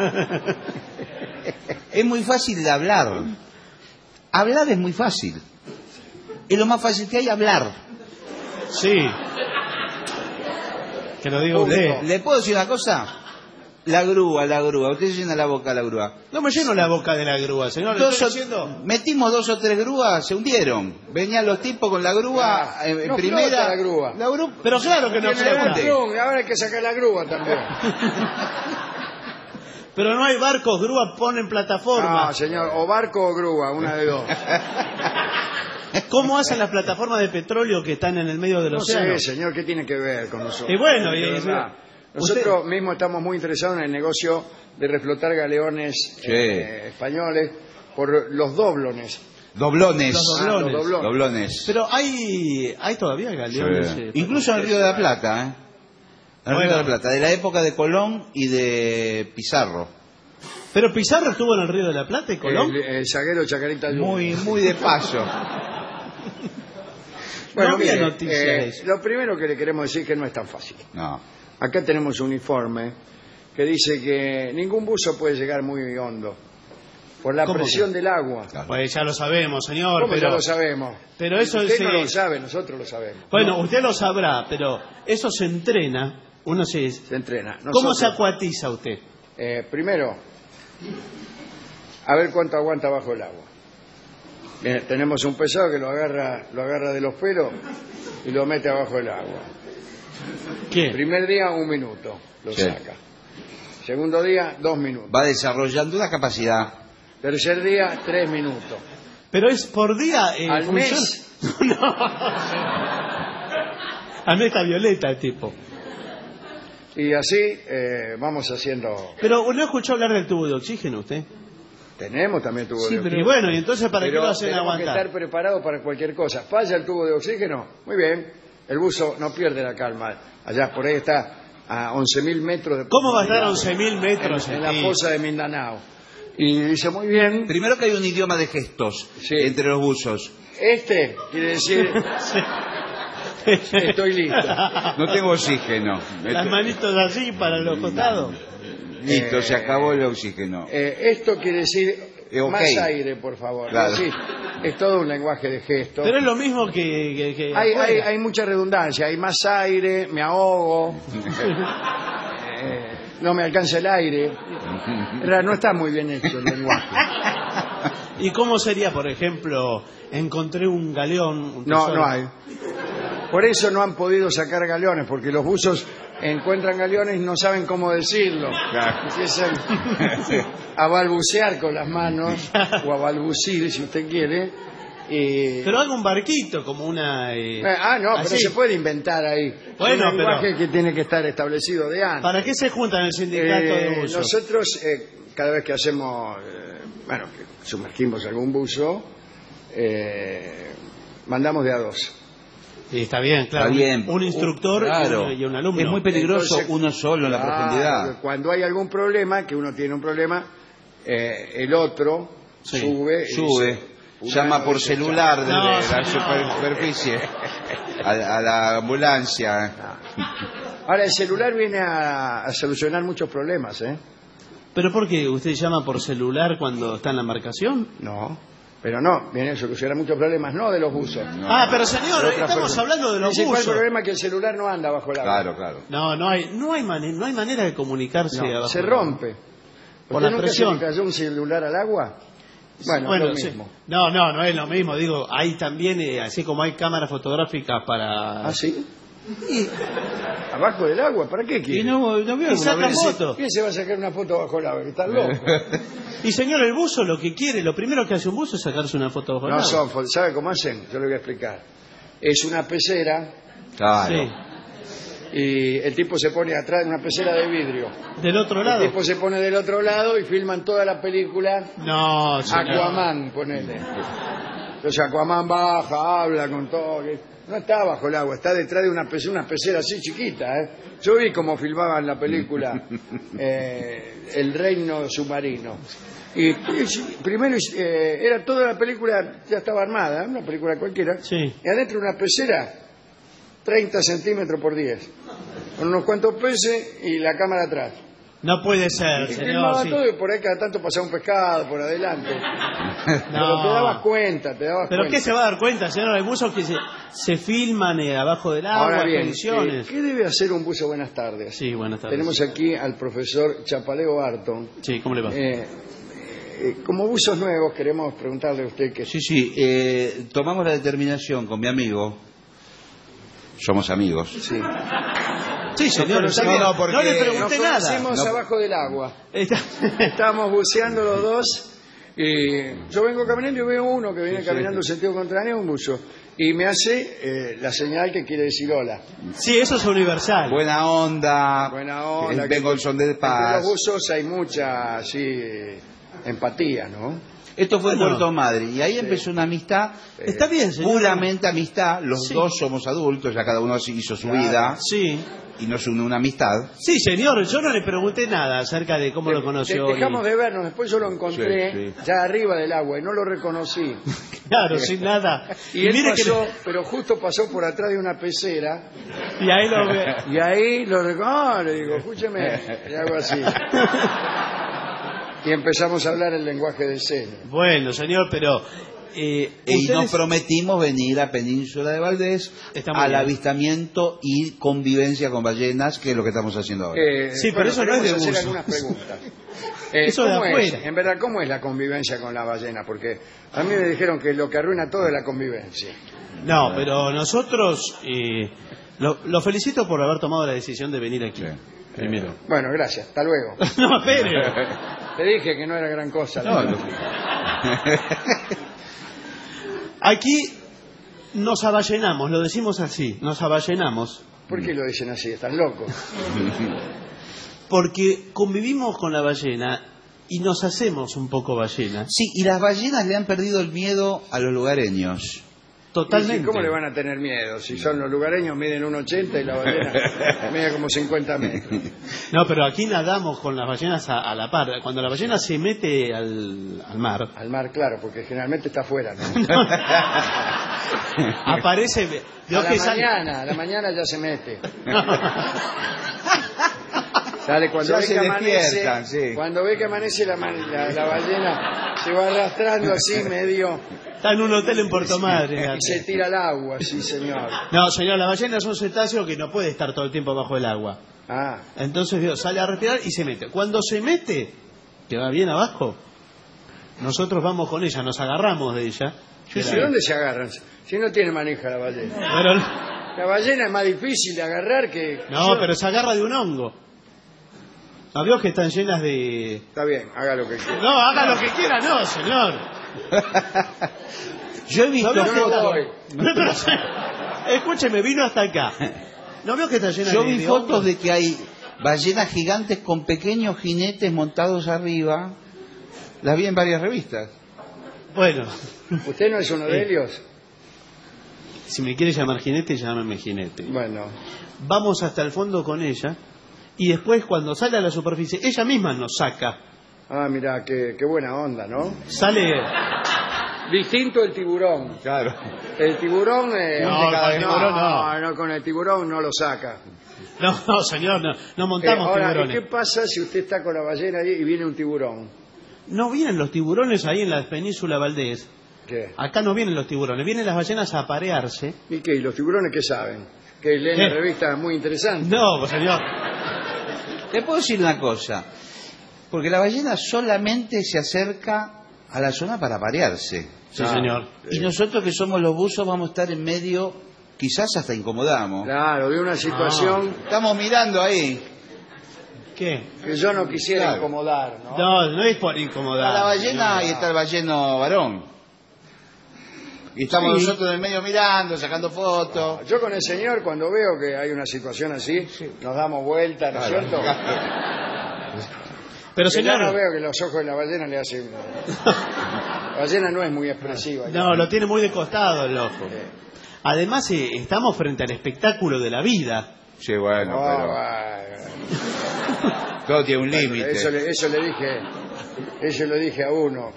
Speaker 5: Es muy fácil de hablar. Hablar es muy fácil. Es lo más fácil que hay, hablar.
Speaker 6: Sí. Que lo diga usted.
Speaker 5: ¿Le puedo decir una cosa? La grúa, la grúa. Usted llena la boca de la grúa.
Speaker 6: No me lleno la boca de la grúa, señor. ¿Le
Speaker 5: Dos
Speaker 6: estoy
Speaker 5: o-
Speaker 6: diciendo?
Speaker 5: Metimos dos o tres grúas, se hundieron. Venían los tipos con la grúa
Speaker 4: Ah,
Speaker 5: en, en
Speaker 4: no
Speaker 5: primera.
Speaker 4: flota la grúa.
Speaker 5: La grúa-
Speaker 6: Pero claro que no
Speaker 4: Tiene la
Speaker 6: flota.
Speaker 4: grúa, ahora hay que sacar la grúa también.
Speaker 6: Pero no hay barcos, grúa ponen plataforma.
Speaker 4: No, señor, o barco o grúa, una de dos.
Speaker 6: ¿Cómo hacen las plataformas de petróleo que están en el medio del
Speaker 4: No
Speaker 6: océano?
Speaker 4: sé, señor, ¿qué tiene que ver con nosotros?
Speaker 6: Y bueno, y-
Speaker 4: De
Speaker 6: y-
Speaker 4: verdad.
Speaker 6: usted-
Speaker 4: Nosotros mismos estamos muy interesados en el negocio de reflotar galeones
Speaker 5: Sí.
Speaker 4: eh, españoles por los doblones.
Speaker 5: Doblones.
Speaker 4: Los doblones.
Speaker 5: Ah, los doblones. Doblones.
Speaker 6: Pero hay, hay todavía galeones.
Speaker 5: Sí.
Speaker 6: eh,
Speaker 5: Incluso en el Río de la Plata, ¿eh? En el
Speaker 6: Bueno.
Speaker 5: Río de la Plata, de la época de Colón y de Pizarro.
Speaker 6: Pero Pizarro estuvo en el Río de la Plata y Colón.
Speaker 4: El, el zaguero Chacarita Junior.
Speaker 5: Muy, muy de paso.
Speaker 4: Bueno,
Speaker 6: No había
Speaker 4: mire,
Speaker 6: noticias
Speaker 4: eh,
Speaker 6: de eso.
Speaker 4: lo primero que le queremos decir es que no es tan fácil.
Speaker 5: No.
Speaker 4: Acá tenemos un informe que dice que ningún buzo puede llegar muy hondo por la
Speaker 6: ¿Cómo
Speaker 4: presión
Speaker 6: que?
Speaker 4: del agua.
Speaker 6: Pues ya lo sabemos, señor.
Speaker 4: ¿Cómo
Speaker 6: pero,
Speaker 4: ya lo sabemos?
Speaker 6: Pero eso
Speaker 4: Usted
Speaker 6: es,
Speaker 4: no
Speaker 6: eh,
Speaker 4: lo sabe, nosotros lo sabemos.
Speaker 6: Bueno,
Speaker 4: No,
Speaker 6: usted lo sabrá, pero eso se entrena. Uno se.
Speaker 4: se entrena.
Speaker 6: ¿Cómo se
Speaker 4: Nosotros,
Speaker 6: acuatiza usted?
Speaker 4: eh, primero, a ver cuánto aguanta bajo el agua. Bien, tenemos un pesado que lo agarra, lo agarra de los pelos y lo mete abajo del agua.
Speaker 6: ¿Qué?
Speaker 4: Primer día, un minuto, lo
Speaker 5: Sí.
Speaker 4: saca. Segundo día, dos minutos.
Speaker 5: Va desarrollando una capacidad.
Speaker 4: Tercer día, tres minutos.
Speaker 6: Pero es por día. Eh,
Speaker 4: Al
Speaker 6: funciona-
Speaker 4: mes,
Speaker 6: No. Al mes está violeta el tipo.
Speaker 4: y así eh, vamos haciendo.
Speaker 6: Pero ¿no escuchó hablar del tubo de oxígeno usted?
Speaker 4: Tenemos también tubo
Speaker 6: Sí,
Speaker 4: de
Speaker 6: pero
Speaker 4: oxígeno.
Speaker 6: y bueno, ¿y entonces para qué
Speaker 4: Pero
Speaker 6: lo hacen
Speaker 4: tenemos que
Speaker 6: aguantar?
Speaker 4: estar preparados para cualquier cosa. Falla el tubo de oxígeno, muy bien. El buzo no pierde la calma. Allá por ahí está a once mil metros de
Speaker 6: ¿Cómo va a estar a
Speaker 4: profundidad,
Speaker 6: once mil metros?
Speaker 4: en, en la
Speaker 6: Sí.
Speaker 4: fosa de Mindanao? Y dice, muy bien,
Speaker 5: Primero que hay un idioma de gestos
Speaker 4: Sí.
Speaker 5: entre los buzos.
Speaker 4: este quiere decir, estoy listo.
Speaker 5: No tengo oxígeno.
Speaker 6: Las manitos así para los costados.
Speaker 5: Listo, se acabó el oxígeno.
Speaker 4: Eh, esto quiere decir,
Speaker 5: Eh, ok.
Speaker 4: más aire, por favor.
Speaker 5: Claro.
Speaker 4: Sí, es todo un lenguaje de gestos.
Speaker 6: Pero es lo mismo que... que- que
Speaker 4: Hay,
Speaker 6: afuera.
Speaker 4: hay, hay mucha redundancia, hay más aire, me ahogo, eh, no me alcanza el aire. En realidad, no está muy bien hecho el lenguaje.
Speaker 6: ¿Y cómo sería, por ejemplo, encontré un galeón? un
Speaker 4: No,
Speaker 6: tesoro?
Speaker 4: no hay. Por eso no han podido sacar galeones, porque los buzos encuentran galeones y no saben cómo decirlo. Empiezan a balbucear con las manos, o a balbucir, si usted quiere. Y...
Speaker 6: Pero haga un barquito, como una... eh,
Speaker 4: Eh, ah, no, pero
Speaker 6: así.
Speaker 4: se puede inventar ahí.
Speaker 6: Bueno,
Speaker 4: un lenguaje
Speaker 6: pero-
Speaker 4: que tiene que estar establecido de antes.
Speaker 6: ¿Para qué se juntan el sindicato
Speaker 4: Eh,
Speaker 6: de buzos?
Speaker 4: nosotros, eh, cada vez que hacemos, eh, bueno, que sumergimos algún buzo, eh, mandamos de a dos.
Speaker 6: Sí, está bien, claro.
Speaker 5: Está bien.
Speaker 6: Un instructor
Speaker 5: Claro.
Speaker 6: y, un, y un alumno.
Speaker 5: Es muy peligroso
Speaker 4: Entonces,
Speaker 5: uno solo en la
Speaker 4: Claro,
Speaker 5: profundidad.
Speaker 4: Cuando hay algún problema, que uno tiene un problema, eh, el otro
Speaker 6: Sí,
Speaker 4: sube. y
Speaker 5: Sube.
Speaker 4: dice,
Speaker 5: Llama
Speaker 4: "Fulano
Speaker 5: por
Speaker 4: dice,
Speaker 5: celular desde
Speaker 6: No,
Speaker 5: la
Speaker 6: señor.
Speaker 5: superficie a, a la ambulancia.
Speaker 4: Ahora, el celular viene a, a solucionar muchos problemas, ¿eh?
Speaker 6: ¿Pero por qué? ¿Usted llama por celular cuando está en la embarcación?
Speaker 4: No, pero no, viene a solucionar muchos problemas, no de los buzos.
Speaker 6: Ah, pero señor,
Speaker 4: De otras
Speaker 6: estamos
Speaker 4: personas.
Speaker 6: hablando de los
Speaker 4: El principal
Speaker 6: buzos.
Speaker 4: problema es que el celular no anda bajo el agua.
Speaker 5: Claro, claro.
Speaker 6: No, no hay, no hay, mane- no hay manera de comunicarse
Speaker 4: No,
Speaker 6: abajo
Speaker 4: se
Speaker 6: del agua.
Speaker 4: rompe.
Speaker 6: Por
Speaker 4: ¿Usted
Speaker 6: la
Speaker 4: nunca
Speaker 6: presión.
Speaker 4: se le cayó un celular al agua? Bueno, es lo
Speaker 6: sí.
Speaker 4: mismo.
Speaker 6: No, no, no es lo mismo. Digo, hay también, eh, así como hay cámaras fotográficas para...
Speaker 4: ¿Ah, sí? ¿Abajo del agua? ¿Para qué quiere?
Speaker 6: Y no, no veo
Speaker 4: Y
Speaker 6: alguna
Speaker 4: saca
Speaker 6: vez.
Speaker 4: fotos. ¿Quién se va a sacar una foto bajo el agua? Que está loco.
Speaker 6: Y señor, el buzo lo que quiere, lo primero que hace un buzo es sacarse una foto bajo el
Speaker 4: No
Speaker 6: agua.
Speaker 4: son fotos. ¿Sabe cómo hacen? Yo le voy a explicar. Es una pecera
Speaker 5: Claro.
Speaker 6: Sí.
Speaker 4: y el tipo se pone atrás de una pecera de vidrio.
Speaker 6: Del otro lado.
Speaker 4: El tipo se pone del otro lado y filman toda la película
Speaker 6: No, señor.
Speaker 4: Aquaman, ponele. Entonces Aquaman baja, habla con todo. que- No está bajo el agua, está detrás de una pecera, una pecera así chiquita. ¿eh? Yo vi cómo filmaban la película eh, El Reino Submarino. Y, y primero eh, era toda la película, ya estaba armada, una película cualquiera.
Speaker 6: Sí.
Speaker 4: Y adentro una pecera, treinta centímetros por diez. Con unos cuantos peces y la cámara atrás.
Speaker 6: No puede ser,
Speaker 4: Y
Speaker 6: señor.
Speaker 4: filmaba
Speaker 6: sí.
Speaker 4: todo y por ahí cada tanto pasaba un pescado por adelante. Pero
Speaker 6: No.
Speaker 4: te dabas cuenta, te dabas
Speaker 6: ¿Pero
Speaker 4: cuenta.
Speaker 6: qué se va a dar cuenta, señor? Hay buzos que se, se filman eh, abajo del agua,
Speaker 4: Ahora bien,
Speaker 6: expediciones.
Speaker 4: eh, ¿qué debe hacer un buzo? Buenas tardes.
Speaker 6: Sí, buenas tardes.
Speaker 4: Tenemos aquí al profesor Chapaleo Barton.
Speaker 6: Sí, ¿cómo le va?
Speaker 4: Eh, eh, como buzos nuevos, queremos preguntarle a usted que...
Speaker 5: Sí, sí. eh, tomamos la determinación con mi amigo. Somos amigos.
Speaker 4: Sí.
Speaker 6: Sí, señor.
Speaker 4: Nos
Speaker 6: está bien.
Speaker 4: conocemos porque
Speaker 6: no le pregunté
Speaker 4: nos
Speaker 6: nada.
Speaker 4: conocimos
Speaker 5: No.
Speaker 4: abajo del agua.
Speaker 6: Está-
Speaker 4: Estábamos buceando los dos y yo vengo caminando y veo uno que viene
Speaker 5: Sí, sí.
Speaker 4: caminando en sentido contrario, un buzo. Y me hace eh, la señal que quiere decir hola.
Speaker 6: Sí, eso es universal.
Speaker 5: Buena onda.
Speaker 4: Buena onda.
Speaker 5: El- Vengo el son de
Speaker 4: Entre
Speaker 5: paz.
Speaker 4: los buzos hay mucha así empatía, ¿no?
Speaker 5: Esto fue en
Speaker 4: Bueno.
Speaker 5: Puerto Madryn y ahí empezó una amistad.
Speaker 4: Está bien, señor.
Speaker 5: Puramente amistad. Los
Speaker 4: Sí.
Speaker 5: dos somos adultos, ya cada uno hizo su
Speaker 4: Claro.
Speaker 5: vida.
Speaker 4: Sí.
Speaker 5: Y nos une una amistad.
Speaker 6: Sí, señor, yo no le pregunté nada acerca de cómo lo conoció.
Speaker 4: De- dejamos de vernos, después yo lo encontré
Speaker 5: Sí, sí.
Speaker 4: ya arriba del agua y no lo reconocí.
Speaker 6: Claro, sin nada.
Speaker 4: Y,
Speaker 6: Y
Speaker 4: él
Speaker 6: mire que
Speaker 4: pasó,
Speaker 6: le-
Speaker 4: pero justo pasó por atrás de una pecera.
Speaker 6: Y ahí lo ve.
Speaker 4: Y ahí lo reconocí, le digo, escúcheme, y hago así. Y empezamos a hablar el lenguaje de señas.
Speaker 6: Bueno, señor, pero... eh,
Speaker 5: Y nos
Speaker 6: ustedes-
Speaker 5: prometimos venir a Península de Valdés
Speaker 6: Está muy
Speaker 5: al
Speaker 6: bien.
Speaker 5: avistamiento y convivencia con ballenas, que es lo que estamos haciendo ahora.
Speaker 4: Eh,
Speaker 6: Sí, pero
Speaker 4: bueno,
Speaker 6: eso no es de
Speaker 4: queremos hacer
Speaker 6: uso.
Speaker 4: algunas preguntas. Eh,
Speaker 6: Eso de
Speaker 4: ¿cómo es?
Speaker 6: afuera.
Speaker 4: En verdad, ¿cómo es la convivencia con la ballena? Porque a mí me dijeron que lo que arruina todo es la convivencia.
Speaker 6: No, pero nosotros... eh, lo, lo felicito por haber tomado la decisión de venir aquí. Primero.
Speaker 4: Bueno, gracias. Hasta luego.
Speaker 6: No, espere.
Speaker 4: Te dije que no era gran cosa.
Speaker 5: No,
Speaker 4: ¿no?
Speaker 5: no.
Speaker 6: Aquí nos aballenamos, lo decimos así, nos aballenamos,
Speaker 4: ¿Por qué lo dicen así? ¿Están locos?
Speaker 6: porque convivimos con la ballena y nos hacemos un poco ballenas.
Speaker 5: Sí, y las ballenas le han perdido el miedo a los lugareños.
Speaker 6: Totalmente.
Speaker 4: ¿Y ¿Cómo le van a tener miedo? Si son los lugareños, miden uno ochenta y la ballena mide como cincuenta metros.
Speaker 6: No, pero aquí nadamos con las ballenas a, a la par. Cuando la ballena se mete al, al mar,
Speaker 4: Al mar, claro, porque generalmente está afuera, ¿no?
Speaker 6: aparece...
Speaker 4: A
Speaker 6: vio
Speaker 4: la
Speaker 6: que sale-
Speaker 4: mañana, a la mañana ya se mete. Sale cuando
Speaker 5: Ya
Speaker 4: ve
Speaker 5: se
Speaker 4: que amanece,
Speaker 5: despiertan, sí.
Speaker 4: cuando ve que amanece la, man- la, la ballena se va arrastrando así medio
Speaker 6: Está en un hotel en Puerto Madryn.
Speaker 4: y se tira al agua, sí señor.
Speaker 6: No, señor, la ballena es un cetáceo que no puede estar todo el tiempo bajo el agua.
Speaker 4: Ah,
Speaker 6: Entonces vio, sale a respirar y se mete. Cuando se mete, que va bien abajo, nosotros vamos con ella, nos agarramos de ella.
Speaker 4: ¿y de dónde se agarran? Si no tiene manija la ballena.
Speaker 6: Pero,
Speaker 4: La ballena es más difícil de agarrar que...
Speaker 6: no,
Speaker 4: yo-
Speaker 6: pero se agarra de un hongo. ¿No vio que están llenas de...?
Speaker 4: Está bien, haga lo que quiera.
Speaker 6: No, haga lo que quiera, no, señor.
Speaker 5: Yo he visto
Speaker 6: ¿No vio que
Speaker 4: no
Speaker 6: está-
Speaker 4: voy.
Speaker 6: No, pero, escúcheme, vino hasta acá. ¿No veo que está llena
Speaker 5: Yo
Speaker 6: de
Speaker 5: vi
Speaker 6: de
Speaker 5: fotos
Speaker 6: hongos?
Speaker 5: de que hay ballenas gigantes con pequeños jinetes montados arriba. Las vi en varias revistas.
Speaker 6: Bueno,
Speaker 4: ¿Usted no es uno de ellos?
Speaker 6: si me quiere llamar jinete, llámeme jinete.
Speaker 4: Bueno,
Speaker 6: Vamos hasta el fondo con ella y después cuando sale a la superficie, ella misma nos saca.
Speaker 4: ah, mira, qué, qué buena onda, ¿no?
Speaker 6: Sale...
Speaker 4: Distinto el tiburón.
Speaker 5: Claro.
Speaker 4: El tiburón... eh,
Speaker 6: No, con el tiburón no.
Speaker 4: no, con el tiburón no lo saca.
Speaker 6: No, no, señor, no, no
Speaker 4: Eh,
Speaker 6: montamos
Speaker 4: ahora, ¿y
Speaker 6: tiburones.
Speaker 4: qué pasa si usted está con la ballena ahí y viene un tiburón?
Speaker 6: No vienen los tiburones ahí en la península Valdés.
Speaker 4: ¿Qué?
Speaker 6: Acá no vienen los tiburones, vienen las ballenas a aparearse.
Speaker 4: ¿Y qué? ¿Y los tiburones qué saben? Que leen la
Speaker 6: ¿Qué?
Speaker 4: revista muy interesante.
Speaker 6: No, pues, señor.
Speaker 5: Te puedo decir una cosa. Porque la ballena solamente se acerca a la zona para aparearse.
Speaker 6: Sí, señor.
Speaker 5: Y nosotros que somos los buzos vamos a estar en medio, quizás hasta incomodamos.
Speaker 4: Claro, de una situación
Speaker 5: Estamos mirando ahí.
Speaker 6: ¿Qué?
Speaker 4: que yo no quisiera
Speaker 5: Claro.
Speaker 4: incomodar, ¿no?
Speaker 6: No, no es por
Speaker 5: Está
Speaker 6: incomodar.
Speaker 5: la ballena y está el balleno varón. Y estamos
Speaker 4: Sí.
Speaker 5: nosotros en el medio mirando, sacando fotos.
Speaker 4: Yo con el señor, cuando veo que hay una situación así, nos damos vuelta, ¿no es
Speaker 5: Claro.
Speaker 4: cierto?
Speaker 6: Pero,
Speaker 4: Que ya
Speaker 6: señor...
Speaker 4: no veo que los ojos de la ballena le hacen... La ballena no es muy expresiva. ya.
Speaker 6: No, lo tiene muy de costado el ojo. Además, eh, estamos frente al espectáculo de la vida.
Speaker 5: Sí, bueno,
Speaker 4: No,
Speaker 5: pero
Speaker 4: bueno.
Speaker 5: todo tiene un límite.
Speaker 4: Eso le, eso le dije, eso le dije a uno.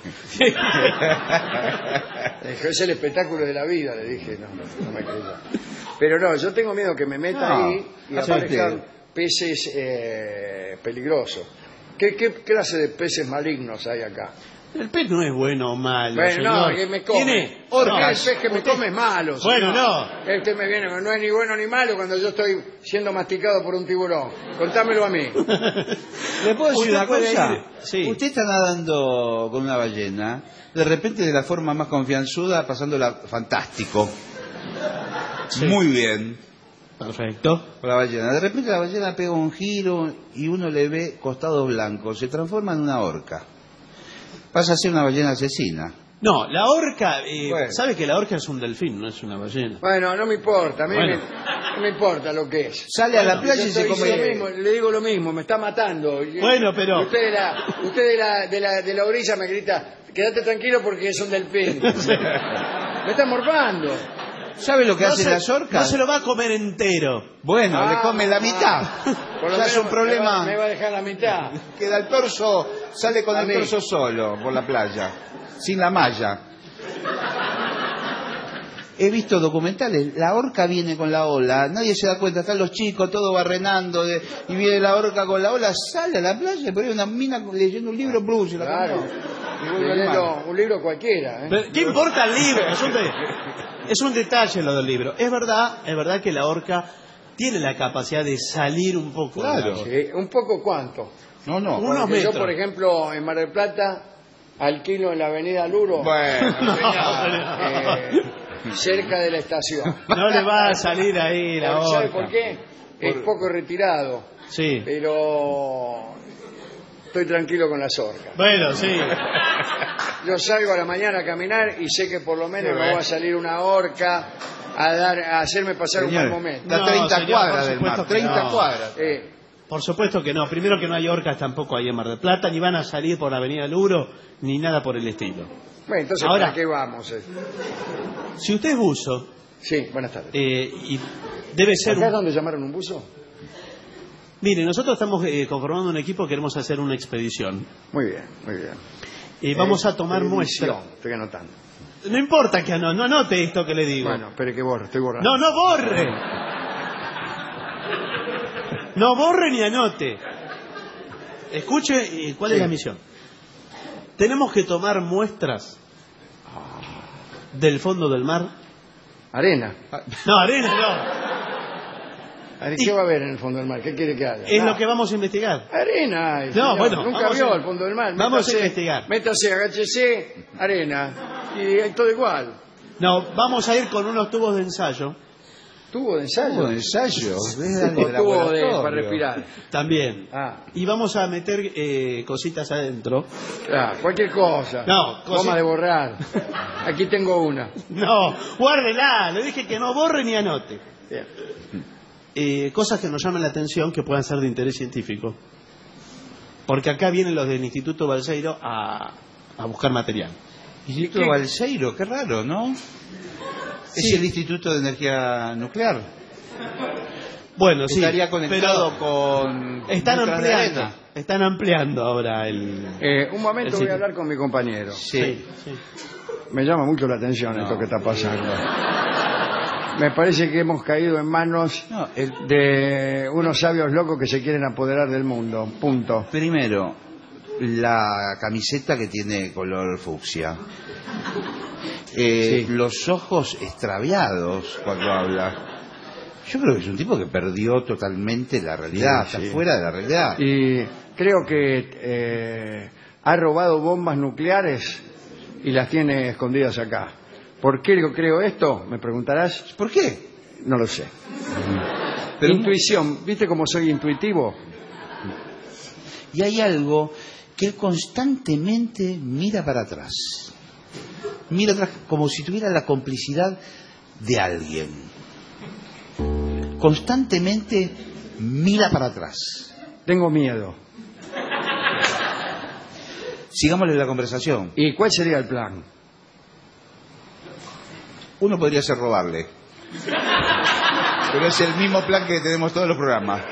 Speaker 4: Le dije, es el espectáculo de la vida, le dije, no, no me creía. Pero no, yo tengo miedo que me meta
Speaker 5: No,
Speaker 4: ahí y
Speaker 5: hace
Speaker 4: aparezcan
Speaker 5: usted.
Speaker 4: peces eh, peligrosos. ¿Qué, ¿Qué clase de peces malignos hay acá?
Speaker 6: El pez no es bueno o malo,
Speaker 4: Bueno, no,
Speaker 6: señor.
Speaker 4: que me come.
Speaker 6: Tiene
Speaker 4: Orcas.
Speaker 6: no,
Speaker 4: El pez que me
Speaker 6: usted-
Speaker 4: come es malo.
Speaker 6: Bueno,
Speaker 4: señor.
Speaker 6: no.
Speaker 4: Este me viene, no es ni bueno ni malo cuando yo estoy siendo masticado por un tiburón. Contámelo a mí.
Speaker 5: ¿Le puedo decir
Speaker 6: Usted
Speaker 5: una
Speaker 6: puede
Speaker 5: cosa?
Speaker 6: ir- sí.
Speaker 5: Usted está nadando con una ballena, de repente de la forma más confianzuda, pasándola fantástico.
Speaker 6: Sí.
Speaker 5: Muy bien.
Speaker 6: Perfecto.
Speaker 5: Con la ballena. De repente la ballena pega un giro y uno le ve costados blancos. Se transforma en una orca. Pasa a ser una ballena asesina.
Speaker 6: No, la orca, eh,
Speaker 4: Bueno.
Speaker 6: sabe que la orca es un delfín, no es una ballena.
Speaker 4: Bueno, no me importa, a mí
Speaker 6: Bueno.
Speaker 4: me, no me importa lo que es.
Speaker 5: Sale a la
Speaker 4: Yo
Speaker 5: playa y se
Speaker 4: estoy
Speaker 5: come...
Speaker 4: lo mismo, le digo lo mismo, me está matando.
Speaker 6: Bueno, pero-
Speaker 4: Usted de la, usted de la, de la, de la orilla me grita, quédate tranquilo porque es un delfín. Me está morfando.
Speaker 5: ¿Sabe lo que
Speaker 6: No
Speaker 5: hacen
Speaker 6: se-
Speaker 5: las orcas?
Speaker 6: No se lo va a comer entero.
Speaker 5: Bueno,
Speaker 4: Ah,
Speaker 5: le come la mitad.
Speaker 4: Por lo
Speaker 5: Ya es
Speaker 4: menos
Speaker 5: un problema.
Speaker 4: Me va, me va a dejar la mitad.
Speaker 5: Queda el torso, sale con
Speaker 4: A
Speaker 5: el
Speaker 4: mí.
Speaker 5: torso solo por la playa, sin la malla. He visto documentales, la orca viene con la ola, nadie se da cuenta, están los chicos, todo barrenando, de- y viene la orca con la ola, sale a la playa, pero hay una mina leyendo un libro, blue, se la
Speaker 4: Claro.
Speaker 5: comió, y vuelve al
Speaker 4: Leyendo
Speaker 5: mar.
Speaker 4: un libro cualquiera. ¿eh?
Speaker 6: Pero, ¿qué importa el libro? Es un, de- es un detalle lo del libro. Es verdad, es verdad que la orca tiene la capacidad de salir un poco.
Speaker 5: Claro.
Speaker 6: del agua.
Speaker 4: Sí, ¿un poco cuánto?
Speaker 5: No, no.
Speaker 6: Unos
Speaker 4: Porque
Speaker 6: metros.
Speaker 4: yo, por ejemplo, en Mar del Plata, alquilo en la avenida Luro,
Speaker 5: Bueno,
Speaker 4: eh, cerca de la estación.
Speaker 6: No le va a salir ahí la orca.
Speaker 4: ¿Sabe por qué? Es poco retirado,
Speaker 6: Sí.
Speaker 4: pero estoy tranquilo con las orcas.
Speaker 6: Bueno, sí.
Speaker 4: Yo salgo a la mañana a caminar y sé que por lo menos
Speaker 5: Sí,
Speaker 4: no
Speaker 5: ¿ves?
Speaker 4: va a salir una orca a dar a hacerme pasar
Speaker 5: Señor,
Speaker 4: un mal momento.
Speaker 5: está a
Speaker 6: No,
Speaker 5: treinta
Speaker 6: señor,
Speaker 5: cuadras
Speaker 6: por
Speaker 5: del
Speaker 6: supuesto
Speaker 5: mar,
Speaker 6: que
Speaker 5: treinta
Speaker 6: no.
Speaker 5: cuadras.
Speaker 4: Eh,
Speaker 6: Por supuesto que no. Primero que no hay orcas tampoco ahí en Mar del Plata, ni van a salir por la Avenida Luro, ni nada por el estilo.
Speaker 4: bueno, entonces,
Speaker 6: Ahora-
Speaker 4: ¿para qué vamos? eh?
Speaker 6: Si usted es buzo,
Speaker 4: Sí, buenas tardes.
Speaker 6: eh, y debe ser
Speaker 4: ¿Acá es
Speaker 6: un...
Speaker 4: donde llamaron un buzo?
Speaker 6: Mire, nosotros estamos eh, conformando un equipo, queremos hacer una expedición.
Speaker 4: Muy bien, muy bien.
Speaker 6: Y vamos
Speaker 4: Eh,
Speaker 6: a tomar
Speaker 4: edición,
Speaker 6: muestras.
Speaker 4: Estoy anotando.
Speaker 6: No importa que no, no anote esto que le digo.
Speaker 4: Bueno, espere que borro, estoy borrando.
Speaker 6: No, no borre. No borre ni anote. Escuche, eh, ¿cuál es
Speaker 4: Sí.
Speaker 6: la misión? Tenemos que tomar muestras del fondo del mar.
Speaker 4: Arena.
Speaker 6: No, arena no.
Speaker 4: Are- ¿Qué va a haber en el fondo del mar? ¿Qué quiere que haga?
Speaker 6: Es
Speaker 4: Ah,
Speaker 6: lo que vamos a investigar.
Speaker 4: Arena. ay,
Speaker 6: No,
Speaker 4: señor,
Speaker 6: bueno,
Speaker 4: Nunca
Speaker 6: vamos
Speaker 4: vio
Speaker 6: a-
Speaker 4: el fondo del mar.
Speaker 6: vamos a
Speaker 4: Métase-
Speaker 6: investigar.
Speaker 4: Métase, agáchese, arena. Y hay todo igual.
Speaker 6: No, vamos a ir con unos tubos de ensayo.
Speaker 4: Tubo de ensayo.
Speaker 5: Tubo de ensayo.
Speaker 4: O tubo de, para respirar.
Speaker 6: También.
Speaker 4: Ah,
Speaker 6: Y vamos a meter eh, cositas adentro.
Speaker 4: ah, cualquier cosa.
Speaker 6: No,
Speaker 4: Goma
Speaker 6: cosi-
Speaker 4: de borrar. Aquí tengo una.
Speaker 6: No, guárdela. Le dije que no borre ni anote.
Speaker 4: Bien.
Speaker 6: Eh, cosas que nos llaman la atención que puedan ser de interés científico. Porque acá vienen los del Instituto Balseiro a, a buscar material.
Speaker 5: Instituto
Speaker 4: ¿Qué?
Speaker 5: Balseiro, qué raro, ¿no? Es
Speaker 6: Sí.
Speaker 5: el Instituto de Energía Nuclear.
Speaker 6: Bueno, sí.
Speaker 5: Estaría conectado
Speaker 6: pero
Speaker 5: con...
Speaker 6: están
Speaker 5: Neutras de
Speaker 6: ampliando.
Speaker 5: Arena.
Speaker 6: Están ampliando ahora el...
Speaker 4: Eh, un momento,
Speaker 6: El
Speaker 4: voy a
Speaker 6: sitio.
Speaker 4: hablar con mi compañero.
Speaker 5: Sí.
Speaker 6: sí.
Speaker 4: Me llama mucho la atención
Speaker 5: No.
Speaker 4: esto que está pasando. Me parece que hemos caído en manos
Speaker 5: No, el-
Speaker 4: de unos sabios locos que se quieren apoderar del mundo. Punto.
Speaker 5: Primero, la camiseta que tiene color fucsia. Eh,
Speaker 4: Sí.
Speaker 5: Los ojos extraviados cuando habla. Yo creo que es un tipo que perdió totalmente la realidad,
Speaker 4: Sí,
Speaker 5: está
Speaker 4: sí.
Speaker 5: fuera de la realidad.
Speaker 4: Y creo que eh, ha robado bombas nucleares y las tiene escondidas acá. ¿Por qué yo creo esto? Me preguntarás.
Speaker 5: ¿Por qué?
Speaker 4: No lo sé.
Speaker 5: Pero-
Speaker 4: Intuición. ¿Viste cómo soy intuitivo?
Speaker 5: Y hay algo que él constantemente mira para atrás. Mira atrás como si tuviera la complicidad de alguien. Constantemente mira para atrás.
Speaker 4: Tengo miedo.
Speaker 5: Sigámosle la conversación.
Speaker 4: ¿Y cuál sería el plan?
Speaker 5: Uno podría ser robarle. Pero es el mismo plan que tenemos todos los programas.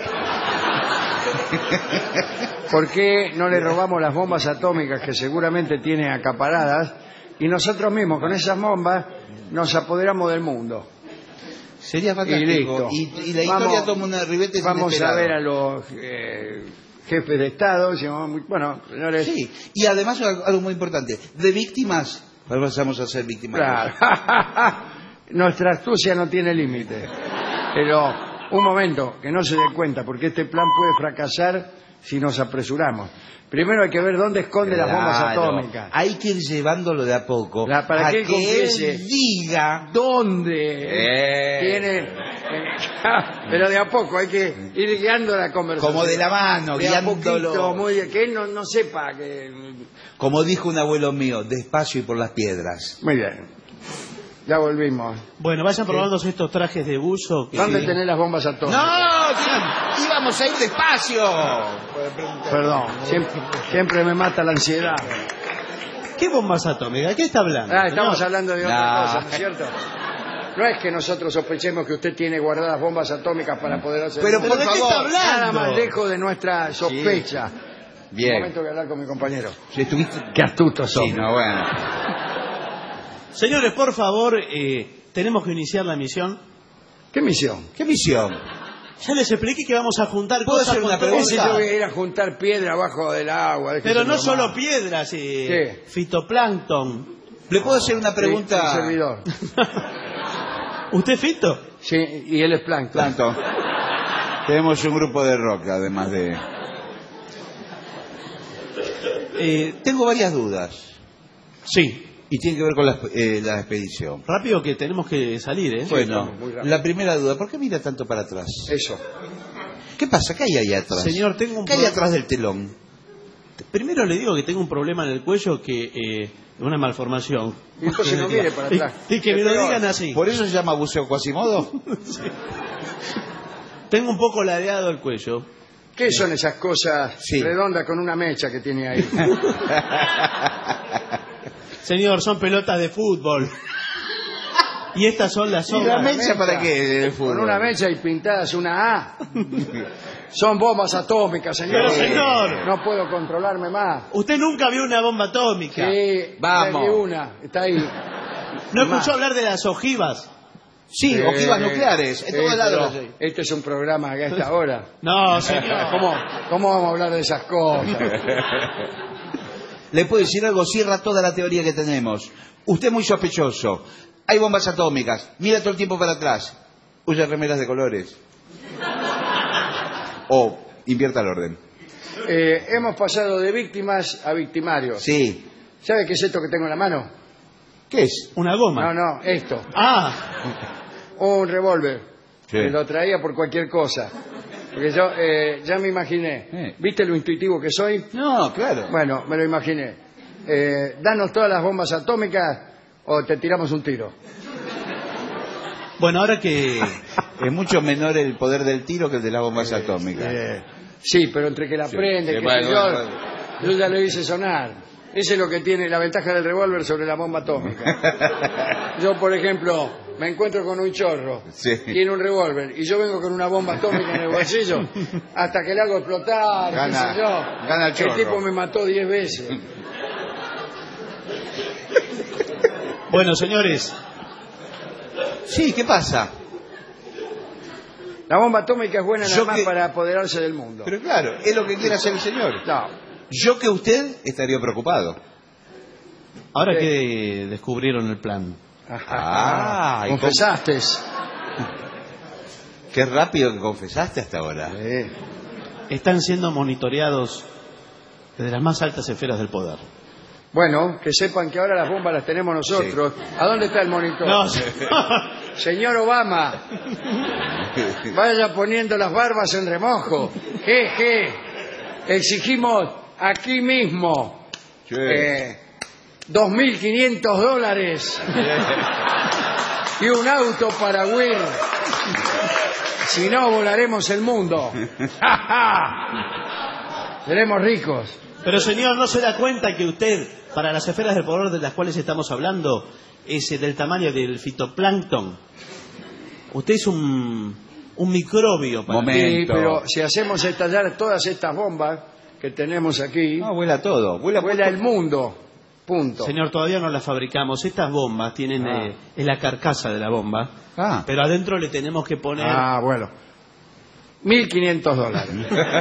Speaker 4: ¿Por qué no le robamos las bombas atómicas que seguramente tiene acaparadas y nosotros mismos con esas bombas nos apoderamos del mundo?
Speaker 5: Sería
Speaker 4: Y
Speaker 5: fantástico.
Speaker 4: listo.
Speaker 5: Y, y la
Speaker 4: Vamos-
Speaker 5: historia toma una ribete
Speaker 4: Vamos a
Speaker 5: inesperado.
Speaker 4: ver a los eh, jefes de Estado. Decimos, muy- bueno, señores.
Speaker 5: Sí, y además algo, algo muy importante. De víctimas, pasamos a ser víctimas.
Speaker 4: Claro. Nuestra astucia no tiene límite. Pero un momento, que no se dé cuenta, porque este plan puede fracasar si nos apresuramos. Primero hay que ver dónde esconde las bombas
Speaker 5: Claro.
Speaker 4: atómicas.
Speaker 5: Hay que ir llevándolo de a poco.
Speaker 4: La- para
Speaker 5: a
Speaker 4: que él confiese.
Speaker 5: él diga
Speaker 4: ¿Dónde
Speaker 5: Eh.
Speaker 4: tiene? eh, pero de a poco hay que ir guiando la conversación.
Speaker 5: como de la mano,
Speaker 4: de a
Speaker 5: guiándolo.
Speaker 4: poquito, muy, que él no, no sepa que.
Speaker 5: Como dijo un abuelo mío, despacio y por las piedras.
Speaker 4: Muy bien. Ya volvimos.
Speaker 6: Bueno, vayan probándose estos trajes de buzo. que-
Speaker 4: ¿Dónde tenés las bombas atómicas?
Speaker 5: ¡No! sí, ¡Íbamos a ir despacio!
Speaker 4: Perdón, siempre, siempre me mata la ansiedad.
Speaker 6: ¿Qué bombas atómicas? ¿Qué está hablando?
Speaker 4: Ah, estamos
Speaker 6: señor?
Speaker 4: hablando de otra
Speaker 5: No.
Speaker 4: cosa, ¿no es cierto? No es que nosotros sospechemos que usted tiene guardadas bombas atómicas para poder hacer...
Speaker 5: Pero, por
Speaker 6: ¿de qué
Speaker 5: favor,
Speaker 6: está hablando?
Speaker 4: Nada más lejos de nuestra sospecha. Un
Speaker 5: Bien.
Speaker 4: momento que hablar con mi compañero.
Speaker 5: Si estuviste...
Speaker 4: Qué astutos son.
Speaker 5: Sí, no, bueno.
Speaker 6: Señores, por favor, eh, tenemos que iniciar la misión.
Speaker 4: ¿Qué misión?
Speaker 5: ¿Qué misión?
Speaker 6: Ya les expliqué que vamos a juntar
Speaker 5: ¿Puedo
Speaker 6: cosas
Speaker 5: hacer una
Speaker 6: con
Speaker 5: pregunta?
Speaker 4: Si yo voy a ir a juntar piedra abajo del agua. déjese
Speaker 6: Pero no
Speaker 4: bromar.
Speaker 6: solo piedras, eh,
Speaker 4: ¿Qué?
Speaker 6: fitoplancton.
Speaker 5: ¿Le puedo hacer una
Speaker 4: Sí,
Speaker 5: pregunta?
Speaker 4: un servidor.
Speaker 6: ¿Usted es fito?
Speaker 4: Sí, y él es plancton.
Speaker 5: Plancton. Tenemos un grupo de rock, además de... Eh, tengo varias dudas.
Speaker 6: Sí.
Speaker 5: Y tiene que ver con la, eh, la expedición.
Speaker 6: Rápido que tenemos que salir, ¿eh?
Speaker 5: Bueno,
Speaker 4: estamos muy rápido.
Speaker 5: la primera duda, ¿por qué mira tanto para atrás?
Speaker 4: Eso.
Speaker 5: ¿Qué pasa? ¿Qué hay ahí atrás?
Speaker 6: Señor, tengo un
Speaker 5: ¿Qué hay
Speaker 6: pro-
Speaker 5: atrás del telón?
Speaker 6: Primero le digo que tengo un problema en el cuello que... Eh, una malformación.
Speaker 4: Y entonces no mire para atrás.
Speaker 6: Y, y que me
Speaker 4: Es
Speaker 6: lo
Speaker 4: peor.
Speaker 6: digan así.
Speaker 5: ¿Por eso se llama buceo Quasimodo?
Speaker 6: Sí. Tengo un poco ladeado el cuello.
Speaker 4: ¿Qué son esas cosas
Speaker 5: Sí.
Speaker 4: redondas con una mecha que tiene ahí?
Speaker 6: Señor, son pelotas de fútbol. Y estas son las
Speaker 5: ¿Y la
Speaker 6: sombras.
Speaker 5: mecha para qué? del fútbol?
Speaker 4: Con una mecha y pintadas una A. Son bombas atómicas, señor.
Speaker 6: Pero, señor.
Speaker 4: No puedo controlarme más.
Speaker 6: Usted nunca vio una bomba atómica.
Speaker 4: Sí,
Speaker 5: Vamos.
Speaker 4: hay una. Está ahí.
Speaker 6: ¿No
Speaker 4: Más.
Speaker 6: escuchó hablar de las ojivas?
Speaker 5: Sí,
Speaker 4: Eh,
Speaker 5: ojivas nucleares. En
Speaker 4: eh,
Speaker 5: todos lados.
Speaker 4: pero
Speaker 5: las hay.
Speaker 4: Este es un programa que a esta hora.
Speaker 6: No, señor.
Speaker 4: ¿Cómo, ¿Cómo vamos a hablar de esas cosas?
Speaker 5: Le puedo decir algo, cierra toda la teoría que tenemos. Usted es muy sospechoso. Hay bombas atómicas. Mira todo el tiempo para atrás. Usa remeras de colores. O invierta el orden.
Speaker 4: Eh, hemos pasado de víctimas a victimarios.
Speaker 5: Sí.
Speaker 4: ¿Sabe qué es esto que tengo en la mano?
Speaker 5: ¿Qué es?
Speaker 6: Una goma.
Speaker 4: No, no, esto.
Speaker 6: Ah,
Speaker 4: Un revólver.
Speaker 5: Sí.
Speaker 4: Me lo traía por cualquier cosa. Porque yo eh, ya me imaginé.
Speaker 5: Eh.
Speaker 4: ¿Viste lo intuitivo que soy?
Speaker 5: No, claro.
Speaker 4: Bueno, me lo imaginé. Eh, danos todas las bombas atómicas o te tiramos un tiro.
Speaker 6: bueno, ahora que...
Speaker 5: Es mucho menor el poder del tiro que el de las bombas atómicas.
Speaker 4: Eh, sí, pero entre que la
Speaker 5: Sí,
Speaker 4: prende,
Speaker 5: sí,
Speaker 4: que
Speaker 5: bueno,
Speaker 4: yo,
Speaker 5: bueno,
Speaker 4: yo ya lo hice sonar. Ese es lo que tiene la ventaja del revólver sobre la bomba atómica. Yo, por ejemplo, me encuentro con un chorro,
Speaker 5: Sí.
Speaker 4: tiene un revólver, y yo vengo con una bomba atómica en el bolsillo, hasta que le hago explotar,
Speaker 5: Gana-
Speaker 4: qué sé yo.
Speaker 5: gana el chorro.
Speaker 4: tipo me mató diez veces.
Speaker 6: Bueno, señores,
Speaker 5: Sí, ¿qué pasa?
Speaker 4: La bomba atómica es buena nada
Speaker 5: Yo
Speaker 4: más
Speaker 5: que-
Speaker 4: para apoderarse del mundo.
Speaker 5: Pero claro, es lo que quiere hacer el señor.
Speaker 4: No,
Speaker 5: Yo que usted estaría preocupado.
Speaker 6: ahora
Speaker 4: Sí.
Speaker 6: que descubrieron el plan.
Speaker 5: Ah, ¿y
Speaker 4: confesaste.
Speaker 5: Qué rápido que confesaste hasta ahora.
Speaker 6: Están siendo monitoreados desde las más altas esferas del poder.
Speaker 4: Bueno, que sepan que ahora las bombas las tenemos nosotros. ¿A dónde está el monitor?
Speaker 6: No, señor.
Speaker 4: Señor Obama, vaya poniendo las barbas en remojo. Jeje, exigimos aquí mismo
Speaker 5: Sí.
Speaker 4: eh, dos mil quinientos dólares y un auto para Will. Si no, volaremos el mundo. Seremos ricos.
Speaker 6: Pero, señor, ¿no se da cuenta que usted, para las esferas del poder de las cuales estamos hablando, es eh, del tamaño del fitoplancton? Usted es un, un microbio. Para
Speaker 4: Sí, pero si hacemos estallar todas estas bombas que tenemos aquí,
Speaker 5: No, vuela todo. Vuela,
Speaker 4: vuela el mundo. Punto.
Speaker 6: Señor, todavía no las fabricamos. Estas bombas tienen
Speaker 4: Ah.
Speaker 6: eh, es la carcasa de la bomba,
Speaker 5: Ah.
Speaker 6: pero adentro le tenemos que poner...
Speaker 4: Ah, bueno. mil quinientos dólares.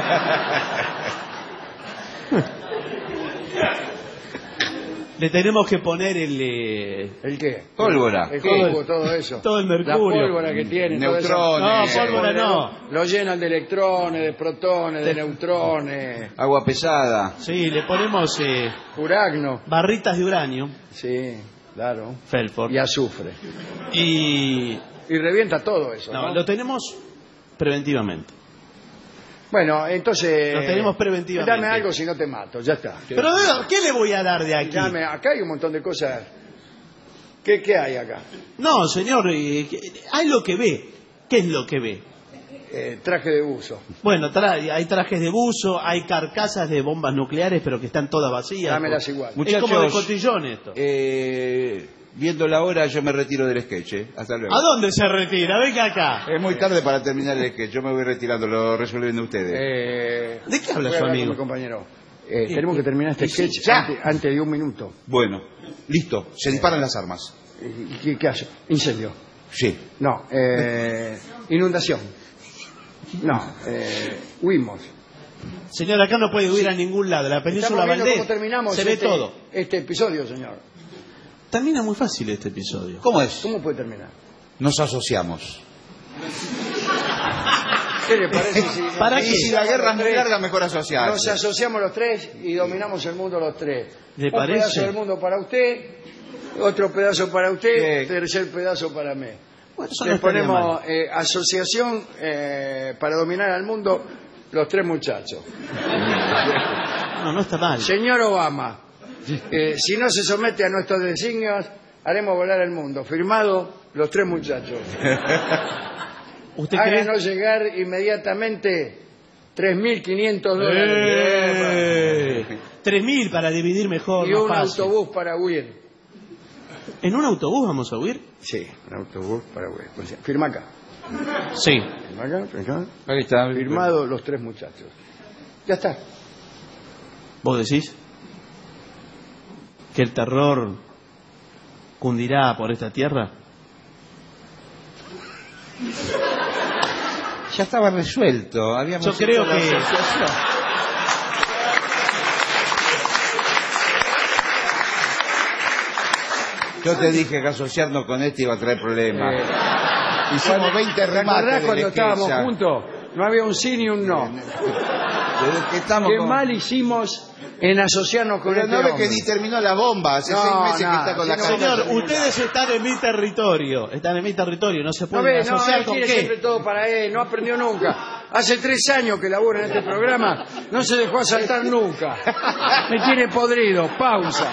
Speaker 6: Le tenemos que poner el... eh,
Speaker 4: ¿El qué?
Speaker 5: Pólvora.
Speaker 4: El
Speaker 5: ¿Qué?
Speaker 4: jugo, todo eso.
Speaker 6: Todo el mercurio.
Speaker 4: La pólvora que tiene. todo eso.
Speaker 5: Neutrones.
Speaker 6: No, pólvora no.
Speaker 4: Lo llenan de electrones, de protones, de neutrones.
Speaker 5: Agua pesada.
Speaker 6: Sí, le ponemos eh,
Speaker 4: Uragno.
Speaker 6: barritas de uranio,
Speaker 4: Sí, claro.
Speaker 6: Felford,
Speaker 4: Y azufre.
Speaker 6: y...
Speaker 4: Y revienta todo eso,
Speaker 6: No,
Speaker 4: ¿no?
Speaker 6: lo tenemos preventivamente.
Speaker 4: Bueno, entonces...
Speaker 6: Lo tenemos preventivamente.
Speaker 4: Dame algo si no te mato, ya está.
Speaker 6: Pero, ¿qué le voy a dar de aquí?
Speaker 4: Dame, acá hay un montón de cosas. ¿Qué, qué hay acá?
Speaker 6: No, señor, eh, hay lo que ve. ¿Qué es lo que ve?
Speaker 4: eh, traje de buzo.
Speaker 6: Bueno, tra hay trajes de buzo, hay carcasas de bombas nucleares, pero que están todas vacías.
Speaker 4: Dámelas igual.
Speaker 5: Muchachos,
Speaker 6: es como de cotillón esto.
Speaker 5: Eh, viendo la hora, yo me retiro del sketch. ¿eh? Hasta luego.
Speaker 6: ¿A dónde se retira? Venga acá.
Speaker 5: Es muy tarde para terminar el sketch. Yo me voy retirando, lo resuelven ustedes.
Speaker 4: Eh,
Speaker 6: ¿De qué habla
Speaker 4: voy a
Speaker 6: su
Speaker 4: hablar
Speaker 6: amigo?
Speaker 4: con mi compañero. Eh, tenemos que terminar este
Speaker 5: Sí,
Speaker 4: sketch
Speaker 5: ya.
Speaker 4: antes, antes de un minuto.
Speaker 5: Bueno, listo. Se disparan las armas.
Speaker 4: ¿Y qué, qué hace? Incendio.
Speaker 5: Sí.
Speaker 4: No. Eh, inundación. No. Eh, huimos.
Speaker 6: Señor, acá no puede huir a ningún lado. La península
Speaker 4: Estamos viendo
Speaker 6: Valdés
Speaker 4: cómo terminamos
Speaker 6: se ve
Speaker 4: este,
Speaker 6: todo.
Speaker 4: este episodio, señor.
Speaker 6: Termina muy fácil este episodio.
Speaker 5: ¿Cómo es?
Speaker 4: ¿Cómo puede terminar?
Speaker 5: Nos asociamos.
Speaker 4: ¿Qué le parece si,
Speaker 6: ¿Para
Speaker 5: Y
Speaker 6: qué?
Speaker 5: si la guerra es muy
Speaker 4: tres,
Speaker 5: larga, mejor asociarse.
Speaker 4: Nos asociamos los tres y dominamos el mundo los tres.
Speaker 6: ¿Le
Speaker 4: Un
Speaker 6: parece?
Speaker 4: pedazo del mundo para usted, otro pedazo para usted,
Speaker 5: Sí.
Speaker 4: tercer pedazo para mí.
Speaker 6: Bueno, eso
Speaker 4: Le
Speaker 6: no estaría
Speaker 4: ponemos
Speaker 6: mal.
Speaker 4: eh, asociación eh, para dominar al mundo los tres muchachos.
Speaker 6: No, no está mal.
Speaker 4: Señor Obama, eh, si no se somete a nuestros designios, haremos volar el mundo. Firmado los tres muchachos.
Speaker 6: ¿Usted cree?
Speaker 4: Háganos llegar inmediatamente tres mil quinientos dólares.
Speaker 6: Eh, tres mil para dividir mejor.
Speaker 4: Y
Speaker 6: más
Speaker 4: un
Speaker 6: fácil.
Speaker 4: autobús para huir.
Speaker 6: ¿En un autobús vamos a huir?
Speaker 4: Sí, un autobús para huir. Pues, firma acá.
Speaker 6: Sí.
Speaker 4: Firma acá, firma acá.
Speaker 5: Ahí está.
Speaker 4: Firmado los tres muchachos. Ya está.
Speaker 6: ¿Vos decís que el terror cundirá por esta tierra?
Speaker 5: Ya estaba resuelto. Habíamos
Speaker 6: Yo creo
Speaker 5: hecho la
Speaker 6: que-
Speaker 5: asociación. Yo te dije que asociarnos con este iba a traer problemas. Hicimos veinte
Speaker 4: ¿Te
Speaker 5: remates
Speaker 4: acordás
Speaker 5: de
Speaker 4: cuando estábamos
Speaker 5: Lequecha.
Speaker 4: juntos? No había un sí ni un no.
Speaker 5: Desde que estamos
Speaker 4: Qué
Speaker 5: con-
Speaker 4: mal hicimos en asociarnos con
Speaker 5: Pero
Speaker 4: este
Speaker 5: no ves
Speaker 4: hombre.
Speaker 5: que ni terminó la bomba. Hace
Speaker 4: No,
Speaker 5: seis meses
Speaker 4: nada,
Speaker 5: que está con la
Speaker 4: si no-
Speaker 5: cabeza.
Speaker 6: Señor, ustedes están en mi territorio. Están en mi territorio. No se
Speaker 4: No
Speaker 6: pueden
Speaker 4: ve, no,
Speaker 6: asociar
Speaker 4: él
Speaker 6: con
Speaker 4: quiere
Speaker 6: qué.
Speaker 4: siempre todo para él, no aprendió nunca. Hace tres años que labura en este programa, no se dejó asaltar nunca. Me tiene podrido, pausa.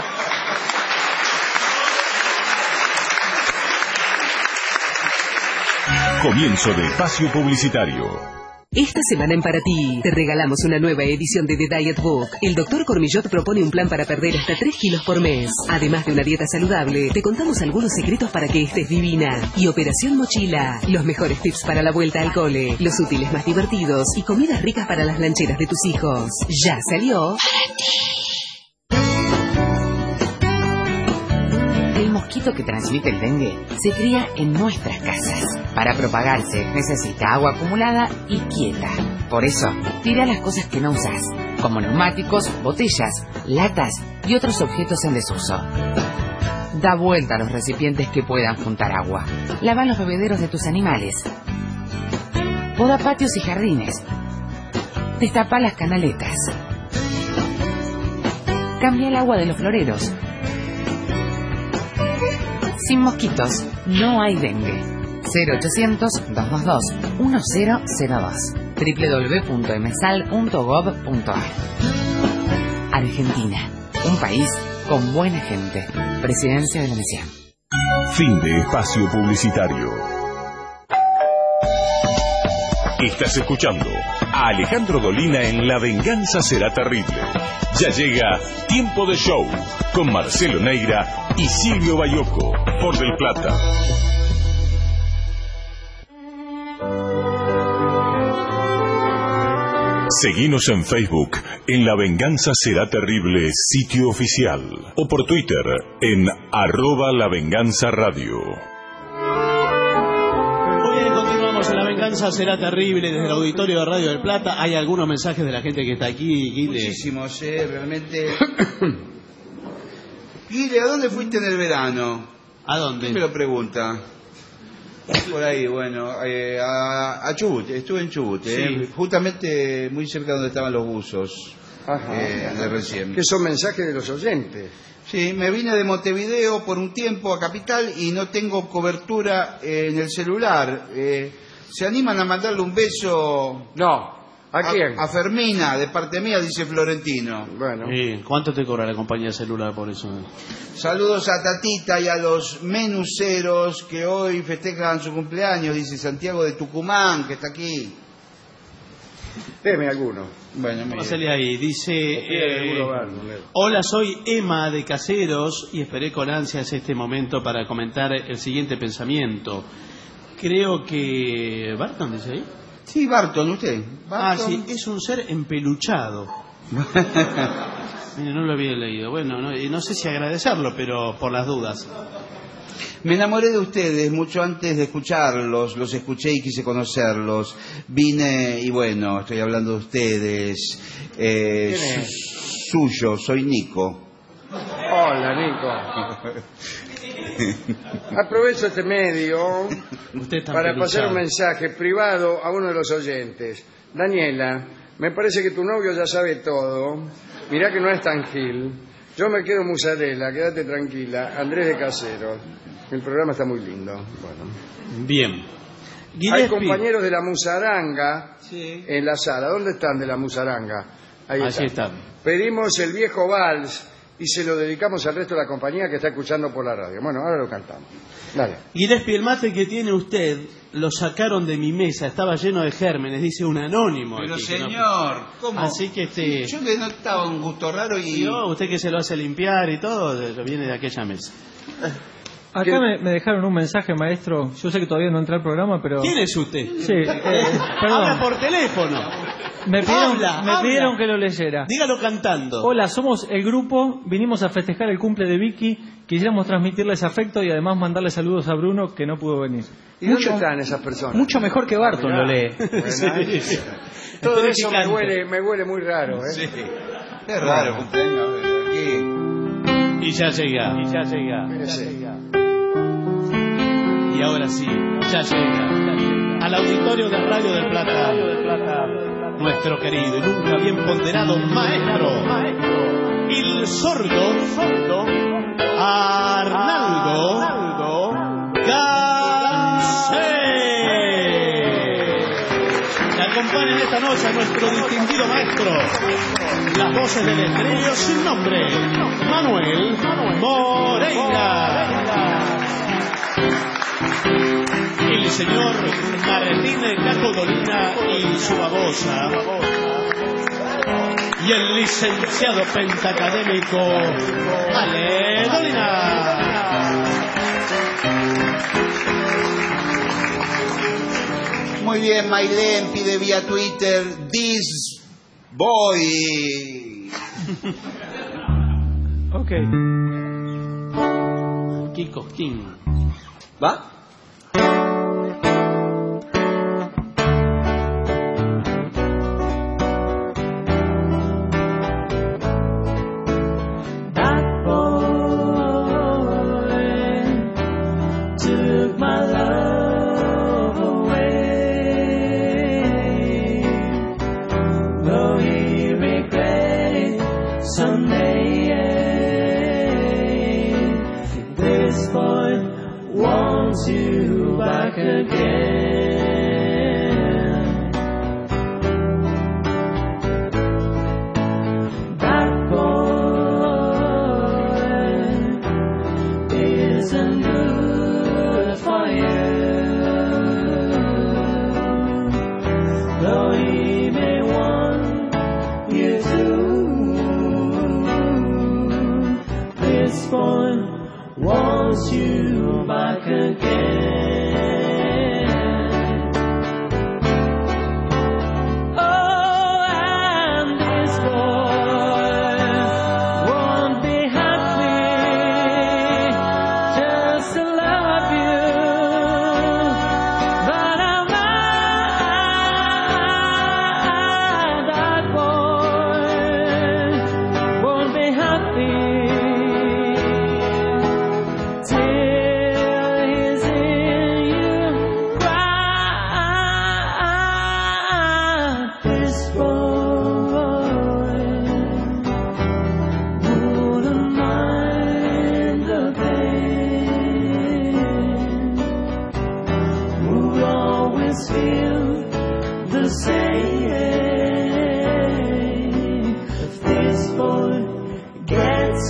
Speaker 1: Comienzo de espacio publicitario.
Speaker 7: Esta semana en Para Ti te regalamos una nueva edición de The Diet Book. El doctor Cormillot propone un plan para perder hasta tres kilos por mes. Además de una dieta saludable, te contamos algunos secretos para que estés divina. Y Operación Mochila, los mejores tips para la vuelta al cole, los útiles más divertidos y comidas ricas para las lancheras de tus hijos. Ya salió Para Ti.
Speaker 20: El mosquito que transmite el dengue se cría en nuestras casas. Para propagarse necesita agua acumulada y quieta. Por eso, tira las cosas que no usas, como neumáticos, botellas, latas y otros objetos en desuso. Da vuelta a los recipientes que puedan juntar agua. Lava los bebederos de tus animales. Poda patios y jardines. Destapa las canaletas. Cambia el agua de los floreros. Sin mosquitos, no hay dengue. cero ochocientos, dos dos dos, uno cero cero dos. doble u doble u doble u punto m s a l punto gov punto a r. Argentina, un país con buena gente. Presidencia de la Nación.
Speaker 1: Fin de espacio publicitario. Estás escuchando a Alejandro Dolina en La Venganza Será Terrible. Ya llega Tiempo de Show con Marcelo Neira y Silvio Bayoco por Del Plata. Seguinos en Facebook en La Venganza Será Terrible sitio oficial o por Twitter en arroba La Venganza Radio.
Speaker 6: Muy bien, continuamos en La Venganza Será Terrible desde el auditorio de Radio del Plata. Hay algunos mensajes de la gente que está aquí, Guille.
Speaker 5: Muchísimos, eh, realmente. Guille, ¿a dónde fuiste en el verano?
Speaker 6: ¿A dónde?
Speaker 5: ¿Quién me lo pregunta? Por ahí, bueno, eh, a, a Chubut, estuve en Chubut, eh,
Speaker 6: Sí.
Speaker 5: justamente muy cerca donde estaban los buzos,
Speaker 4: Ajá.
Speaker 5: eh, de recién.
Speaker 4: Que son mensajes de los oyentes.
Speaker 5: Sí, me vine de Montevideo por un tiempo a Capital y no tengo cobertura eh, en el celular. Eh, ¿Se animan a mandarle un beso?
Speaker 4: No, ¿A quién?
Speaker 5: A, a Fermina, de parte mía, dice Florentino.
Speaker 4: Bueno.
Speaker 6: Eh, ¿Cuánto te cobra la compañía celular por eso?
Speaker 5: Saludos a Tatita y a los menuceros que hoy festejan su cumpleaños, dice Santiago de Tucumán, que está aquí.
Speaker 4: Deme alguno.
Speaker 5: Bueno, mire.
Speaker 6: Pásale ahí, dice... Eh, hola, soy Emma de Caseros y esperé con ansias este momento para comentar el siguiente pensamiento. Creo que... ¿Barton dice ahí?
Speaker 5: Sí, Barton, usted.
Speaker 6: Ah,
Speaker 5: Barton.
Speaker 6: sí, es un ser empeluchado. Mire, no lo había leído. Bueno, no, no sé si agradecerlo, pero por las dudas.
Speaker 5: Me enamoré de ustedes mucho antes de escucharlos, los escuché y quise conocerlos. Vine y bueno, estoy hablando de ustedes. Eh,
Speaker 4: ¿Quién es?
Speaker 5: Suyo, soy Nico.
Speaker 4: Hola, Nico. Aprovecho este medio para pasar un mensaje privado a uno de los oyentes. Daniela, me parece que tu novio ya sabe todo. Mirá que no es tan gil. Yo me quedo musarela, quédate tranquila. Andrés de Caseros. El programa está muy lindo. Bueno.
Speaker 6: Bien.
Speaker 4: Hay compañeros de la musaranga sí. en la sala. ¿Dónde están de la musaranga? Ahí
Speaker 6: Allí
Speaker 4: están.
Speaker 6: están.
Speaker 4: Pedimos el viejo vals y se lo dedicamos al resto de la compañía que está escuchando por la radio. Bueno, ahora lo cantamos. Dale.
Speaker 6: Gillespie, el mate que tiene usted lo sacaron de mi mesa, estaba lleno de gérmenes, dice un anónimo.
Speaker 5: Pero
Speaker 6: aquí,
Speaker 5: señor,
Speaker 6: no...
Speaker 5: ¿cómo?
Speaker 6: Así que este...
Speaker 5: Yo le notaba un gusto raro y...
Speaker 6: No, usted que se lo hace limpiar y todo, lo viene de aquella mesa.
Speaker 21: Acá me, me dejaron un mensaje, maestro. Yo sé que todavía no entré al programa, pero...
Speaker 6: ¿Quién es usted?
Speaker 21: Sí, eh, perdón.
Speaker 6: Habla por teléfono.
Speaker 21: Me pidieron,
Speaker 6: habla,
Speaker 21: me
Speaker 6: habla.
Speaker 21: pidieron que lo leyera.
Speaker 6: Dígalo cantando.
Speaker 21: Hola, somos el grupo. Vinimos a festejar el cumple de Vicky. Quisiéramos transmitirles afecto y además mandarle saludos a Bruno, que no pudo venir.
Speaker 4: ¿Y dónde están esas personas?
Speaker 21: Mucho mejor que Barton lo lee.
Speaker 4: Bueno, sí. Todo
Speaker 21: Espero
Speaker 4: eso
Speaker 21: que
Speaker 4: me
Speaker 21: cante.
Speaker 4: huele, me huele muy raro, ¿eh?
Speaker 5: Sí. Es raro, cumpleaños. Aquí.
Speaker 6: Y ya llega.
Speaker 21: Y ya llega.
Speaker 4: Espérese.
Speaker 6: Y ahora sí, ya llega. Al auditorio de Radio del Plata. Nuestro querido y nunca bien ponderado maestro. El sordo. sordo Arnaldo Gansé. Le acompañan esta noche a nuestro distinguido maestro. Las voces del estrello sin nombre. Manuel Moreira. El señor Martín Caco Dolina y su babosa. Y el licenciado pentacadémico Ale Dolina.
Speaker 5: Muy bien, Mailén pide vía Twitter, this boy.
Speaker 21: Ok.
Speaker 6: Kiko King.
Speaker 5: ¿Va?
Speaker 16: Feel the same.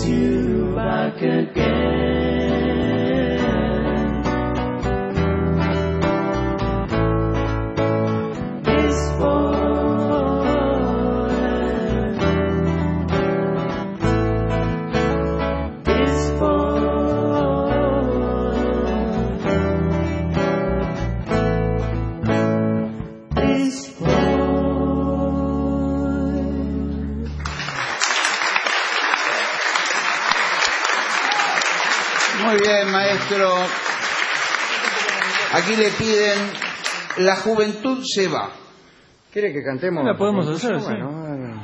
Speaker 16: miss you back again. This boy, this boy, this boy.
Speaker 5: Muy bien, maestro. Aquí le piden La juventud se va.
Speaker 4: ¿Quiere que cantemos?
Speaker 21: La podemos hacer, sí.
Speaker 4: Bueno, bueno.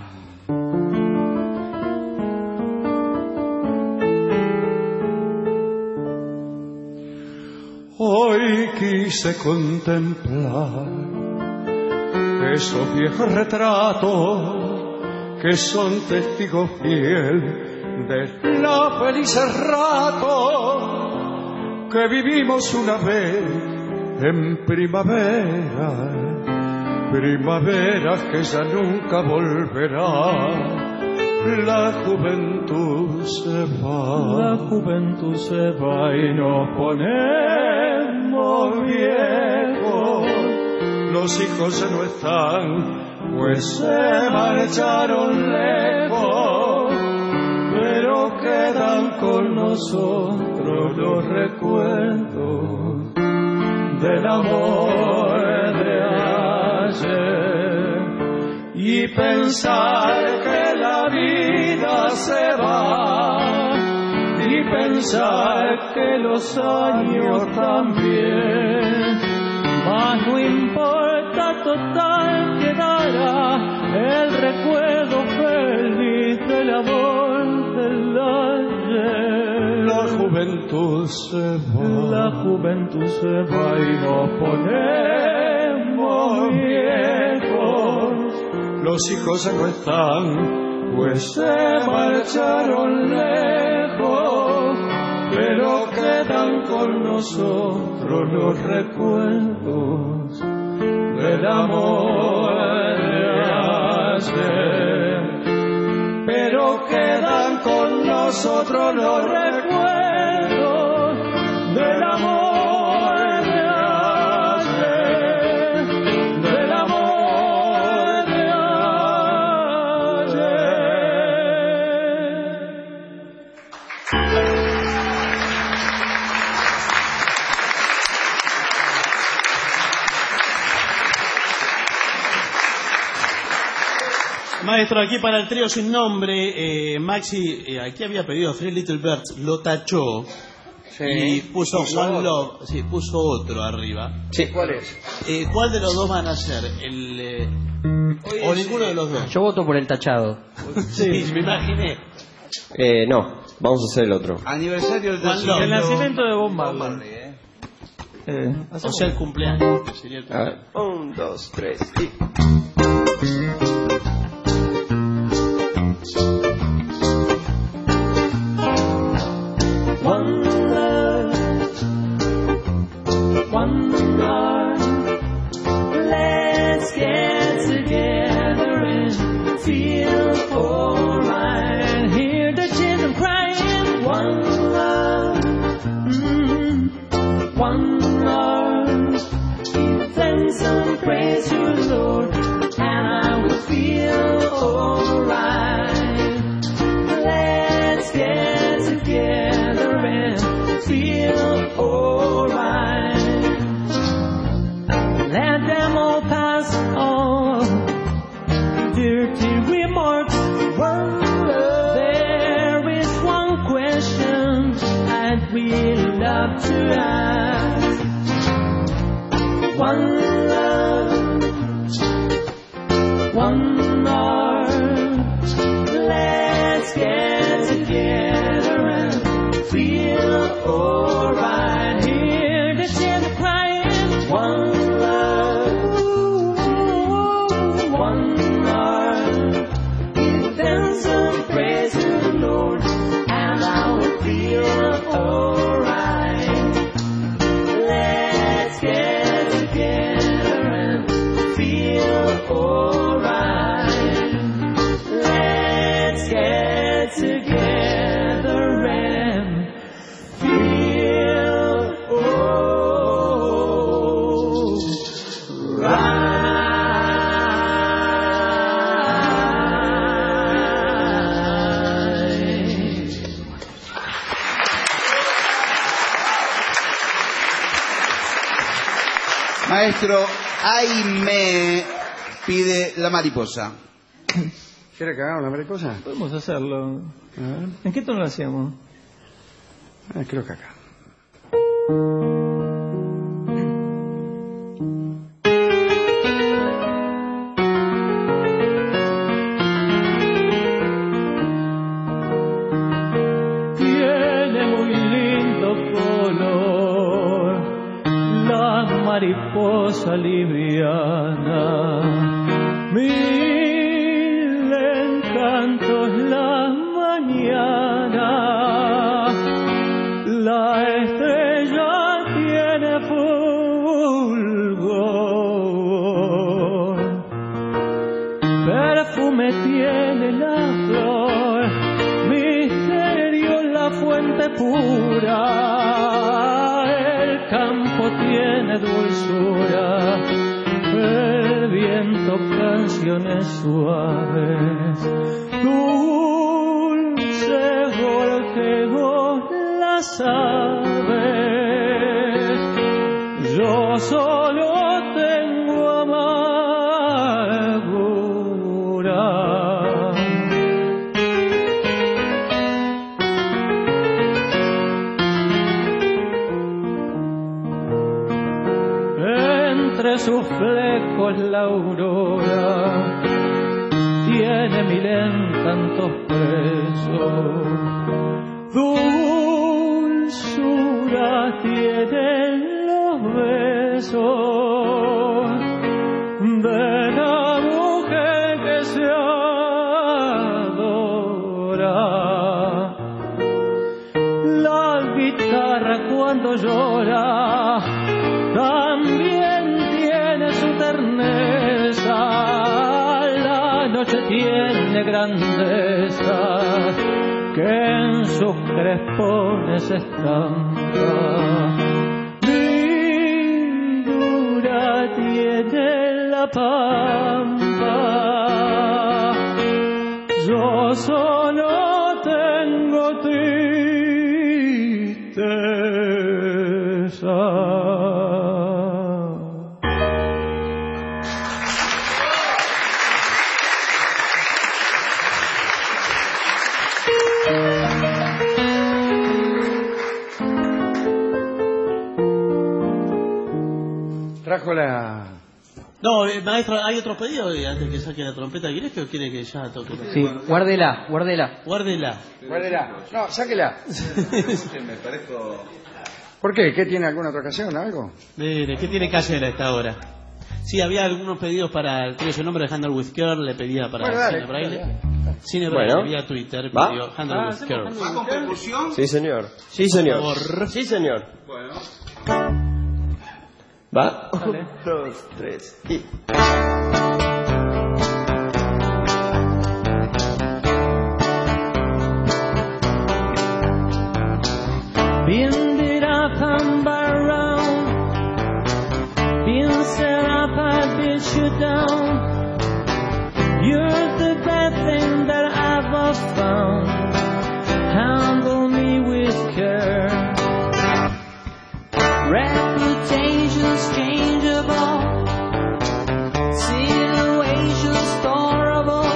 Speaker 3: Hoy quise contemplar esos viejos retratos que son testigos fiel de la felices ratos que vivimos una vez en primavera, primavera que ya nunca volverá. La juventud se va,
Speaker 21: La juventud se va y nos ponemos viejos.
Speaker 3: los hijos ya no están, pues se marcharon lejos, pero quedan con nosotros los recuerdos del amor de ayer. Y pensar que la vida se va, y pensar que los años también, mas no importa, total quedará el recuerdo feliz del amor del ayer. La juventud se va, la juventud se va y nos ponemos viejos. Los hijos ya no están, pues se marcharon lejos, pero quedan con nosotros los recuerdos del amor de ayer. Pero quedan con nosotros los recuerdos del amor de ayer, del amor de ayer.
Speaker 6: Maestro, aquí para el trío sin nombre, eh, Maxi, eh, aquí había pedido Three Little Birds, lo tachó
Speaker 4: Sí.
Speaker 6: y puso
Speaker 4: Puso
Speaker 6: One
Speaker 4: otro.
Speaker 6: Love, sí, puso otro arriba.
Speaker 4: Sí, ¿cuál es?
Speaker 6: Eh, ¿Cuál de los dos van a ser? El, eh, ¿O ninguno de los dos?
Speaker 22: Yo voto por el tachado.
Speaker 6: Sí, me imaginé.
Speaker 22: Eh, no, vamos a hacer el otro.
Speaker 5: Aniversario del
Speaker 6: One Love.
Speaker 21: El nacimiento de Bob Marley.
Speaker 6: Eh, o sea, el cumpleaños. que sería el
Speaker 22: A ver.
Speaker 6: cumpleaños.
Speaker 22: Un, dos, tres y...
Speaker 16: One love, one heart. Let's get together and feel alright. Hear the children crying. One love, mm, one heart. Give thanks and praise your Lord, and I will feel alright. Let's get together and feel alright. Let them all pass on. Dirty remarks. One love. There is one question I'd really love to ask. One love, one heart. Let's get together and feel alright. Hear the children crying. One love, one heart. Give thanks and praise to the Lord, and I will feel alright. Let's get together and feel alright. Let's get together
Speaker 5: Maestro, ay me pide la mariposa.
Speaker 4: ¿Quiere que hagamos la mariposa?
Speaker 21: Podemos hacerlo. A ver. ¿En qué tono lo hacíamos?
Speaker 4: Ah, creo que acá.
Speaker 21: Tiene muy lindo color la mariposa liviana. Mil encantos la mañana. La estrella tiene fulgor, perfume tiene la flor, misterio la fuente pura, el campo tiene dulzura, el viento canciones suaves, dulce gorjeo las aves. Yo solo tengo amargura. Entre sus flecos la aurora tiene mil encantos presos. Dulzura tienen los besos de la mujer que se adora. La guitarra cuando llora también tiene su terneza. La noche tiene grandeza que en sus crespones estampa. Lindura tiene la pampa. Yo solo tengo tristeza.
Speaker 4: Trajo la...
Speaker 6: No, eh, maestro, ¿hay otro pedido de- antes que saque la trompeta Gillespie o quiere que ya toque?
Speaker 22: Sí, guárdela, guárdela.
Speaker 6: Guárdela.
Speaker 4: Guárdela. No, sáquela.
Speaker 5: Me parezco...
Speaker 4: ¿Por qué? ¿Qué tiene alguna otra ocasión o algo?
Speaker 6: Mire, ¿qué tiene que hacer a esta hora? Sí, había algunos pedidos para el trío, su nombre de Handle with Care, le pedía para
Speaker 4: Bueno, dale,
Speaker 6: Cine Braille.
Speaker 4: dale,
Speaker 6: Cine Braille,
Speaker 22: Bueno.
Speaker 6: vía Twitter,
Speaker 22: ¿Va?
Speaker 6: pidió Handle
Speaker 22: Ah,
Speaker 6: with Care.
Speaker 5: ¿Va con percusión?
Speaker 22: Sí, señor. Sí, señor.
Speaker 6: Por favor.
Speaker 22: Sí, señor.
Speaker 5: Bueno.
Speaker 22: Va. Un, dos, tres y...
Speaker 21: Bend it up and by round. Been set up, I beat you down. You're the best thing that I've ever found. Handle me with care. Reputation's changeable. Situation's storable.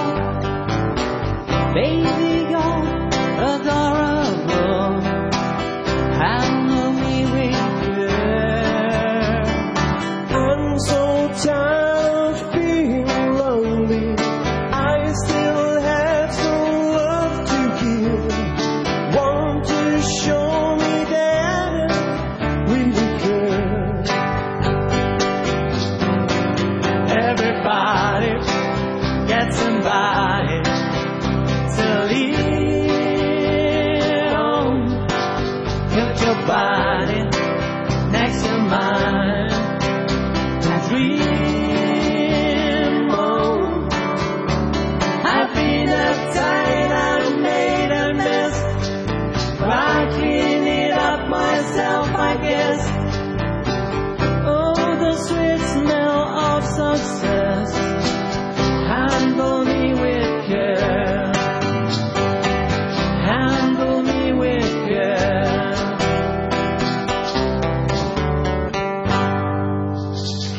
Speaker 21: Baby, you're adorable. Handle me with care. I'm so tired of being lonely. I still have some love to give. Want to show me that we care. Everybody gets somebody to lean on. Put your body next to mine and dream on. I've been uptight, I made a mess. I clean it up myself, I guess. Oh, the sweet smell of success. Handle me with care. Handle me with care.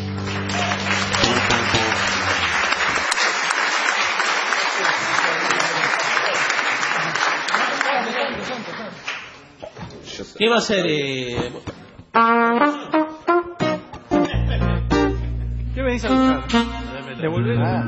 Speaker 6: ¿Qué va a ser? Eh...
Speaker 3: ¿Qué venís a buscar? Devolver. Ah,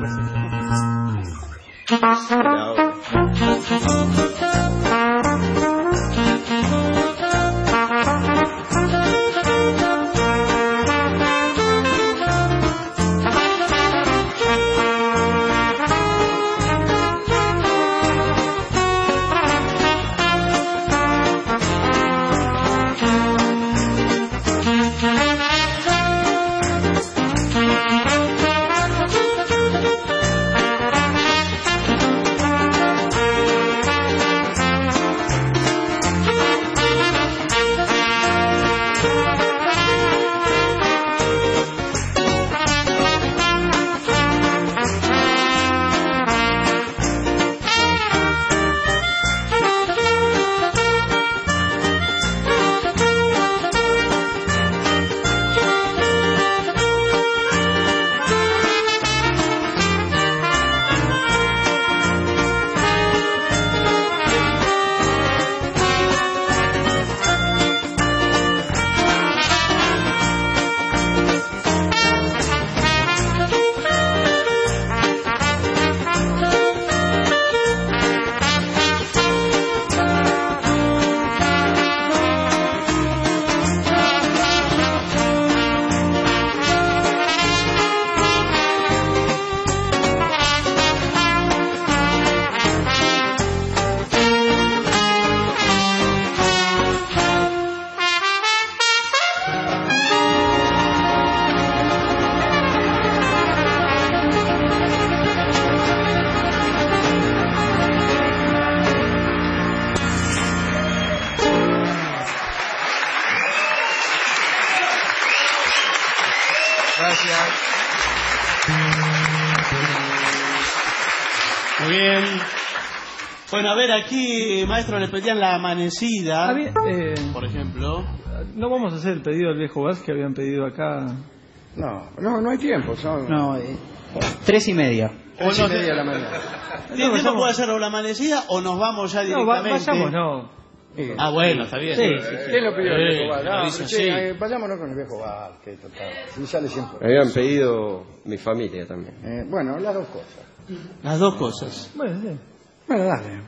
Speaker 6: Muy bien. Bueno, a ver, aquí, maestro, le pedían la amanecida,
Speaker 3: Había- eh,
Speaker 6: por ejemplo.
Speaker 3: No vamos a hacer el pedido del viejo Vaz que habían pedido acá.
Speaker 4: No, no, no hay tiempo. Son...
Speaker 10: No, eh, tres y media.
Speaker 4: Tres y media de la mañana.
Speaker 6: ¿Tiene tiempo puede hacer o la amanecida o nos vamos ya
Speaker 3: No, va-
Speaker 6: directamente?
Speaker 3: vayamos, no.
Speaker 6: Ah, bueno, está bien.
Speaker 3: Sí, sí, sí.
Speaker 4: ¿Quién lo pidió el
Speaker 6: Sí,
Speaker 4: viejo Vaz?
Speaker 6: lo
Speaker 4: No,
Speaker 6: dice
Speaker 4: sí,
Speaker 6: así.
Speaker 4: eh, vayámonos con el viejo Vaz, que total. Y sale siempre.
Speaker 22: Me habían pedido mi familia también.
Speaker 4: Eh, bueno, las dos cosas.
Speaker 6: Las dos cosas.
Speaker 3: Bueno, sí.
Speaker 4: Bueno, dale.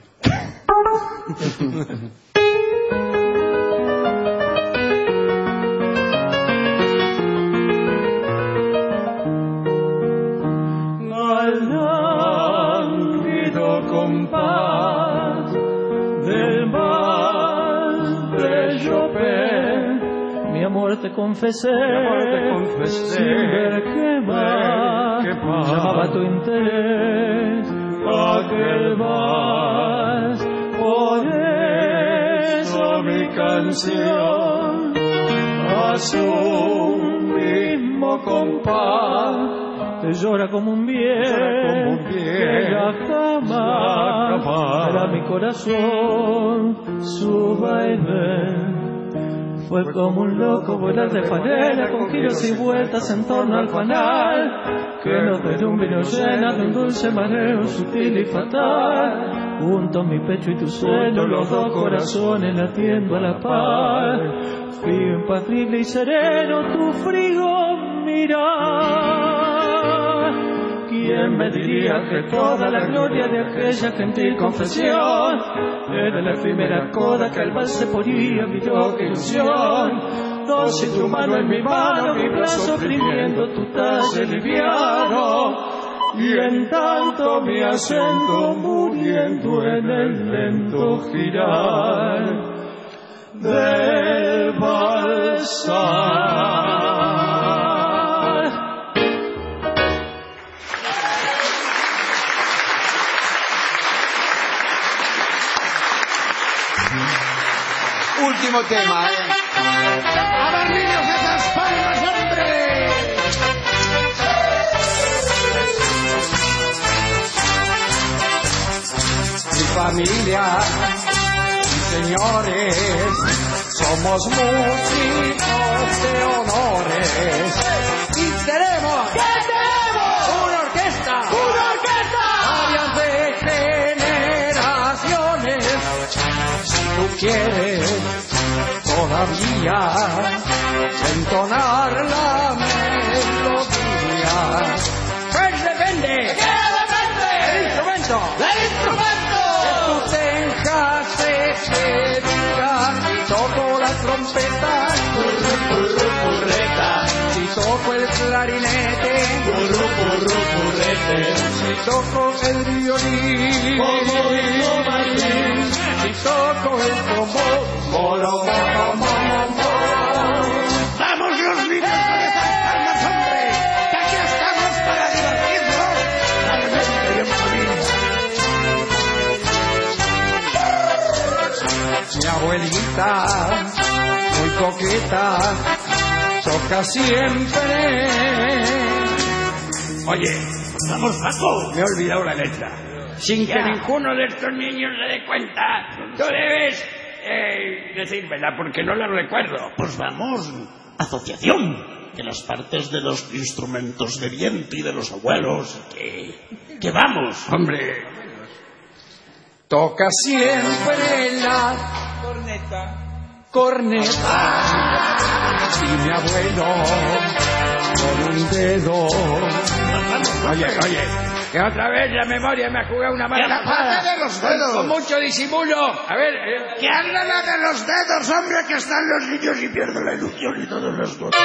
Speaker 3: Al lánguido compás del vals de Chopin, mi amor te confesé, sin ver qué más llamaba tu interés, aquel vals, por eso mi canción a su mismo compás te llora como un bien, que ya jamás será mi corazón su baile. Fue como un loco volar de panela con giros y vueltas en torno al fanal, que nos de un vino llena de un dulce mareo sutil y fatal. Junto a mi pecho y tu sueño, los dos corazones latiendo a la par. Frío, impacible y sereno, tu frío mirar. ¿Quién me diría que toda la gloria de aquella gentil confesión era la efímera coda que al vals se ponía mi loca ilusión? Dos y tu mano en mi mano, mi brazo oprimiendo tu talle liviano, y en tanto mi acento muriendo en el lento girar del balsar.
Speaker 5: Último tema, ¿eh?
Speaker 16: ¡A ver, niños, esas palmas, hombre!
Speaker 3: Mi familia, señores, somos músicos de honores y tenemos, ¿qué tenemos? Una orquesta, una orquesta, varias de generaciones. Si tú quieres
Speaker 4: todavía entonar la melodía. Pues depende. ¿De qué depende? El instrumento. ¡Del instrumento! Que tú tengas ese día. Si toco la trompeta, curru, curru, curreta. Si toco el clarinete, curru, curru, currete. Si toco el violín, como digo Martín. Si toco el trombón, moro, moro, moro, moro. ¡Vamos los niños a levantarnos, hombre! ¡Que aquí estamos para divertirnos! ¡Realmente bien, familia! Mi abuelita, muy coqueta, toca siempre. Oye, vamos, Paco. Me he olvidado la letra. Sin ya. Que ninguno de estos niños se dé cuenta, tú debes eh, decírmela porque no la recuerdo.
Speaker 6: Pues vamos, asociación, que las partes de los instrumentos de viento y de los abuelos, que, que vamos.
Speaker 4: Hombre, toca siempre la corneta, corneta, y mi abuelo con un dedo. Oye, oye. Que otra vez la memoria me ha jugado una mala pasada.
Speaker 6: de los dedos!
Speaker 4: Con mucho disimulo. A ver... Eh.
Speaker 6: ¡Que habla la de los dedos, hombre! Que están los niños y pierdo la ilusión y todos los cosas.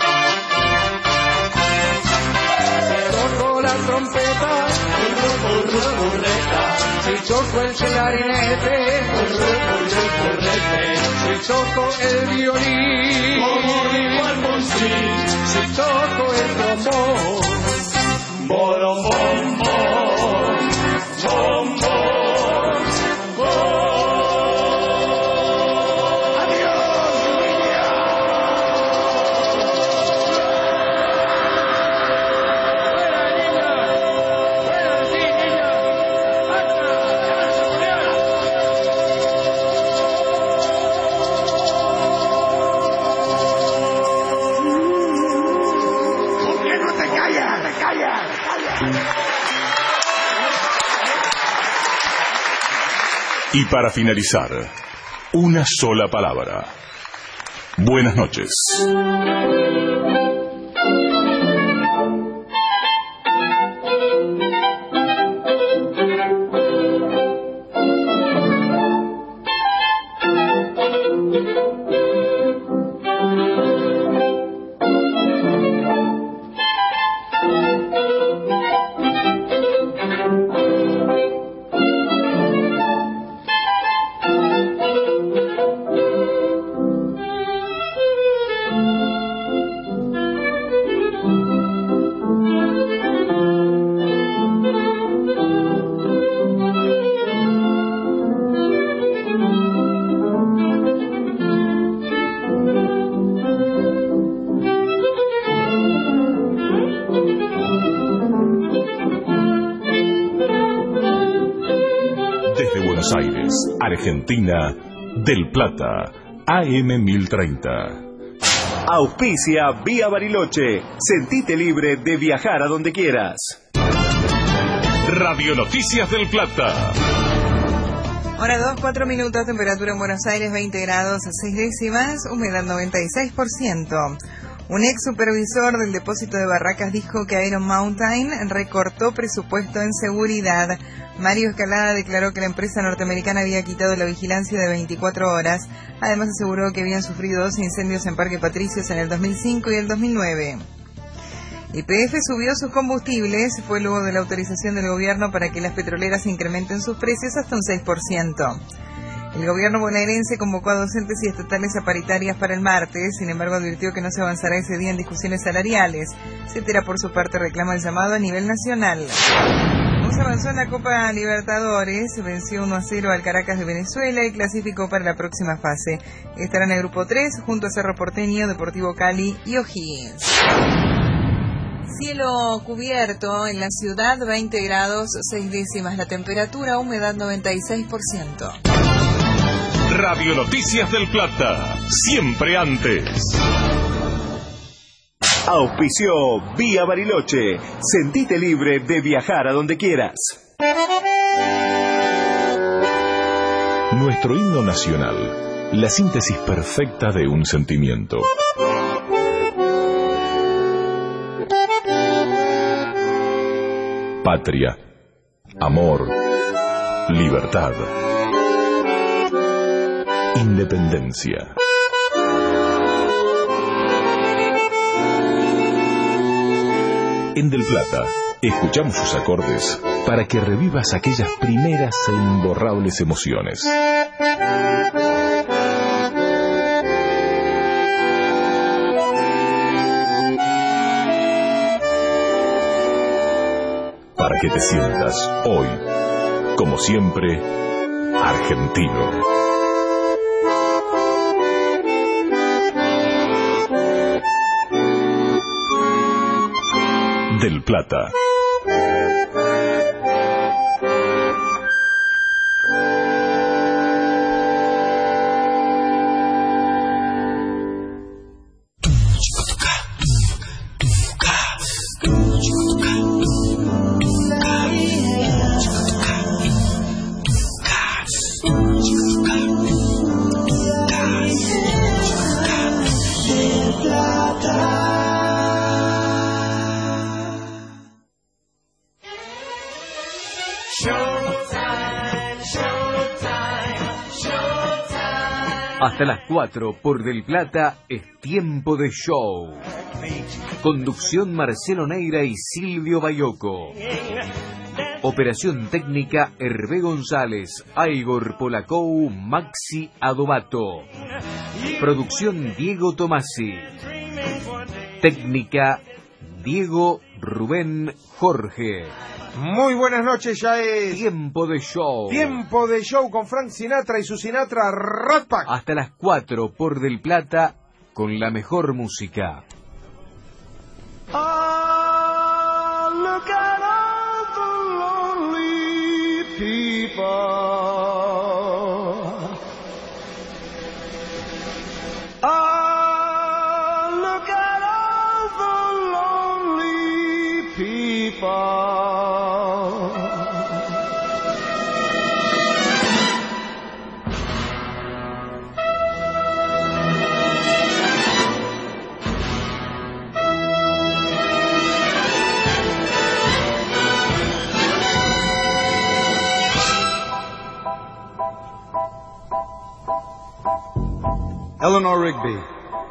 Speaker 4: Toco la trompeta, curru, curru, curreta. Si toco el clarinete, curru, curru, currete. Si toco el violín, como digo Alfonsín. Si toco el trombón, boro, bom, bom, bom, bom, bom. Adiós, niña. Fuera, niña. Fuera, sí, niña. Basta,
Speaker 6: ¿Por qué no te callas? ¡Te callas!
Speaker 1: Y para finalizar, una sola palabra. Buenas noches. Buenos Aires, Argentina, Del Plata, A M mil treinta.
Speaker 2: Auspicia Vía Bariloche. Sentite libre de viajar a donde quieras.
Speaker 1: Radio Noticias del Plata.
Speaker 19: Hora dos, cuatro minutos, temperatura en Buenos Aires veinte grados a seis décimas, humedad noventa y seis por ciento. Un ex supervisor del depósito de Barracas dijo que Iron Mountain recortó presupuesto en seguridad. Mario Escalada declaró que la empresa norteamericana había quitado la vigilancia de veinticuatro horas. Además aseguró que habían sufrido dos incendios en Parque Patricios en el dos mil cinco y el dos mil nueve. Y P F subió sus combustibles, fue luego de la autorización del gobierno para que las petroleras incrementen sus precios hasta un seis por ciento. El gobierno bonaerense convocó a docentes y estatales a paritarias para el martes, sin embargo advirtió que no se avanzará ese día en discusiones salariales. Cetera por su parte reclama el llamado a nivel nacional. No se avanzó en la Copa Libertadores, venció uno a cero al Caracas de Venezuela y clasificó para la próxima fase. Estará en el grupo tres junto a Cerro Porteño, Deportivo Cali y O'Higgins. Cielo cubierto en la ciudad, veinte grados, seis décimas la temperatura, humedad noventa y seis por ciento.
Speaker 1: Radio Noticias del Plata, siempre antes.
Speaker 2: Auspició Vía Bariloche. Sentite libre de viajar a donde quieras.
Speaker 1: Nuestro himno nacional la síntesis perfecta de un sentimiento. Patria, amor, libertad, independencia. En Del Plata, escuchamos sus acordes para que revivas aquellas primeras e imborrables emociones. Para que te sientas hoy, como siempre, argentino. Del Plata.
Speaker 11: Hasta las cuatro por Del Plata es tiempo de show. Conducción Marcelo Neira y Silvio Bayoco. Operación técnica Hervé González, Aigor Polacou, Maxi Adobato. Producción Diego Tomasi. Técnica Diego Rubén Jorge.
Speaker 13: Muy buenas noches, ya es
Speaker 11: Tiempo de Show.
Speaker 13: Tiempo de Show con Frank Sinatra y su Sinatra Rat Pack.
Speaker 11: Hasta las cuatro por Del Plata con la mejor música.
Speaker 16: Oh, look at all the lonely people. Oh, look at all the lonely people.
Speaker 23: Eleanor Rigby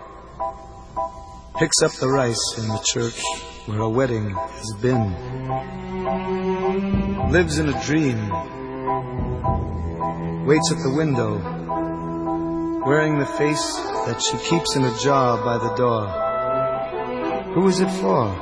Speaker 23: picks up the rice in the church where a wedding has been. Lives in a dream. Waits at the window, wearing the face that she keeps in a jar by the door. Who is it for?